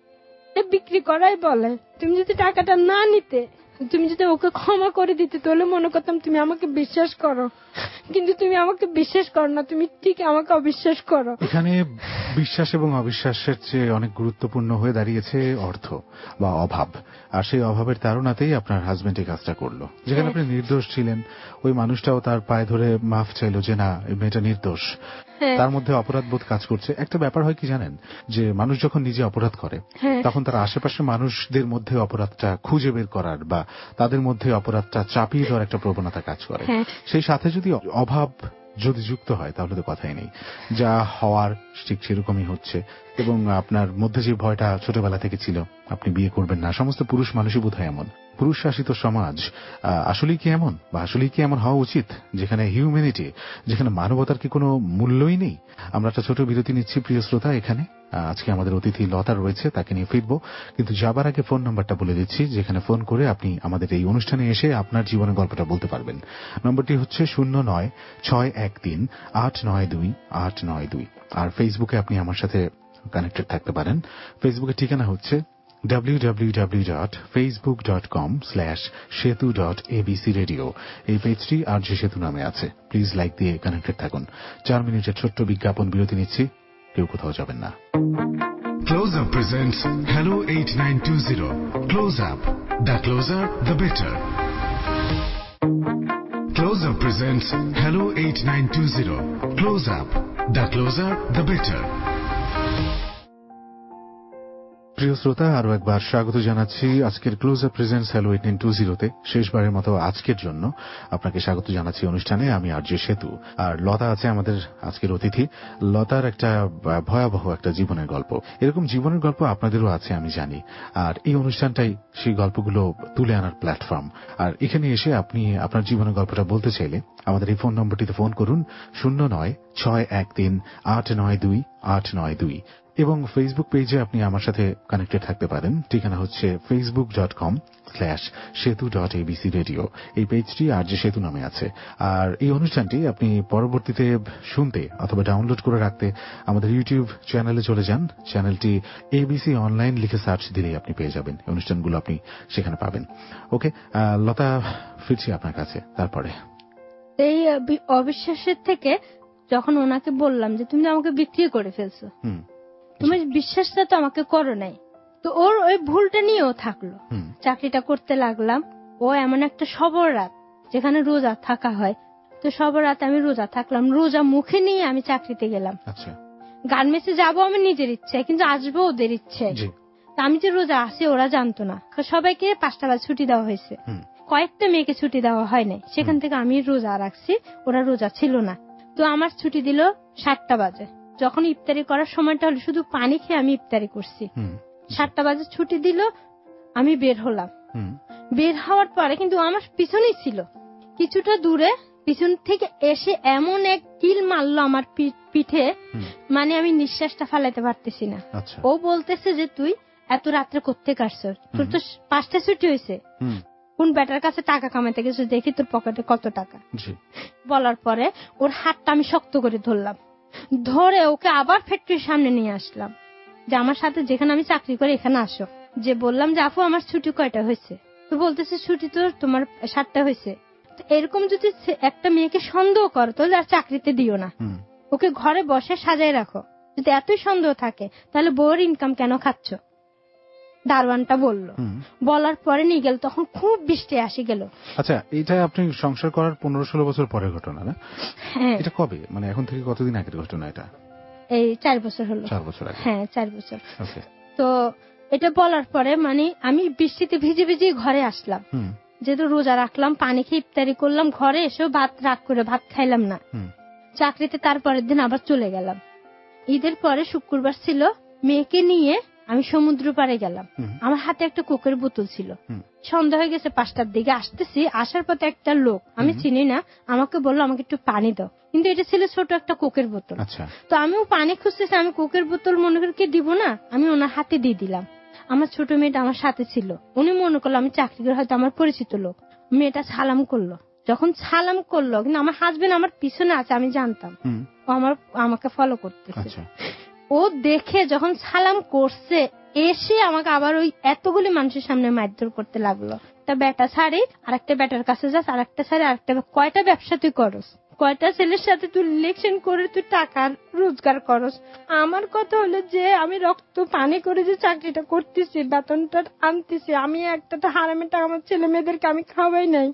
Speaker 3: বিক্রি করাই বলে। তুমি যদি টাকাটা না নিতে, তুমি যদি ওকে ক্ষমা করে দিতে, তাহলে মনে করতাম তুমি আমাকে বিশ্বাস করো, কিন্তু তুমি আমাকে বিশ্বাস করো না, তুমি ঠিক আমাকে অবিশ্বাস করো।
Speaker 2: এখানে বিশ্বাস এবং অবিশ্বাসের চেয়ে অনেক গুরুত্বপূর্ণ হয়ে দাঁড়িয়েছে অর্থ বা অভাব, আর সেই অভাবের তাড়নাতেই আপনার হাজবেন্ড এই কাজটা করলো। যেখানে আপনি নির্দোষ ছিলেন, ওই মানুষটাও তার পায়ে ধরে মাফ চাইলো যে না এই মেয়েটা নির্দোষ, তার মধ্যে অপরাধবোধ কাজ করছে। একটা ব্যাপার হয় কি জানেন, যে মানুষ যখন নিজে অপরাধ করে তখন তার আশেপাশের মানুষদের মধ্যে অপরাধটা খুঁজে বের করার বা তাদের মধ্যে অপরাধটা চাপিয়ে দেওয়ার একটা প্রবণতা কাজ করে। সেই সাথে যদি অভাব যদি যুক্ত হয় তাহলে তো কথাই নেই, যা হওয়ার ঠিক সেরকমই হচ্ছে। এবং আপনার মধ্যে যে ভয়টা ছোটবেলা থেকে ছিল আপনি বিয়ে করবেন না, সমস্ত পুরুষ মানুষই বোধহয় এমন। পুরুষ শাসিত সমাজ আসলেই কি এমন, বা আসলেই কি এমন হওয়া উচিত, যেখানে হিউম্যানিটি, যেখানে মানবতার কি কোনো মূল্যই নেই? আমরা একটা ছোট বিরতি নিচ্ছি প্রিয় শ্রোতা। এখানে আজকে আমাদের অতিথি লতা রয়েছে, তাকে নিয়ে ফিরবো, কিন্তু যাবার আগে ফোন নাম্বারটা বলে দিচ্ছি, যেখানে ফোন করে আপনি আমাদের এই অনুষ্ঠানে এসে আপনার জীবনের গল্পটা বলতে পারবেন। নম্বরটি হচ্ছে 09613892 892। আর ফেসবুকে আপনি আমার সাথে কানেক্টেড থাকতে পারেন। ফেসবুকের ঠিকানা হচ্ছে www.facebook.com/setu.abcradio। এই পেজটি RJ সেতু নামে আছে। প্লিজ লাইক দিয়ে কানেক্টেড থাকুন। 4 মিনিটের ছোট্ট বিজ্ঞাপন বিরতি নিচ্ছি, কেউ কোথাও যাবেন না।
Speaker 4: Close Up presents Hello 8920. Close Up. The closer, the better. Close Up presents Hello 8920. Close Up. The closer, the better.
Speaker 2: প্রিয় শ্রোতা, আরো একবার স্বাগত জানাচ্ছি আজকের ক্লোজ আপ প্রেজেন্টস হ্যালো 8920-তে। শেষবারের মতো আজকের জন্য আপনাকে স্বাগত জানাচ্ছি অনুষ্ঠানে। আমি আরজে সেতু, আর লতা আছে আমাদের আজকের অতিথি। লতার একটা ভয়াবহ একটা জীবনের গল্প, এরকম জীবনের গল্প আপনাদেরও আছে আমি জানি, আর এই অনুষ্ঠানটাই সেই গল্পগুলো তুলে আনার প্ল্যাটফর্ম। আর এখানে এসে আপনি আপনার জীবনের গল্পটা বলতে চাইলে আমাদের এই ফোন নম্বরটিতে ফোন করুন 09613892 এবং ফেসবুক পেজে আপনি আমার সাথে কানেক্টেড থাকতে পারেন। ঠিকানা হচ্ছে facebook.com/setu.abcradio। এই পেজটি RJ সেতু নামে আছে। আর এই অনুষ্ঠানটি আপনি পরবর্তীতে শুনতে অথবা ডাউনলোড করে রাখতে আমাদের ইউটিউব চ্যানেলে চলে যান। চ্যানেলটি ABC অনলাইন লিখে সার্চ দিলেই আপনি পেয়ে যাবেন। অনুষ্ঠানগুলো আপনি সেখানে পাবেন। ওকে লতা, ফিরছি আপনার কাছে। তারপরে
Speaker 3: এই অবিশ্বাসের থেকে যখন ওনাকে বললাম যে তুমি আমাকে বিক্রি করে ফেলছো, তুমি বিশ্বাসটা তো আমাকে করো নাই, তো ওর ওই ভুলটা নিয়েও থাকলো। চাকরিটা করতে লাগলাম। ও এমন একটা সবর রাত যেখানে রোজা থাকা হয়, তো সবর রাত আমি রোজা থাকলাম, রোজা মুখে নিয়ে আমি চাকরিতে গেলাম। গার্মেন্টসে যাবো আমি নিজের ইচ্ছে, কিন্তু আসবো ওদের ইচ্ছে। আমি যে রোজা আসি ওরা জানতো না। সবাইকে 5টা বাজে ছুটি দেওয়া হয়েছে, কয়েকটা মেয়েকে ছুটি দেওয়া হয় নাই। সেখান থেকে আমি রোজা রাখছি, ওরা রোজা ছিল না। তো আমার ছুটি দিল 7টা বাজে। যখন ইফতারি করার সময়টা হলো, শুধু পানি খেয়ে আমি ইফতারি করছি। 7টা বাজে ছুটি দিল, আমি বের হলাম। বের হওয়ার পরে কিন্তু আমার পিছনেই ছিল, কিছুটা দূরে পিছন থেকে এসে এমন এক কিল মারলো আমার পিঠে, মানে আমি নিঃশ্বাসটা ফালাইতে পারতেছি না। ও বলতেছে যে তুই এত রাত্রে কোত্থেকে আসছ, তোর তো 5টা ছুটি হয়েছে, কোন ব্যাটার কাছে টাকা কামাইতে গেছিস, দেখি তোর পকেটে কত টাকা। বলার পরে ওর হাতটা আমি শক্ত করে ধরলাম, ধরে ওকে আবার ফ্যাক্টরির সামনে নিয়ে আসলাম, যে আমার সাথে যেখানে আমি চাকরি করি এখানে আসো। যে বললাম যে আপু আমার ছুটি কয়টা হয়েছে, তো বলতেছে ছুটি তো তোমার 7টা হয়েছে। এরকম যদি একটা মেয়েকে সন্দেহ করো তাহলে আর চাকরিতে দিও না, ওকে ঘরে বসে সাজায় রাখো। যদি এতই সন্দেহ থাকে তাহলে বউর ইনকাম কেন খাচ্ছ, দারওয়ানটা বলল। বলার পরে নিয়ে গেল, তখন খুব বৃষ্টি আসি গেল।
Speaker 2: আচ্ছা, এটা আপনি সংসার করার 15-16 বছর পরের ঘটনা না?
Speaker 3: হ্যাঁ।
Speaker 2: এটা কবে, মানে এখন থেকে কতদিন আগের ঘটনা এটা?
Speaker 3: এই 4 বছর হলো।
Speaker 2: 4 বছর আগে?
Speaker 3: হ্যাঁ 4 বছর। তো এটা বলার পরে মানে আমি বৃষ্টিতে ভিজে ভিজে ঘরে আসলাম, যেহেতু রোজা রাখলাম, পানি খেয়ে ইফতারি করলাম, ঘরে এসেও ভাত রাগ করে ভাত খাইলাম না। চাকরিতে তারপরের দিন আবার চলে গেলাম। ঈদের পরে শুক্রবার ছিল, মেয়েকে নিয়ে আমি সমুদ্র পাড়ে গেলাম। আমার হাতে একটা কোকের বোতল ছিল। সন্ধ্যা হয়ে গেছে, 5টার দিকে আসতেছি, আসার পথে একটা লোক আমি চিনি না আমাকে বললো আমাকে একটু পানি দাও, কিন্তু এটা ছিল ছোট একটা কোকের বোতল। তো আমিও পানি খুঁজতেছি, আমি কোকের বোতল মনে করে দিব না, আমি ওনার হাতে দিয়ে দিলাম। আমার ছোট মেয়েটা আমার সাথে ছিল, উনি মনে করলো আমি চাকরি করে, হয়তো আমার পরিচিত লোক। মেয়েটা সালাম করলো, যখন সালাম করলো, কিন্তু আমার হাজবেন্ড আমার পিছনে আছে, আমি জানতাম ও আমাকে ফলো করতেছে। ও দেখে যখন সালাম করছে, এসে আমাকে আবার ওই এতগুলি মানুষের সামনে মারধর করতে লাগলো। একটা বেটা ছাড়ি, আর একটা বেটার কাছে যাস, আর একটা ছাড়ি, আর একটা, কয়টা ব্যবসা তুই করস, কয়টা ছেলের সাথে তুই ইলেকশন করে তুই টাকা রোজগার করস। আমার কথা হলো যে আমি রক্ত পানি করে যে চাকরিটা করতেছি, বেতনটা আনতেছি, আমি একটা তো হারামের টাকা আমার ছেলে মেয়েদেরকে আমি খাওয়াই নাই,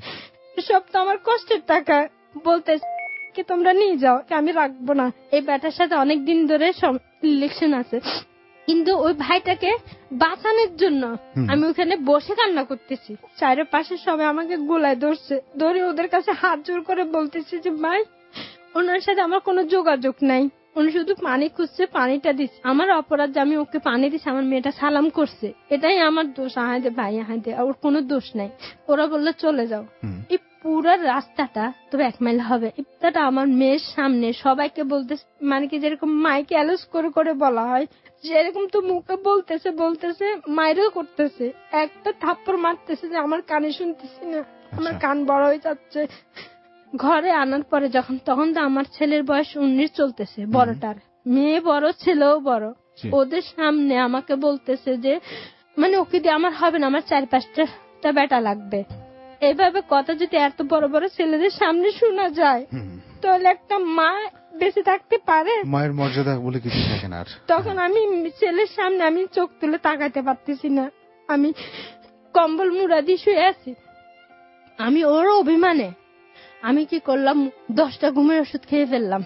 Speaker 3: সব তো আমার কষ্টের টাকা। বলতে তোমরা নিয়ে যাও, আমি রাখবো না। এই ব্যাটার সাথে অনেকদিন ধরে ইলেকশন আছে, কিন্তু ওই ভাইটাকে বাঁচানোর জন্য আমি ওখানে বসে কান্না করতেছি। চারপাশে সবাই আমাকে গোলায় ধরছে, ধরে ওদের কাছে হাত জোর করে বলতেছি যে ভাই, ওনার সাথে আমার কোনো যোগাযোগ নাই, উনি শুধু পানি খুঁজছে, পানিটা দিচ্ছে। আমার অপরাধ যে আমি ওকে পানি দিচ্ছি, আমার মেয়েটা সালাম করছে, এটাই আমার দোষ। আহাদে ভাই আহাদে, ওর কোনো দোষ নাই। ওরা বললো চলে যাও। এই পুরো রাস্তাটা তো 1 মাইল হবে, ইফতারটা আমার মেয়ের সামনে সবাইকে বলতে, মানে কি যেরকম মাইকে অ্যালাউন্স করে করে বলা হয়, যেরকম তো মুখে বলতেছে মাইরও করতেছে, একটা থাপ্পড় মারতেছে যে আমার কানে শুনতেছি না, আমার কান বড় হয়ে যাচ্ছে। ঘরে আনার পরে তখন তো আমার ছেলের বয়স 19 চলতেছে, বড়টার, মেয়ে বড় ছেলেও বড়। ওদের সামনে আমাকে বলতেছে যে মানে ওকে দিয়ে আমার হবে না, আমার 4-5টা বেটা লাগবে। এইভাবে কথা যদি এত বড় বড় ছেলেদের সামনে শোনা যায় তাহলে একটা মা বেঁচে থাকতে পারে?
Speaker 2: মায়ের মর্যাদা বলে কিছু থাকে না।
Speaker 3: তখন আমি ছেলের সামনে আমি চোখ তুলে তাকাইতে পারতেছি না, আমি কম্বল মুড়া দিয়ে শুয়ে আছি। আমি ওর অভিমানে আমি কি করলাম, 10টা ঘুমের ওষুধ খেয়ে ফেললাম।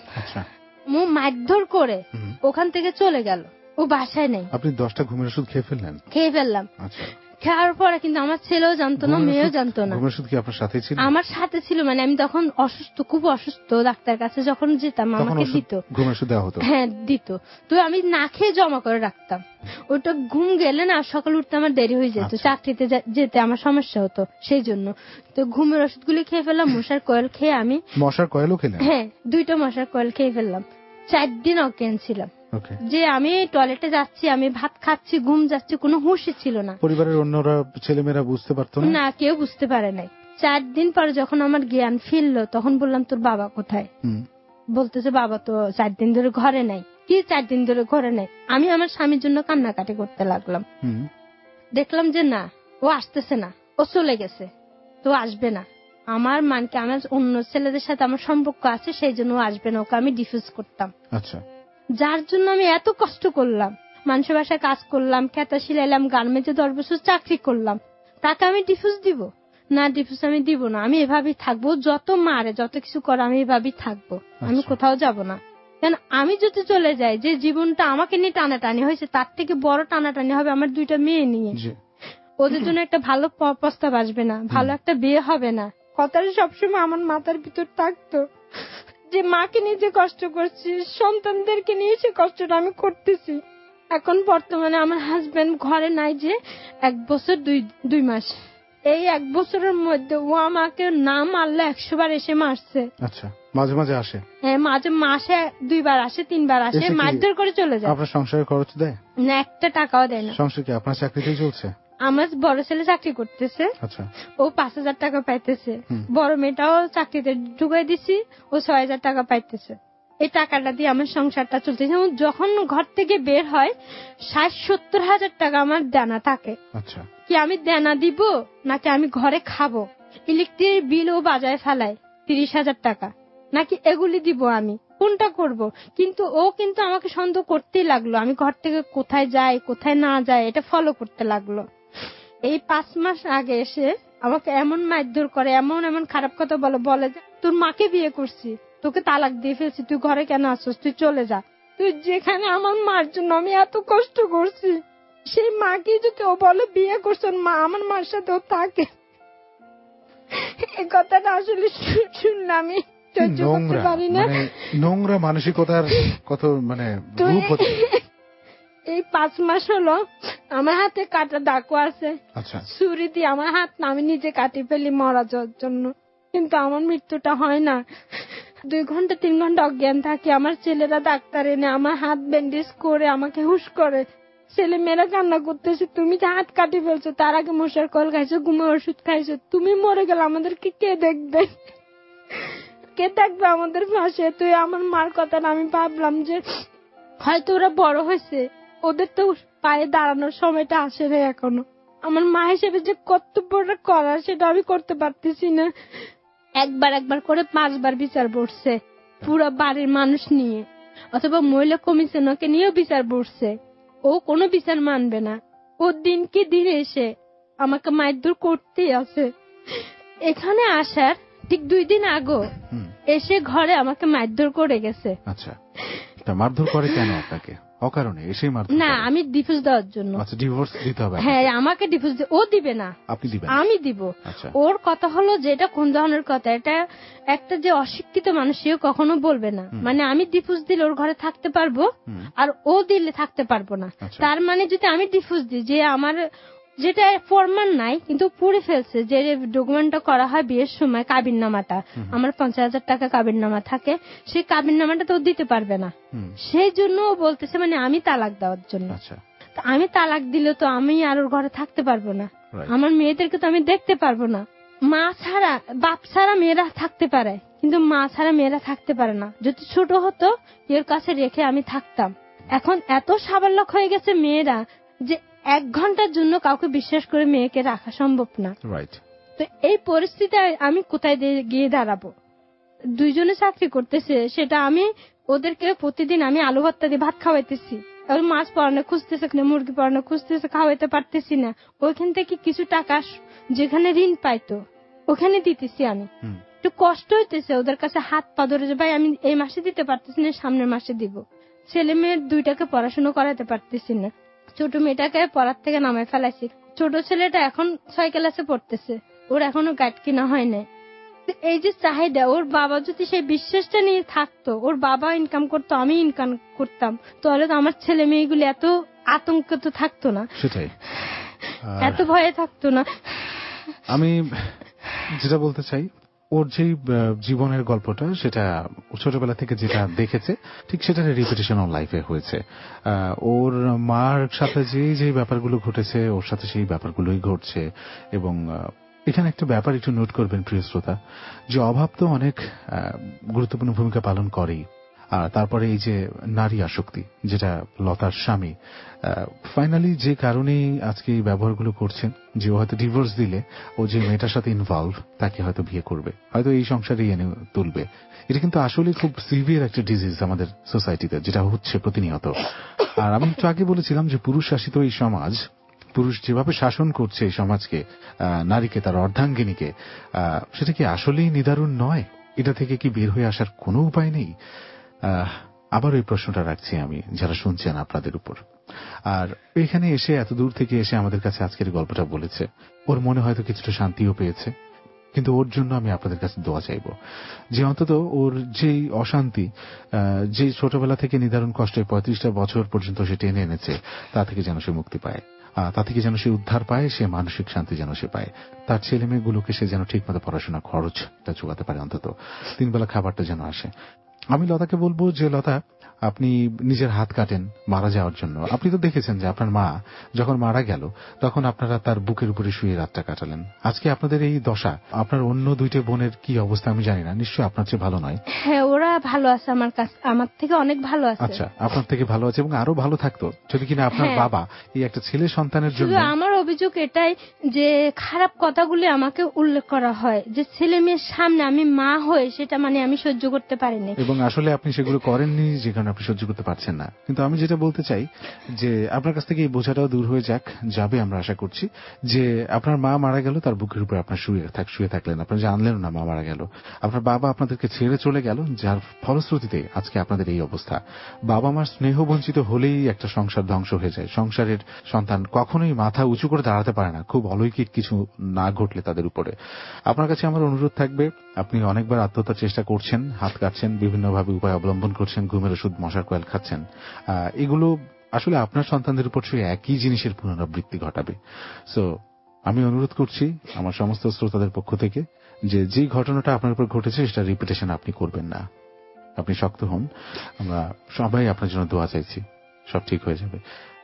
Speaker 3: মারধর করে ওখান থেকে চলে গেল, ও বাসায় নেই।
Speaker 2: আপনি 10টা ঘুমের ওষুধ খেয়ে ফেললাম?
Speaker 3: খাওয়ার পরে কিন্তু আমার ছেলেও জানতো না, মেয়েও জানতো না।
Speaker 2: ঘুমের ওষুধ কি আপনার সাথে ছিল?
Speaker 3: আমার সাথে ছিল, মানে আমি তখন অসুস্থ, খুব অসুস্থ। ডাক্তার কাছে যখন যেতাম আমাকে দিত,
Speaker 2: ঘুমের ওষুধ দেওয়া হতো।
Speaker 3: হ্যাঁ দিত, তো আমি না খেয়ে জমা করে রাখতাম। ওটা ঘুম গেলে না সকাল উঠতে আমার দেরি হয়ে যেত, চাকরিতে যেতে আমার সমস্যা হতো, সেই জন্য তো ঘুমের ওষুধগুলি খেয়ে ফেললাম। মশার কয়েল খেয়ে আমি,
Speaker 2: মশার কয়েলও খেলেন?
Speaker 3: হ্যাঁ 2টা মশার কয়েল খেয়ে ফেললাম। 4 দিন অজ্ঞান ছিলাম, যে আমি টয়লেটে যাচ্ছি, আমি ভাত খাচ্ছি, ঘুম যাচ্ছে, কোনো হুঁশই ছিল না।
Speaker 2: পরিবারের অন্যরা ছেলেমেয়েরা বুঝতে পারতো
Speaker 3: না, কেউ বুঝতে পারে নাই। 4 দিন পরে যখন আমার জ্ঞান ফিরলো তখন বললাম তোর বাবা কোথায়? বলতেছে বাবা তো 4 দিন ধরে ঘরে নাই। কি 4 দিন ধরে ঘরে নাই? আমি আমার স্বামীর জন্য কান্নাকাটি করতে লাগলাম। দেখলাম যে না, ও আসতেছে না, ও চলে গেছে, তো আসবে না। আমার মানকে আমার অন্য ছেলেদের সাথে আমার সম্পর্ক আছে, সেই জন্য ও আসবে না, ওকে আমি ডিফিউজ করতাম।
Speaker 2: আচ্ছা,
Speaker 3: যার জন্য আমি এত কষ্ট করলাম, মানুষের বাসায় কাজ করলাম, খেতা শিলাইলাম, গার্মেন্টসে 10 বছর চাকরি করলাম, তাকে আমি ডিফিউজ দিব না? ডিফিউজ আমি দিব না, আমি এভাবেই থাকবো। যত মারে যত কিছু করে আমি এভাবেই থাকবো, আমি কোথাও যাব না। কেন আমি যদি চলে যাই, যে জীবনটা আমাকে নিয়ে টানাটানি হয়েছে তার থেকে বড় টানাটানি হবে আমার 2টা মেয়ে নিয়ে। ওদের জন্য একটা ভালো প্রস্তাব আসবে না, ভালো একটা বিয়ে হবে না। কথাটা সবসময় আমার মাথার ভিতর থাকতো যে মাকে নিয়ে যে কষ্ট করছি, সন্তানদেরকে নিয়ে সে কষ্টটা আমি করতেছি। এখন বর্তমানে আমার হাজবেন্ড ঘরে নাই, যে 1 বছর 2 মাস। এই 1 বছরের মধ্যে ও আমাকে না মারলে 100 বার এসে মারছে।
Speaker 2: আচ্ছা, মাঝে মাঝে আসে?
Speaker 3: হ্যাঁ, মাসে 2 বার আসে, 3 বার আসে, মারধর করে চলে যায়।
Speaker 2: আপনার সংসারের খরচ দেয়
Speaker 3: না? 1 টাকাও দেয় না।
Speaker 2: সংসার কি আপনার চাকরিতেই চলছে?
Speaker 3: আমার বড় ছেলে চাকরি করতেছে, ও 5,000 টাকা পাইতেছে। বড় মেয়েটাও চাকরিতে ঢুকাই দিছি, ও 6,000 টাকা পাইতেছে। এই টাকাটা দিয়ে আমার সংসারটা চলতেছে। যখন ঘর থেকে বের হয় 60-70 হাজার টাকা আমার দেনা থাকে। কি আমি দেনা দিব নাকি আমি ঘরে খাবো? ইলেকট্রিক বিল ও বাজায় ফেলায় 30,000 টাকা, নাকি এগুলি দিব? আমি কোনটা করব? কিন্তু ও কিন্তু আমাকে সন্দেহ করতেই লাগলো, আমি ঘর থেকে কোথায় যাই কোথায় না যাই এটা ফলো করতে লাগলো। এই 5 মাস আগে এসে আমাকে এমন মারধর করে, এমন এমন খারাপ কথা বলে যে তোর মাকে বিয়ে করছি, তোকে তালাক দিয়ে ফেলছি, তুই ঘরে কেন আসছিস, তুই চলে যা। তুই যেখানে আমার মার জন্য আমি এত কষ্ট করছি, সেই মাকে যদি ও বলে বিয়ে করছেন, মা আমার মার সাথে ও থাকে, এই কথাটা আসলে শুনলে আমি সহ্য করতে পারি না।
Speaker 2: নোংরা মানসিকতার কত মানে রূপ হচ্ছে।
Speaker 3: এই 5 মাস হলো আমার হাতে কাটা দাগও আছে। ছুরি দিয়ে আমার হাত আমি নিজে কাটি ফেলি মরা যাওয়ার জন্য, কিন্তু আমার মৃত্যুটা হয় না। 2 ঘন্টা 3 ঘন্টা অজ্ঞান থাকি। আমার ছেলেরা ডাক্তার এনে আমার হাত ব্যান্ডেজ করে আমাকে হুশ করে। ছেলে মেয়েরা কান্না করতেছে, তুমি যে হাত কাটি ফেলছো, তার আগে মশার কল খাইছো, ঘুমের ওষুধ খাইছো, তুমি মরে গেলে আমাদেরকে কে দেখবে? কে থাকবে আমাদের পাশে? তুই আমার মার কথাটা আমি ভাবলাম যে হয়তো ওরা বড় হয়েছে, ওদের তো পায়ে দাঁড়ানোর সময়টা আসে না এখনো। আমার মা হিসেবে যে কর্তব্যটা করার সেটা আমি করতে পারতেছি না। একবার করে 5 বার বিচার বসছে পুরো বাড়ির মানুষ নিয়ে, অথবা মহিলা কমিশনকে নিয়েও বিচার বসছে। ও কোনো বিচার মানবে না। ও দিন কি দিন এসে আমাকে মারধর করতেই আছে। এখানে আসার ঠিক 2 দিন আগে এসে ঘরে আমাকে মারধর করে গেছে।
Speaker 2: আচ্ছা, তা মারধর করে কেন আপনাকে? অকারণে এসেই মারধর? না,
Speaker 3: আমি ডিভোর্স দেওয়ার জন্য।
Speaker 2: আচ্ছা, ডিভোর্স দিতে হবে?
Speaker 3: হ্যাঁ, আমাকে ডিভোর্স ও দিবে না,
Speaker 2: আপনি দিবেন?
Speaker 3: আমি দিব। ওর কথা হলো যে এটা কোন ধরনের কথা, এটা একটা যে অশিক্ষিত মানুষ সেও কখনো বলবে না। মানে আমি ডিভোর্স দিলে ওর ঘরে থাকতে পারবো, আর ও দিলে থাকতে পারবো না। তার মানে যদি আমি ডিভোর্স দিই, যে আমার যেটা ফরমান নাই কিন্তু পড়ে ফেলছে, যে ডকুমেন্টটা করা হয় বিয়ের সময়, কাবিননামাটা, আমার 50,000 টাকা কাবিননামা থাকে, সেই কাবিননামাটা তো দিতে পারবে না। সেই জন্য ও বলতেছে মানে আমি তালাক দেওয়ার জন্য। আমি তালাক দিলে তো আমি আর ওর ঘরে থাকতে পারবো না, আমার মেয়েদেরকে তো আমি দেখতে পারবো না। মা ছাড়া বাপ ছাড়া মেয়েরা থাকতে পারে, কিন্তু মা ছাড়া মেয়েরা থাকতে পারে না। যদি ছোট হতো এর কাছে রেখে আমি থাকতাম, এখন এত সাবালক হয়ে গেছে মেয়েরা যে 1 ঘন্টার জন্য কাউকে বিশ্বাস করে মেয়েকে রাখা সম্ভব না।
Speaker 2: রাইট।
Speaker 3: তো এই পরিস্থিতি আমি কোথায় গিয়ে দাঁড়াবো? 2 জনে চাকরি করতেছে, সেটা আমি ওদেরকে প্রতিদিন আমি আলু ভর্তা দিয়ে ভাত খাওয়াইতেছি, মাছ পরানো খুঁজতেছে, মুরগি পরানো খুঁজতেছে, খাওয়াইতে পারতেছি না। ওইখান থেকে কিছু টাকা যেখানে ঋণ পাইতো ওখানে দিতেছি আমি। একটু কষ্ট হইতেছে ওদের কাছে হাত পা ধরে যে ভাই আমি এই মাসে দিতে পারতেছি না, সামনের মাসে দিব। ছেলে মেয়ের 2টাকে পড়াশোনা করাতে পারতেছি না। ছোট মেয়েটাকে পড়ার থেকে নামাই ফেলাইছি। ছোট ছেলেটা এখন 6 ক্লাসে পড়তেছে, ওর এখনো গাইড কিনা হয় না। এই যে চাহিদা, ওর বাবা যদি সেই বিশ্বাসটা নিয়ে থাকতো, ওর বাবা ইনকাম করতো, আমি ইনকাম করতাম, তাহলে তো আমার ছেলে মেয়েগুলি এত আতঙ্কিত থাকতো না,
Speaker 2: সেটাই
Speaker 3: এত ভয়ে থাকতো না।
Speaker 2: আমি যেটা বলতে চাই, ওর যে জীবনের গল্পটা সেটা ছোটবেলা থেকে যেটা দেখেছে ঠিক সেটার রিপিটেশন ওর লাইফে হয়েছে। ওর মার সাথে যে ব্যাপারগুলো ঘটেছে ওর সাথে সেই ব্যাপারগুলোই ঘটছে। এবং এখানে একটা ব্যাপার একটু নোট করবেন প্রিয় শ্রোতা, যে অভাব তো অনেক গুরুত্বপূর্ণ ভূমিকা পালন করেই। আর তারপরে এই যে নারী আসক্তি, যেটা লতার স্বামী ফাইনালি যে কারণেই আজকে এই ব্যবহারগুলো করছেন, যে ও হয়তো ডিভোর্স দিলে ও যে মেয়েটার সাথে ইনভলভ তাকে হয়তো বিয়ে করবে, হয়তো এই সংসারেই এনে তুলবে। এটা কিন্তু আসলে খুব সিভিয়ার একটা ডিজিজ আমাদের সোসাইটিতে, যেটা হচ্ছে প্রতিনিয়ত। আর আমি একটু আগে বলেছিলাম যে পুরুষ শাসিত এই সমাজ, পুরুষ যেভাবে শাসন করছে এই সমাজকে, নারীকে, তার অর্ধাঙ্গিনীকে, সেটা কি আসলেই নিদারুণ নয়? এটা থেকে কি বের হয়ে আসার কোনো উপায় নেই? আবার ওই প্রশ্নটা রাখছি আমি যারা শুনছেন আপনাদের উপর। আর এখানে এসে এত দূর থেকে এসে আমাদের কাছে আজকের গল্পটা বলেছে, ওর মনে হয়তো কিছুটা শান্তিও পেয়েছে। কিন্তু ওর জন্য আমি আপনাদের কাছে দোয়া চাইব যে অন্তত ওর যেই অশান্তি, যে ছোটবেলা থেকে নিদারুণ কষ্টে 35টা বছর পর্যন্ত সে টেনে এনেছে, তা থেকে যেন সে মুক্তি পায়, তা থেকে যেন সে উদ্ধার পায়, সে মানসিক শান্তি যেন সে পায়। তার ছেলে মেয়েগুলোকে সে যেন ঠিকমতো পড়াশোনা খরচটা যোগাতে পারে, অন্তত 3 বেলা খাবারটা যেন আসে। আমি লতাকে বলবো যে লতা, আপনি নিজের হাত কাটেন মারা যাওয়ার জন্য। আপনি তো দেখেছেন যে আপনার মা যখন মারা গেল তখন আপনারা তার বুকের উপরে শুয়ে রাতটা কাটালেন। আজকে আপনাদের এই দশা, আপনার অন্য 2টে বোনের কি অবস্থা আমি জানি না, নিশ্চয়ই আপনার চেয়ে ভালো নয়।
Speaker 3: হ্যাঁ, ওরা ভালো আছে, আমার কাছে আমার থেকে অনেক ভালো আছে।
Speaker 2: আচ্ছা, আপনার থেকে ভালো আছে এবং আরো ভালো থাকতো যদি কিনা আপনার বাবা এই একটা ছেলে সন্তানের জন্য।
Speaker 3: আমার অভিযোগ এটাই যে খারাপ কথাগুলি আমাকে উল্লেখ করা হয়, যে ছেলে মেয়ের সামনে আমি মা হয়ে সেটা মানে আমি সহ্য করতে পারিনি।
Speaker 2: এবং আসলে আপনি সেগুলো করেননি যে কারণে আপনি সহ্য করতে পারছেন না। কিন্তু আমি যেটা বলতে চাই যে আপনার কাছ থেকে এই বোঝাটাও দূর হয়ে যাবে আমরা আশা করছি। যে আপনার মা মারা গেল, তার বুকের উপর আপনার শুয়ে থাকলেন, আপনারা জানলেন না মা মারা গেল। আপনার বাবা আপনাদেরকে ছেড়ে চলে গেল, যার ফলশ্রুতিতে আজকে আপনাদের এই অবস্থা। বাবা মার স্নেহ বঞ্চিত হলেই একটা সংসার ধ্বংস হয়ে যায়। সংসারের সন্তান কখনোই মাথা উঁচু করে দাঁড়াতে পারে না, খুব অলৌকিক কিছু না ঘটলে তাদের উপরে। আপনার কাছে আমার অনুরোধ থাকবে, আপনি অনেকবার আত্মহত্যার চেষ্টা করছেন, হাত কাটছেন, বিভিন্নভাবে উপায় অবলম্বন করছেন, ঘুমের ওষুধ, মশার কয়েল খাচ্ছেন। এগুলো আসলে আপনার সন্তানদের উপর সেই একই জিনিসের পুনরাবৃত্তি ঘটাবে। সো আমি অনুরোধ করছি আমার সমস্ত শ্রোতাদের পক্ষ থেকে যে ঘটনাটা আপনার উপর ঘটেছে সেটা রিপিটেশন আপনি করবেন না। আপনি শক্ত হন, আমরা সবাই আপনার জন্য দোয়া চাইছি, সব ঠিক হয়ে যাবে।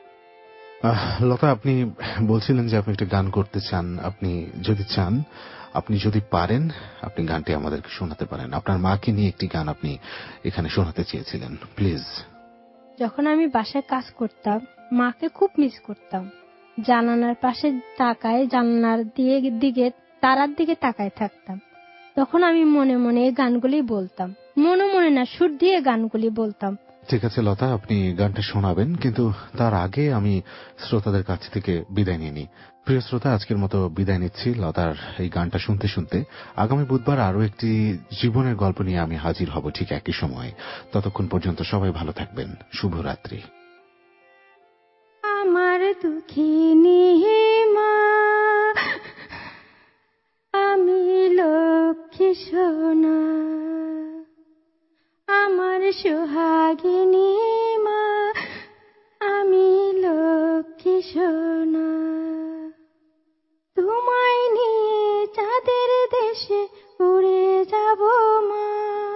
Speaker 2: লতা, আপনি বলছিলেন যে আপনি একটা গান করতে চান। আপনি যদি চান, আপনি যদি পারেন, আপনি গানটি আমাদেরকে শোনাতে পারেন। আপনার মাকে নিয়ে একটি গান আপনি এখানে শোনাতে চেয়েছিলেন, প্লিজ।
Speaker 3: যখন আমি বাসায় কাজ করতাম, মাকে খুব মিস করতাম। জানালার পাশে তাকায়, জানালার দিকে তারার দিকে তাকায় থাকতাম। তখন আমি মনে মনে এই গানগুলি বলতাম, মনে মনে না, সুর দিয়ে গানগুলি বলতাম।
Speaker 2: ঠিক আছে লতা, আপনি গানটা শোনাবেন, কিন্তু তার আগে আমি শ্রোতাদের কাছ থেকে বিদায় নিয়ে নিই। প্রিয় শ্রোতা, আজকের মতো বিদায় নিচ্ছি লতার এই গানটা শুনতে শুনতে। আগামী বুধবার আরো একটি জীবনের গল্প নিয়ে আমি হাজির হব ঠিক একই সময়ে। ততক্ষণ পর্যন্ত সবাই ভালো থাকবেন। শুভরাত্রি।
Speaker 3: আমার দুঃখিনী মা, আমি লক্ষ্মী সোনা, আমার সোহাগিনী মা, আমি লক্ষ্মী সোনা। তোমায় নিয়ে চাঁদের দেশে উড়ে যাব মা,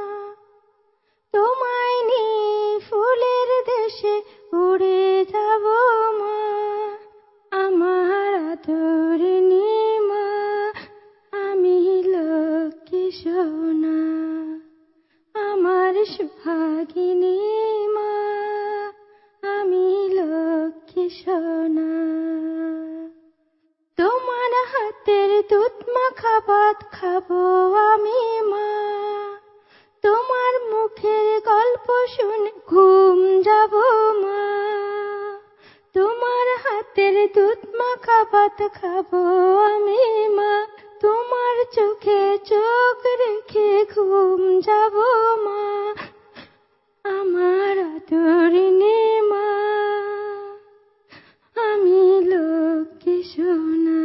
Speaker 3: তোমায় নিয়ে ফুলের দেশে উড়ে যাব মা। আমার আদরিনী মা, আমি লক্ষ্মী সোনা, আমার সোহাগিনী মা, ভাত খাবো আমি মা, তোমার মুখের গল্প শুনে ঘুম যাব মা, তোমার হাতের দুধ মাখা ভাত খাবো আমি মা, তোমার চোখে চোখ রেখে ঘুম যাব মা, আমার আদরিনী মা, আমি লক্ষ্মী সোনা,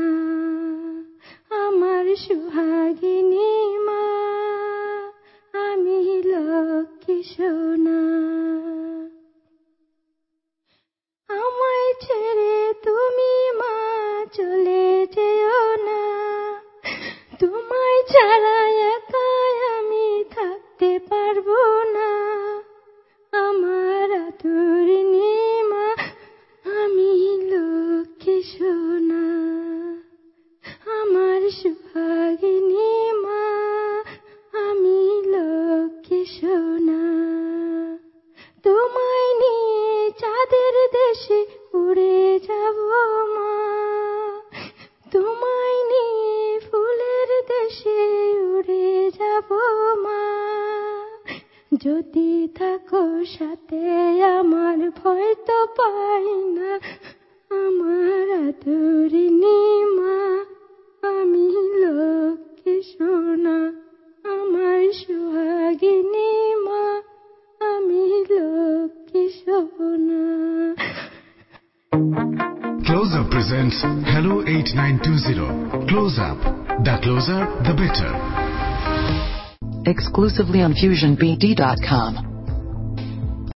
Speaker 3: আমার সুহাগিনী মা, আমি লক্ষ্মী সোনা। আমায় ছেড়ে তুমি মা চলে যেও না, তোমায় ছাড়া একা আমি থাকতে পারবো না, আমার আদরিনী মা, আমি লক্ষ্মী সোনা, আমার সুহাগিনী মা, আমি লক্ষ্মী সোনা। তোমায় নিয়ে চাঁদের দেশে উড়ে যাব মা, তোমায় নিয়ে ফুলের দেশে উড়ে যাব মা, যদি থাকো সাথে আমার ভয় তো পাই না, আমার আদরিনী মা, আমি লক্ষ্মী সোনা, আমার সুহাগিনী মা, আমি লক্ষ্মী সোনা।
Speaker 4: Close Up presents Hello 8920. Close Up. The closer, the better.
Speaker 1: Exclusively on FusionBD.com.